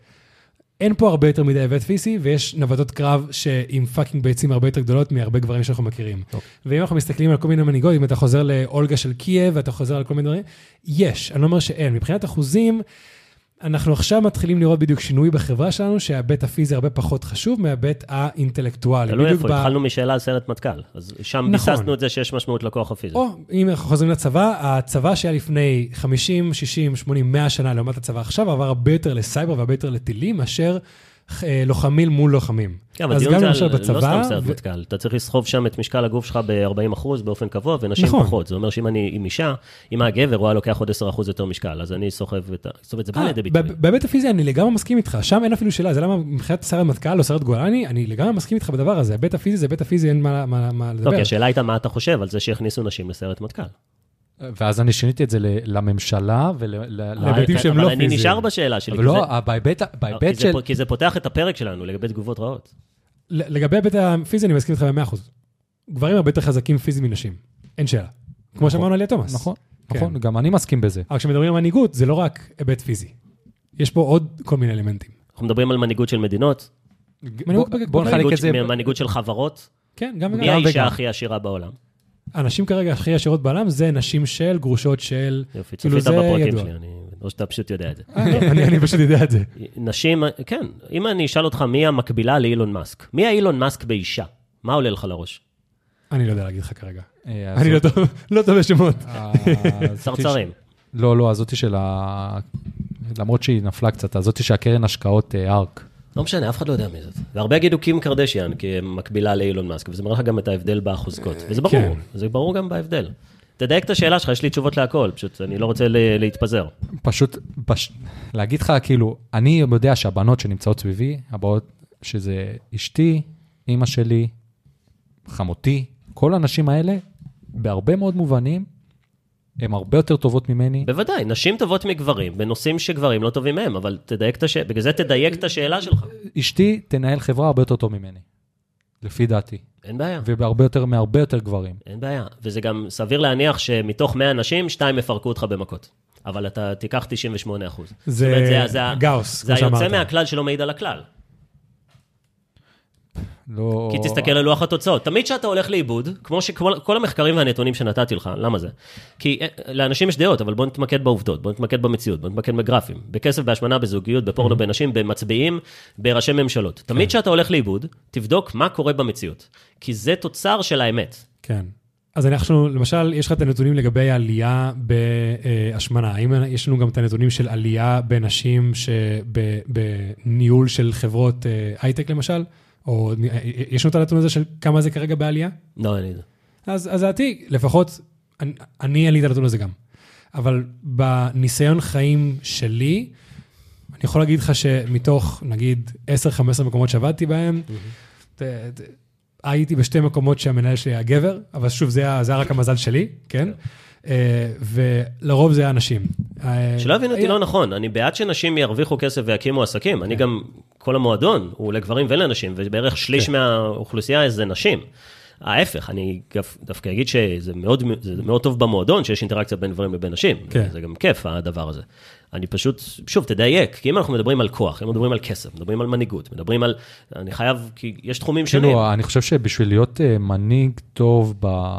A: אין פה הרבה יותר מדי היבט פיזי, ויש נווטות קרב שעם פאקינג ביצים הרבה יותר גדולות מהרבה גברים שאנחנו מכירים. ואם אנחנו מסתכלים על כל מיני מנהיגות, אם אתה חוזר לאולגה של קייב, ואתה חוזר על כל מיני דברים, יש, אני לא אומר שאין. מבחינת אחוזים, אנחנו עכשיו מתחילים לראות בדיוק שינוי בחברה שלנו, שההיבט הפיזי הרבה פחות חשוב מההיבט האינטלקטואלי.
C: תלוי איפה, התחלנו משאלה על סרט מטכ"ל, אז שם ביססנו את זה שיש משמעות לכוח הפיזי.
A: או, אם אנחנו חוזרים לצבא, הצבא שהיה לפני 50, 60, 80, 100 שנה לעומת הצבא עכשיו, עבר הרבה יותר לסייבר והרבה יותר לטילים, מאשר לוחמים מול לוחמים.
C: כן, אבל דיון זה לא סתם סרט מטכ"ל. אתה צריך לסחוב שם את משקל הגוף שלך ב-40% באופן קבוע, ונשים פחות. זה אומר שאם אני עם אישה, אם הגבר רואה לוקח עוד 10% יותר משקל, אז אני סוחב את זה בא לידי ביטוי.
A: בהיבט הפיזי אני לגמרי מסכים איתך, שם אין אפילו שאלה, זה למה מבחינת סרט מטכ"ל או סרט גולני, אני לגמרי מסכים איתך בדבר הזה, בהיבט הפיזי זה בהיבט הפיזי, אין מה לדבר.
C: אוקיי, השאלה הייתה מה אתה חושב על זה שיכניסו נשים לסרט מטכ"ל.
B: ואז אני שיניתי את זה לממשלה
A: להיבטים שהם לא
C: פיזיים. אבל אני נשאר בשאלה שלי.
B: אבל לא, בהיבט של...
C: כי זה פותח את הפרק שלנו לגבי תגובות רעות.
A: לגבי ההיבט הפיזי אני מסכים איתך ב-100%. גברים הרבה יותר חזקים פיזיים מנשים. אין שאלה. כמו שאמרנו על תומאס.
B: נכון, נכון, גם אני מסכים בזה.
A: אבל כשמדברים על מנהיגות, זה לא רק היבט פיזי. יש פה עוד כל מיני אלמנטים.
C: אנחנו מדברים על מנהיגות של מדינות.
B: בוא נחלק את זה.
C: מנהיגות של חברות.
A: כן, גם
C: מי האישה הכי עשירה בעולם?
A: אנשים כרגע הכי עשירות בעולם זה נשים של, גרושות של...
C: יופי, צופית בפרקים שלי, או שאתה פשוט יודע את זה.
A: אני פשוט יודע את זה.
C: נשים, כן, אם אני אשאל אותך מי המקבילה לאילון מאסק, מי האילון מאסק באישה? מה עולה לך לראש?
A: אני לא יודע להגיד לך כרגע. אני לא טוב בשמות.
C: צרצרים.
B: לא, הזאתי של למרות שהיא נפלה קצת, הזאתי שהקרן השקעות ארק.
C: לא משנה, אף אחד לא יודע מי זאת. והרבה יגידו קים קרדשיאן, כי הם מקבילה לאילון מאסק, וזה מראה לך גם את ההבדל באחוזקות. וזה ברור, זה ברור גם בהבדל. תדייק את השאלה שלך, יש לי תשובות להכל, פשוט אני לא רוצה להתפזר.
B: פשוט, להגיד לך, כאילו, אני יודע שהבנות שנמצאות סביבי, הבאות שזה אשתי, אמא שלי, חמותי, כל האנשים האלה, בהרבה מאוד מובנים, הן הרבה יותר טובות ממני.
C: בוודאי, נשים טובות מגברים, בנושאים שגברים לא טובים מהם, אבל בגלל זה תדייק את השאלה שלך.
B: אשתי תנהל חברה הרבה יותר טוב ממני, לפי דעתי.
C: אין בעיה.
B: מהרבה יותר גברים.
C: אין בעיה, וזה גם סביר להניח שמתוך 100 אנשים, 2 יפרקו אותך במכות. אבל אתה תיקח 98%.
A: זה גאוס,
C: זה היוצא מהכלל שלא מעיד על הכלל.
B: לא...
C: כי תסתכל על לוח התוצאות. תמיד שאתה הולך לאיבוד, כמו שכל המחקרים והנתונים שנתתי לך, למה זה? כי לאנשים יש דעות, אבל בוא נתמקד בעובדות, בוא נתמקד במציאות, בוא נתמקד בגרפים, בכסף, בהשמנה, בזוגיות, בפורנו, בנשים, במצביעים, בראשי ממשלות. תמיד שאתה הולך לאיבוד, תבדוק מה קורה במציאות. כי זה תוצר של האמת.
A: כן. אז אנחנו, למשל, יש לך את הנתונים לגבי העלייה בהשמנה. האם יש לנו גם את הנתונים של עלייה בנשים בניהול של חברות הייטק, למשל? או יש לנו את הנתון הזה של כמה זה כרגע בעלייה?
C: לא, אני יודע.
A: אז דעתי, לפחות, אני אין לי את הנתון הזה גם. אבל בניסיון חיים שלי, אני יכול להגיד לך שמתוך, נגיד, 10-15 מקומות שעבדתי בהם, הייתי בשתי מקומות שהמנהל שלי היה גבר, אבל שוב, זה היה רק המזל שלי, כן? ולרוב זה היה אנשים.
C: שלא הבין אותי לא נכון, אני בעד שנשים ירוויחו כסף ויקימו עסקים, אני גם, כל המועדון הוא לגברים ולנשים, ובערך שליש מהאוכלוסייה זה נשים. ההפך, אני דווקא אגיד שזה מאוד טוב במועדון, שיש אינטראקציה בין גברים לבין נשים, זה גם כיף הדבר הזה. אני פשוט, שוב, תדייק, כי אם אנחנו מדברים על כוח, אם מדברים על כסף, מדברים על מנהיגות, מדברים על, אני חייב, כי יש תחומים שונים.
B: אני חושב שבשביל להיות מנהיג טוב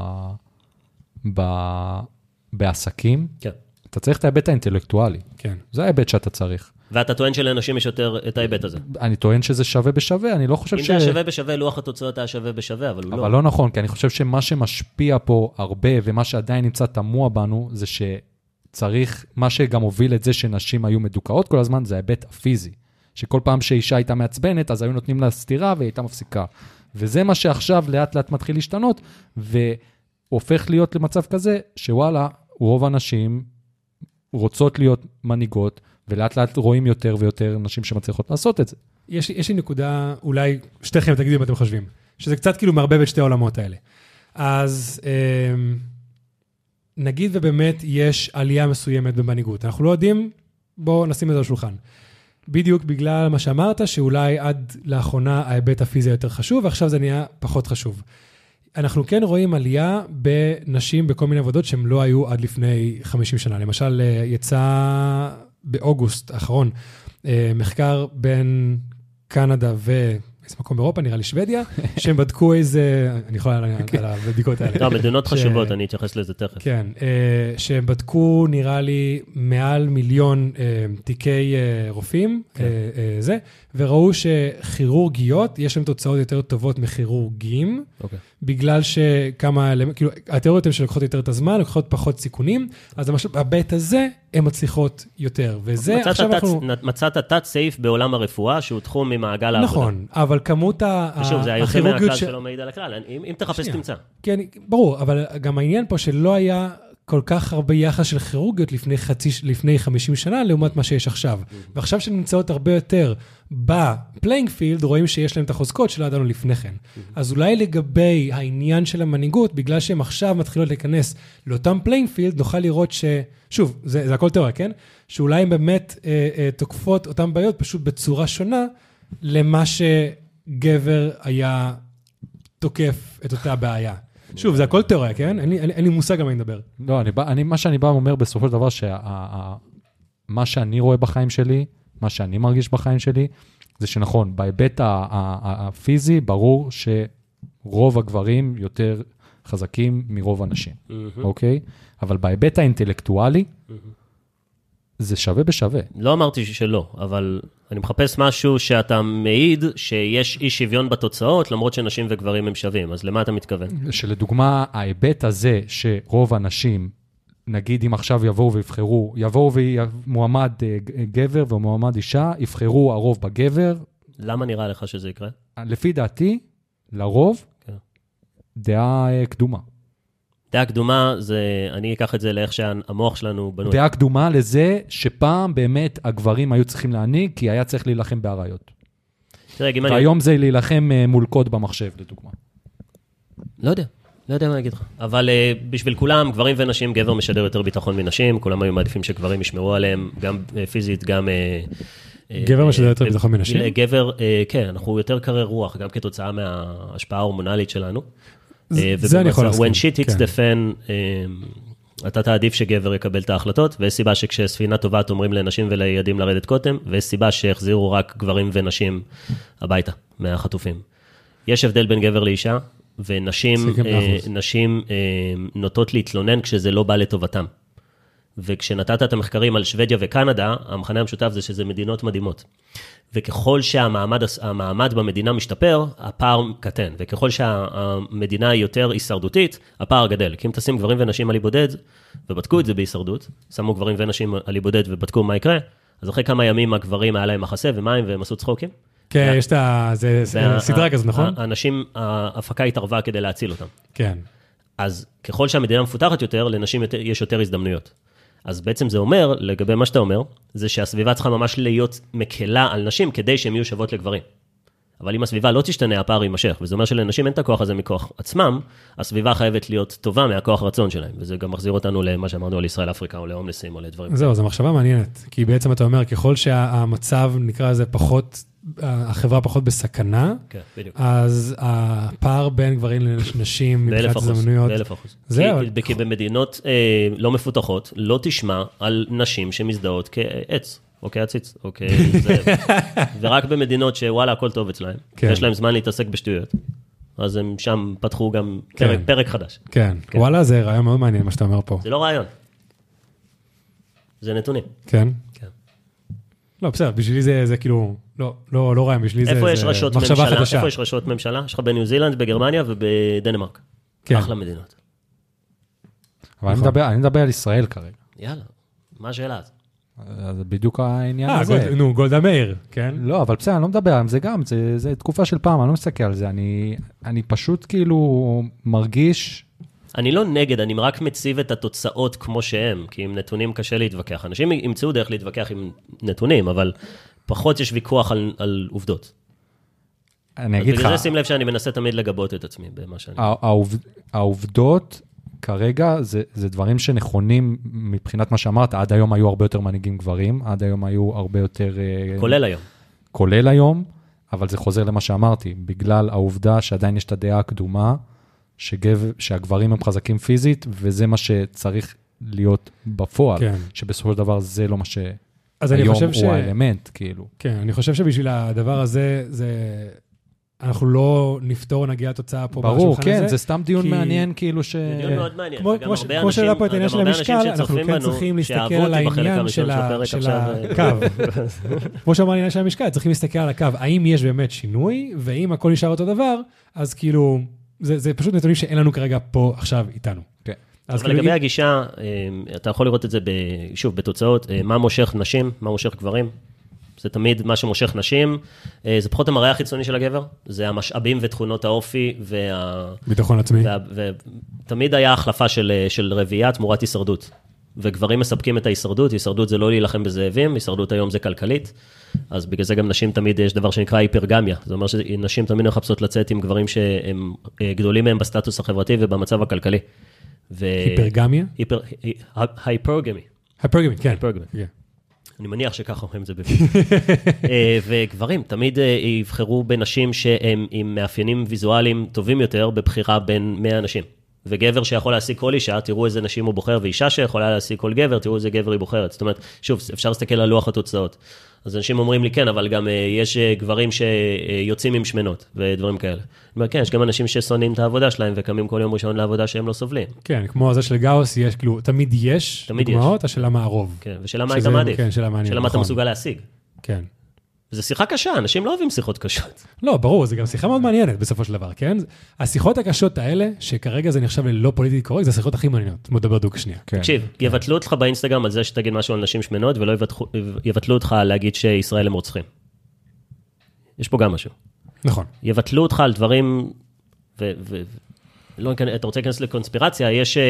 B: בעסקים, אתה צריך את ההיבט האינטלקטואלי. זה ההיבט שאתה צריך.
C: ואתה טוען שלאנשים יש יותר את ההיבט הזה.
B: אני טוען שזה שווה בשווה, אני לא חושב
C: אם זה שווה בשווה, לוח התוצאות היה שווה בשווה, אבל הוא לא.
B: אבל לא נכון, כי אני חושב שמה שמשפיע פה הרבה, ומה שעדיין נמצא תמוה בנו, זה שצריך, מה שגם הוביל את זה שנשים היו מדוכאות כל הזמן, זה ההיבט הפיזי. שכל פעם שאישה הייתה מעצבנת, אז היו נותנים לה סתירה, והיא הייתה מפסיקה. וזה מה שעכשיו לאט לאט מתחיל להשתנות, והופך להיות למצב כזה, שוואלה, רוב הנשים רוצות להיות מנהיגות, ולאט לאט רואים יותר ויותר נשים שמצליחות לעשות את זה.
A: יש לי נקודה, אולי שתיכם תגידו אם אתם חושבים, שזה קצת כאילו מערבב את שתי העולמות האלה. אז נגיד ובאמת יש עלייה מסוימת במנהיגות. אנחנו לא יודעים, בואו נשים את זה על השולחן. בדיוק בגלל מה שאמרת, שאולי עד לאחרונה ההיבט הפיזי יותר חשוב, ועכשיו זה נהיה פחות חשוב. אנחנו כן רואים עלייה בנשים בכל מיני עבודות שהן לא היו עד לפני 50 שנה. למשל, יצא באוגוסט האחרון מחקר בין קנדה ואיזה מקום באירופה, נראה לי שוודיה, שהם בדקו איזה, אני יכול לענות על הבדיקות האלה.
C: לא, מדינות חשובות, אני אתייחס לזה תכף.
A: כן, שהם בדקו נראה לי מעל 1,000,000 תיקי רופאים, וראו שכירורגיות, יש להם תוצאות יותר טובות מכירורגים, בגלל שכמה, כאילו, התיאוריות הן שלקחות יותר את הזמן, לקחות פחות סיכונים, אז למשל, בבית הזה, הן מצליחות יותר, וזה עכשיו אנחנו...
C: מצאת תת סעיף בעולם הרפואה, שהוא תחום ממעגל העבודה.
A: נכון, אבל כמות
C: ושוב, זה היוצא מהכלל שלא מעיד על הכלל, אם תחפש תמצא.
A: כן, ברור, אבל גם העניין פה שלא היה כל כך הרבה יחס של כירורגיות לפני 50 שנה, לעומת מה שיש עכשיו. ועכשיו שנמצאות הרבה יותר בפליינג פילד, רואים שיש להם את החוזקות שלא ידענו לפני כן. אז אולי לגבי העניין של המנהיגות, בגלל שהם עכשיו מתחילות להיכנס לאותם פליינג פילד, נוכל לראות שוב, זה הכל תיאוריה, כן? שאולי הם באמת תוקפות אותם בעיות, פשוט בצורה שונה, למה שגבר היה תוקף את אותה בעיה. שוב, זה הכל תיאוריה, כן? אין לי מושג על מה נדבר.
B: לא, מה שאני בא ואומר בסופו של דבר, שמה שאני רואה בחיים שלי, מה שאני מרגיש בחיים שלי, זה שנכון, בהיבט הפיזי, ברור שרוב הגברים יותר חזקים מרוב הנשים, אוקיי? אבל בהיבט האינטלקטואלי, זה שווה בשווה.
C: לא אמרתי שלא, אבל אני מחפש משהו שאתה מעיד שיש אי שוויון בתוצאות, למרות שנשים וגברים הם שווים. אז למה אתה מתכוון?
B: שלדוגמה, ההיבט הזה שרוב הנשים, נגיד אם עכשיו יבואו ומועמד גבר ומועמד אישה, יבחרו הרוב בגבר.
C: למה נראה לך שזה יקרה?
B: לפי דעתי, לרוב, דעה קדומה.
C: דעה קדומה, אני אקח את זה לאיך שהמוח שלנו בנוי.
B: דעה קדומה לזה שפעם באמת הגברים היו צריכים להנהיג, כי היה צריך להילחם באריות. והיום זה להילחם מול קוד במחשב, לדוגמה.
C: לא יודע מה להגיד לך. אבל בשביל כולם, גברים ונשים, גבר משדר יותר ביטחון מנשים, כולם היו מעדיפים שגברים ישמרו עליהם, גם פיזית, גם...
A: גבר משדר יותר ביטחון מנשים?
C: גבר, כן, אנחנו יותר קרי רוח, גם כתוצאה מההשפעה ההורמונלית שלנו.
A: זה אני יכול להסכים.
C: When shit hits the fan, אתה תעדיף שגבר יקבל את ההחלטות, ויש סיבה שכשספינה טובעת אומרים לנשים ולילדים לרדת קוטם, ויש סיבה שהחזירו רק גברים ונשים הביתה מהחטופים. יש הבדל בין גבר לאישה, ונשים נוטות להתלונן כשזה לא בא לטובתם. וכשנתת את המחקרים על שוודיה וקנדה, המחנה המשותף זה שזה מדינות מדהימות. וככל שהמעמד במדינה משתפר, הפער קטן. וככל שהמדינה היא יותר הישרדותית, הפער גדל. כי אם תשים גברים ונשים על בודד, ובדקו את זה בהישרדות, שמו גברים ונשים על בודד ובדקו מה יקרה, אז אחרי כמה ימים הגברים היה להם מחסה ומים והם עשו צחוקים.
A: כן, יש זה סדרה כזאת, נכון?
C: האנשים, ההפקה התערבה כדי להציל אותם.
A: כן.
C: אז ככל שהמדינה מפותחת יותר, לנשים יש יותר הזדמנויות. אז בעצם זה אומר, לגבי מה שאתה אומר, זה שהסביבה צריכה ממש להיות מקלה על נשים, כדי שהן יהיו שוות לגברים. אבל אם הסביבה לא תשתנה, הפער יימשך, וזה אומר שלנשים אין את הכוח הזה מכוח עצמם, הסביבה חייבת להיות טובה מהכוח הרצון שלהם, וזה גם מחזיר אותנו למה שאמרנו על ישראל אפריקה, או להומלסים, או לדברים.
A: זהו, זו מחשבה מעניינת, כי בעצם אתה אומר, ככל שהמצב נקרא לזה פחות, החברה פחות בסכנה,
C: כן, בדיוק.
A: אז הפער בין גברים לנשים, מבחינת הזדמנויות,
C: כי במדינות לא מפותחות, לא תשמע על נשים שמזדהות כעץ. או כעציץ, או כזה. ורק במדינות שוואלה, הכל טוב אצלהם. יש להם זמן להתעסק בשטויות. אז הם שם פתחו גם פרק חדש.
A: כן, וואלה, זה רעיון מאוד מעניין מה שאתה אומר פה.
C: זה לא רעיון. זה נתונים.
A: כן? כן. לא, בסדר, בשבילי זה כאילו, לא רעיון, בשבילי זה מחשבה חדשה.
C: איפה יש רשויות ממשלה? יש לך בניו זילנד, בגרמניה ובדנמרק. אחלה מדינות.
B: אבל אני מדבר על ישראל כרגע.
C: יאללה, מה השאלה?
B: זה בדיוק העניין הזה.
A: נו, גולדה מאיר, כן?
B: לא, אבל בסדר, אני לא מדבר על זה גם, זה תקופה של פעם, אני לא מסתכל על זה, אני פשוט כאילו מרגיש...
C: אני לא נגד, אני רק מציב את התוצאות כמו שהם, כי עם נתונים קשה להתווכח. אנשים ימצאו דרך להתווכח עם נתונים, אבל פחות יש ויכוח על עובדות.
B: אני אגיד לך...
C: בגלל זה שים לב שאני מנסה תמיד לגבות את עצמי במה שאני...
B: העובדות... כרגע זה דברים שנכונים מבחינת מה שאמרת, עד היום היו הרבה יותר מנהיגים גברים, עד היום היו הרבה יותר...
C: כולל היום.
B: כולל היום, אבל זה חוזר למה שאמרתי, בגלל העובדה שעדיין יש את הדעה הקדומה, שהגברים הם חזקים פיזית, וזה מה שצריך להיות בפועל, כן. שבסופו של דבר זה לא מה שהיום הוא האלמנט, כאילו.
A: כן, אני חושב שבשביל הדבר הזה, אנחנו לא נפתור, נגיע לתוצאה פה בשולחן הזה.
B: ברור, כן, זה סתם דיון מעניין, כאילו ש...
C: זה דיון מאוד מעניין.
A: כמו שאלה פה את העניין של המשקל, אנחנו כן צריכים להסתכל על העניין של הקו. כמו שאמר העניין של המשקל, צריכים להסתכל על הקו. האם יש באמת שינוי, ואם הכל נשאר אותו דבר, אז כאילו, זה פשוט נתונים שאין לנו כרגע פה עכשיו איתנו.
B: כן.
C: אבל לגבי הגישה, אתה יכול לראות את זה, שוב, בתוצאות, מה מושך נשים, מה מושך גברים. זה תמיד מה שמושך נשים, זה פחות המראה החיצוני של הגבר, זה המשאבים ותכונות האופי,
A: ביטחון עצמי.
C: תמיד היה החלפה של רבייה תמורת הישרדות, וגברים מספקים את ההישרדות, הישרדות זה לא להילחם בזאבים, הישרדות היום זה כלכלית, אז בגלל זה גם נשים תמיד יש דבר שנקרא היפרגמיה, זה אומר שנשים תמיד מחפשות לצאת עם גברים שהם גדולים מהם בסטטוס החברתי ובמצב הכלכלי.
A: היפרגמיה?
C: היפרגמי.
A: היפרגמי, כן.
C: אני מניח שככה אומרים את זה בפנים. וגברים תמיד יבחרו בנשים שהם עם מאפיינים ויזואליים טובים יותר בבחירה בין 100 אנשים. וגבר שיכול להשיג כל אישה, תראו איזה נשים הוא בוחר, ואישה שיכולה להשיג כל גבר, תראו איזה גבר היא בוחרת. זאת אומרת, שוב, אפשר להסתכל על לוח התוצאות. אז אנשים אומרים לי כן, אבל גם יש גברים שיוצאים עם שמנות ודברים כאלה. אני אומר, כן, יש גם אנשים ששונאים את העבודה שלהם וקמים כל יום ראשון לעבודה שהם לא סובלים.
A: כן, כמו זה של גאוס, יש כאילו, תמיד יש דוגמאות, השאלה מה הרוב.
C: כן, ושאלה מה היית מעדיף.
A: כן, שאלה
C: מה אתה מסוגל להשיג.
A: כן.
C: זו שיחה קשה, אנשים לא אוהבים שיחות קשות.
A: לא, ברור, זה גם שיחה מאוד מעניינת בסופו של דבר, כן? השיחות הקשות האלה, שכרגע זה נחשב ללא פוליטית קורקט, זה השיחות הכי מעניינות. מדבר דוק שנייה.
C: תקשיב, יבטלו אותך באינסטגרם על זה שתגיד משהו על נשים שמנות, ולא יבטלו אותך להגיד שישראל הם רוצחים. יש פה גם משהו.
A: נכון.
C: יבטלו אותך על דברים, אתה רוצה להיכנס לקונספירציה,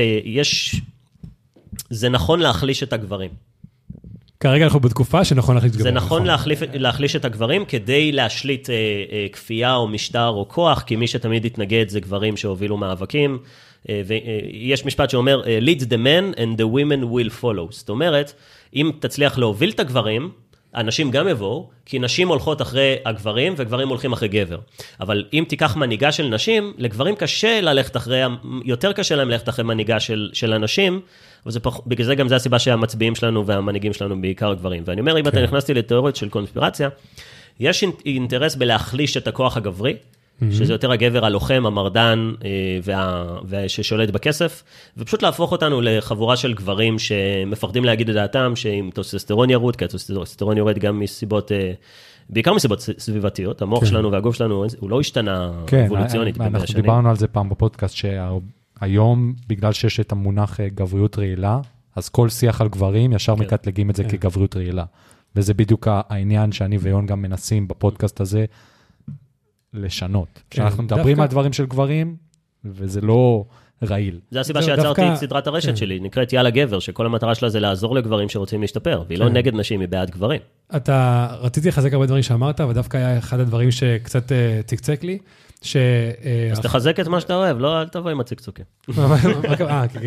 C: זה נכון להחליש את הגברים.
A: כרגע אנחנו בתקופה שנכון להחליש את הגברים.
C: זה נכון להחליש את הגברים כדי להשליט כפייה או משטר או כוח, כי מי שתמיד יתנגד זה גברים שהובילו מאבקים, ויש משפט שאומר, lead the men and the women will follow. זאת אומרת, אם תצליח להוביל את הגברים, אנשים גם יבואו, כי נשים הולכות אחרי הגברים, וגברים הולכים אחרי גבר. אבל אם תיקח מנהיגה של נשים, לגברים קשה ללכת אחרי, יותר קשה להם ללכת אחרי מנהיגה של אנשים, בגלל זה גם זה הסיבה שהמצביעים שלנו והמנהיגים שלנו בעיקר גברים. ואני אומר, אם אתה נכנסתי לתיאוריות של קונספירציה, יש אינטרס בלהחליש את הכוח הגברי, שזה יותר הגבר הלוחם, המרדן, ששולט בכסף, ופשוט להפוך אותנו לחבורה של גברים שמפחדים להגיד את דעתם, שאם טוסטסטרון ירוד, כי הטוסטסטרון יורד גם מסיבות, בעיקר מסיבות סביבתיות, המוח שלנו והגוף שלנו, הוא לא השתנה אבולוציונית.
B: כן, אנחנו דיברנו על זה פעם בפודקאסט, שהיום, בגלל שיש את המונח גבריות רעילה, אז כל שיח על גברים, ישר מקטלגים את זה כגבריות רעילה. וזה בדיוק העניין שאני ויון גם מנסים בפודקאסט הזה, לשנות. כשאנחנו מדברים על דברים של גברים, וזה לא, רעיל.
C: זה הסיבה שיצרתי את סדרת הרשת שלי, נקראת יאללה גבר, שכל המטרה שלה זה לעזור לגברים שרוצים להשתפר, והיא לא נגד נשים, היא בעד גברים.
A: רציתי לחזק הרבה דברים שאמרת, ודווקא היה אחד הדברים שקצת צקצק לי,
C: אז תחזק את מה שאתה אוהב, לא, אל תבוא עם הצקצוקים.
A: כן.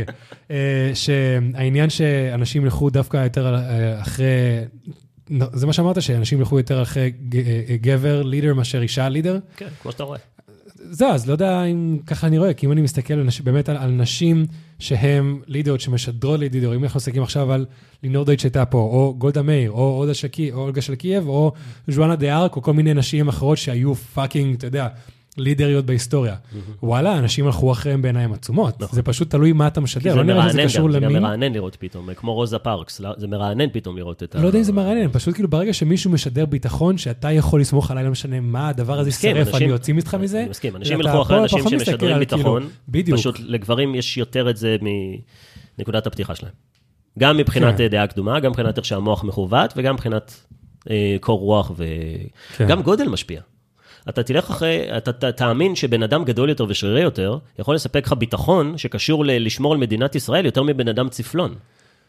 A: שהעניין שאנשים ילכו דווקא יותר אחרי, זה מה שאמרת, שאנשים ילכו יותר אחרי גבר לידר מאשר אישה לידר?
C: כן, כמו שאתה רואה.
A: זה, אז לא יודע אם ככה אני רואה, כי אם אני מסתכל באמת על נשים שהן לידרות, שמשדרות לידרות, אם אנחנו מסתכלים עכשיו על לינור דויטש שהייתה פה, או גולדה מאיר, או אולגה שלקייב, או ז'ואנה דה ארק, או כל מיני נשים אחרות שהיו פאקינג, אתה יודע, לידריות בהיסטוריה. וואלה, אנשים הלכו אחריהם בעיניים עצומות. זה פשוט תלוי מה אתה משדר.
C: זה מרענן גם, זה גם מרענן לראות פתאום, כמו רוזה פארקס, זה מרענן פתאום לראות את ה...
A: לא יודע אם זה מרענן, פשוט כאילו ברגע שמישהו משדר ביטחון, שאתה יכול לסמוך עליי, לא משנה מה, הדבר הזה ישרף, אני יוצאים איתך מזה.
C: אני מסכים, אנשים ילכו אחרי אנשים שמשדרים ביטחון, פשוט לגברים יש יותר את זה מנקודת הפתיחה שלהם. גם מבחינת דעה קדומה, גם מבחינת איך שהמוח מכוות, וגם מבחינת קור רוח, וגם גודל משפיע. אתה תלך אחרי, אתה תאמין שבן אדם גדול יותר ושרירי יותר, יכול לספק לך ביטחון שקשור לשמור על מדינת ישראל יותר מבן אדם צפלון.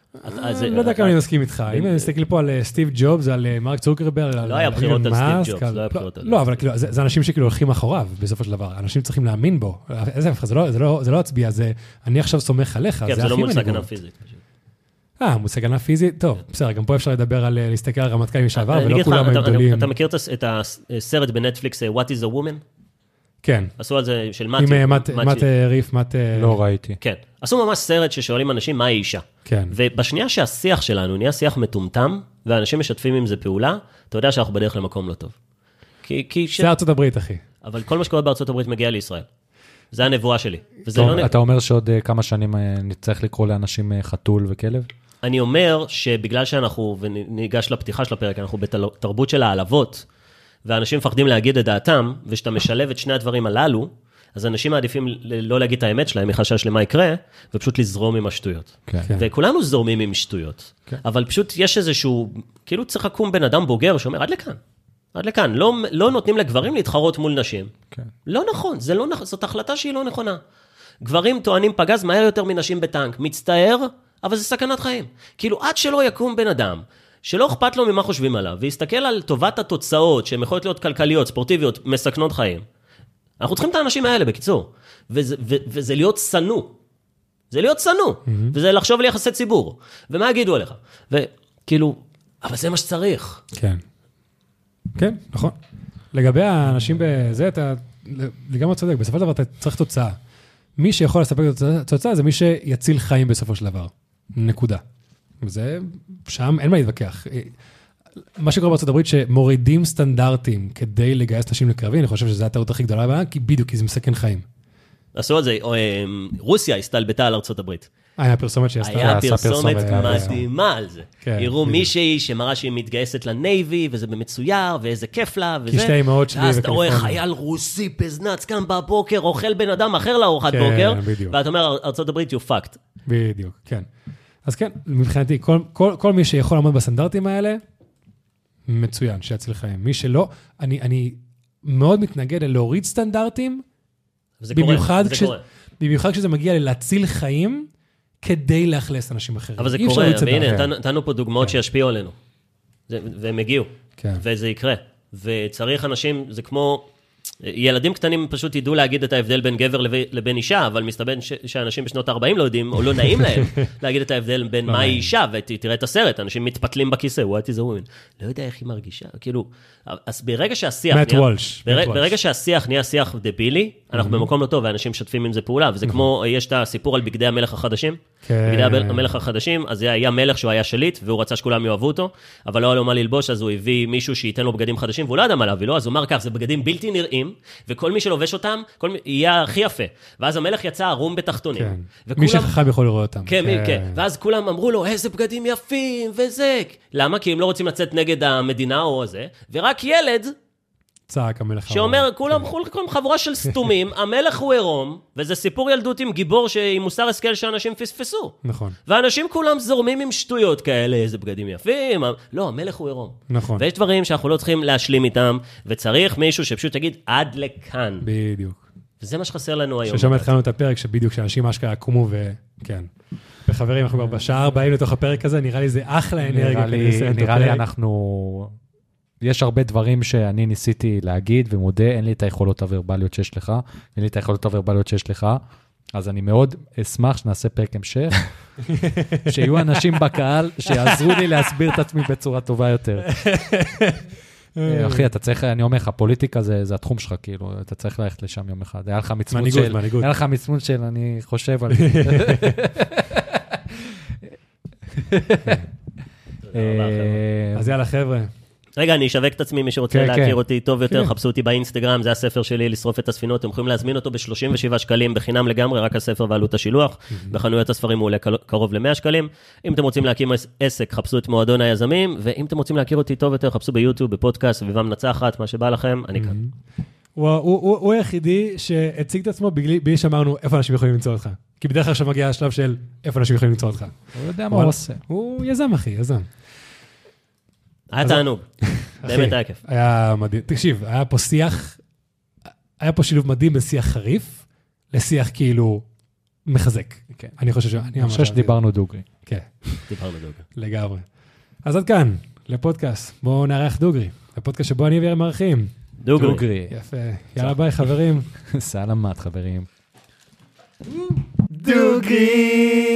A: לא יודע כמה אני מסכים איתך. אם אני מסתכל פה על סטיב ג'ובס, על מרק צוקרברג,
C: לא היה בחירות על סטיב ג'ובס, לא היה בחירות על...
A: לא, אבל זה אנשים שכאילו הולכים אחוריו, בסופו של דבר. אנשים צריכים להאמין בו. זה לא הצביע, אני עכשיו סומך עליך.
C: כן, זה לא מול סכנה פיזית.
A: מושג הגנה פיזית, טוב, בסדר, גם פה אפשר לדבר על להסתכל על רמטכ"לים לשעבר, ולא כולם הם גדולים.
C: אתה מכיר את הסרט בנטפליקס, What is a Woman?
A: כן.
C: עשו על זה של מתי.
A: עם מת ריף,
B: לא ראיתי.
C: כן. עשו ממש סרט ששואלים אנשים מה היא אישה.
A: כן.
C: ובשנייה שהשיח שלנו נהיה שיח מטומטם, ואנשים משתפים עם זה פעולה, אתה יודע שאנחנו בדרך למקום לא טוב.
A: זה ארצות הברית, אחי.
C: אבל כל מה שקורה בארצות הברית מגיע לישראל. זה הנבואה שלי.
B: אתה אומר שעוד כמה שנים נצטרך לקרוא לאנשים חתול וכלב?
C: אני אומר שבגלל שאנחנו, וניגש לפתיחה של הפרק, אנחנו בתרבות של העלבות, ואנשים מפחדים להגיד את דעתם, ושאתה משלב את שני הדברים הללו, אז אנשים מעדיפים לא להגיד את האמת שלהם, מחשש למה יקרה, ופשוט לזרום עם השטויות.
B: כן.
C: וכולנו זורמים עם שטויות. כן. אבל פשוט יש איזשהו, כאילו צריך לקום בן אדם בוגר שאומר, עד לכאן. עד לכאן. לא נותנים לגברים להתחרות מול נשים. כן. לא נכון, זאת החלטה שהיא לא נכונה. גברים טוענים פגז מהר יותר מנשים בטנק. מצטער, אבל זה סכנת חיים. כאילו, עד שלא יקום בן אדם, שלא אכפת לו ממה חושבים עליו, ויסתכל על טובת התוצאות, שהן יכולות להיות כלכליות, ספורטיביות, מסכנות חיים. אנחנו צריכים את האנשים האלה, בקיצור. וזה להיות סנו. זה להיות סנו. וזה לחשוב לי יחסי ציבור. ומה יגידו עליך? וכאילו, אבל זה מה שצריך.
A: כן. כן, נכון. לגבי האנשים בזה, אתה לגמרי צודק. בסופו של דבר, אתה צריך תוצאה. מי שיכול לספק את התוצאה, זה מי שיציל חיים בסופו של דבר. נקודה. וזה, שם אין מה להתווכח. מה שקורה בארצות הברית, שמורידים סטנדרטים כדי לגייס נשים לקרבי, אני חושב שזו הטעות הכי גדולה בה, כי בדיוק, כי זה מסכן חיים.
C: עשו על זה, רוסיה הסתלבטה על ארצות הברית.
A: היה פרסומת שעשתה.
C: היה פרסומת מדהימה על זה. יראו מישהי שמראה שהיא מתגייסת לנייבי, וזה במצויר, ואיזה כיף לה, וזה.
A: כי שתי אמהות שלי.
C: ואז אתה רואה חייל רוסי פזנץ, קם בבוקר, אוכל בן אדם אחר לארוחת בוקר, ואתה אומר, ארצות הברית, you fucked.
A: בדיוק, כן. אז כן, מבחינתי, כל מי שיכול לעמוד בסטנדרטים האלה, מצוין, שיציל חיים. מי שלא, אני מאוד מתנגד להוריד סטנדרטים, במיוחד כשזה מגיע להציל חיים, כדי לאכלס אנשים אחרים.
C: אבל זה קורה, והנה, נתנו פה דוגמאות שישפיעו עלינו. והם הגיעו, וזה יקרה. וצריך אנשים, זה כמו, ילדים קטנים פשוט ידעו להגיד את ההבדל בין גבר לבין אישה, אבל מסתבר שאנשים בשנות ה-40 לא יודעים, או לא נעים להם, להגיד את ההבדל בין מה היא אישה, ותראה את הסרט, אנשים מתפתלים בכיסא, what is a woman? לא יודע איך היא מרגישה, כאילו, אז ברגע שהשיח נהיה שיח דבילי, אנחנו במקום לא טוב, ואנשים משתפים עם זה פעולה, וזה כמו, יש את הסיפור על בגדי המלך החדשים, בגדי המלך החדשים, אז היה מלך שהוא היה שליט, והוא רצה שכולם יאהבו אותו, אבל לא היה לו מה ללבוש, אז הוא הביא מישהו שייתן לו בגדים חדשים, והוא לא ידע מה להביא לו, אז הוא אמר כך, זה בגדים בלתי נראים, וכל מי שלובש אותם, יהיה הכי יפה. ואז המלך יצא ערום בתחתונים.
A: מי שחכם יכול לראות אותם.
C: כן. ואז כולם אמרו לו, איזה בגדים יפים, וזה. למה? כי הם לא רוצים לצאת נגד המדינה או זה, ורק ילד
A: צעק המלך
C: שאומר, כולם חבורה של סתומים, המלך הוא עירום, וזה סיפור ילדות עם גיבור עם מוסר השכל שאנשים פספסו.
A: נכון.
C: ואנשים כולם זורמים עם שטויות כאלה, איזה בגדים יפים, לא, המלך הוא עירום.
A: נכון.
C: ויש דברים שאנחנו לא צריכים להשלים איתם, וצריך מישהו שפשוט תגיד, עד לכאן.
A: בדיוק.
C: וזה מה שחסר לנו היום.
A: ששם התחלנו את הפרק, שבדיוק שאנשים אשכרה קומו וכן. וחברים, אנחנו כבר בשעה 40 לתוך הפרק הזה, נראה לי זה אחלה אנרגיה.
B: נראה לי אנחנו... יש הרבה דברים שאני ניסיתי להגיד, ומודה, אין לי את היכולות הוורבליות שיש לך, אין לי את היכולות הוורבליות שיש לך, אז אני מאוד אשמח שנעשה פרק המשך, שיהיו אנשים בקהל שיעזרו לי להסביר את עצמי בצורה טובה יותר. אחי, אתה צריך, אני אומר לך, פוליטיקה זה התחום שלך, כאילו, אתה צריך ללכת לשם יום אחד. היה לך מצמון של, אני חושב על זה.
A: אז יאללה, חבר'ה.
C: רגע, אני אשווק את עצמי, מי שרוצה להכיר אותי טוב יותר, חפשו אותי באינסטגרם, זה הספר שלי, לשרוף את הספינות, אתם יכולים להזמין אותו ב-37 שקלים, בחינם לגמרי, רק הספר ועלות השילוח, בחנויות הספרים הוא עולה קרוב ל-100 שקלים, אם אתם רוצים להקים עסק, חפשו את מועדון היזמים, ואם אתם רוצים להכיר אותי טוב יותר, חפשו ביוטיוב, בפודקאסט, סביבה מנצחת, מה שבא לכם, אני כאן.
A: הוא היחידי שהציג את עצמו בלי שאמרנו איפה אנשים יכולים למצוא אותך. כי בדרך כלל עכשיו מגיע השלב של איפה אנשים יכולים למצוא אותך.
B: הוא יודע מה הוא עושה.
A: הוא יזם, אחי, יזם.
C: היה תענוג, באמת היה כיף.
A: היה מדהים. תקשיב, היה פה שילוב מדהים בשיח חריף, לשיח כאילו מחזק. אני חושב
B: שדיברנו דוגרי.
A: כן.
C: דיברנו דוגרי.
A: לגמרי. אז עד כאן, לפודקאסט. בואו נערך דוגרי. לפודקאסט שבו אני ואירי מארחים.
C: דוגרי.
A: יפה. יאללה ביי, חברים.
B: סלמת, חברים.
A: דוגרי.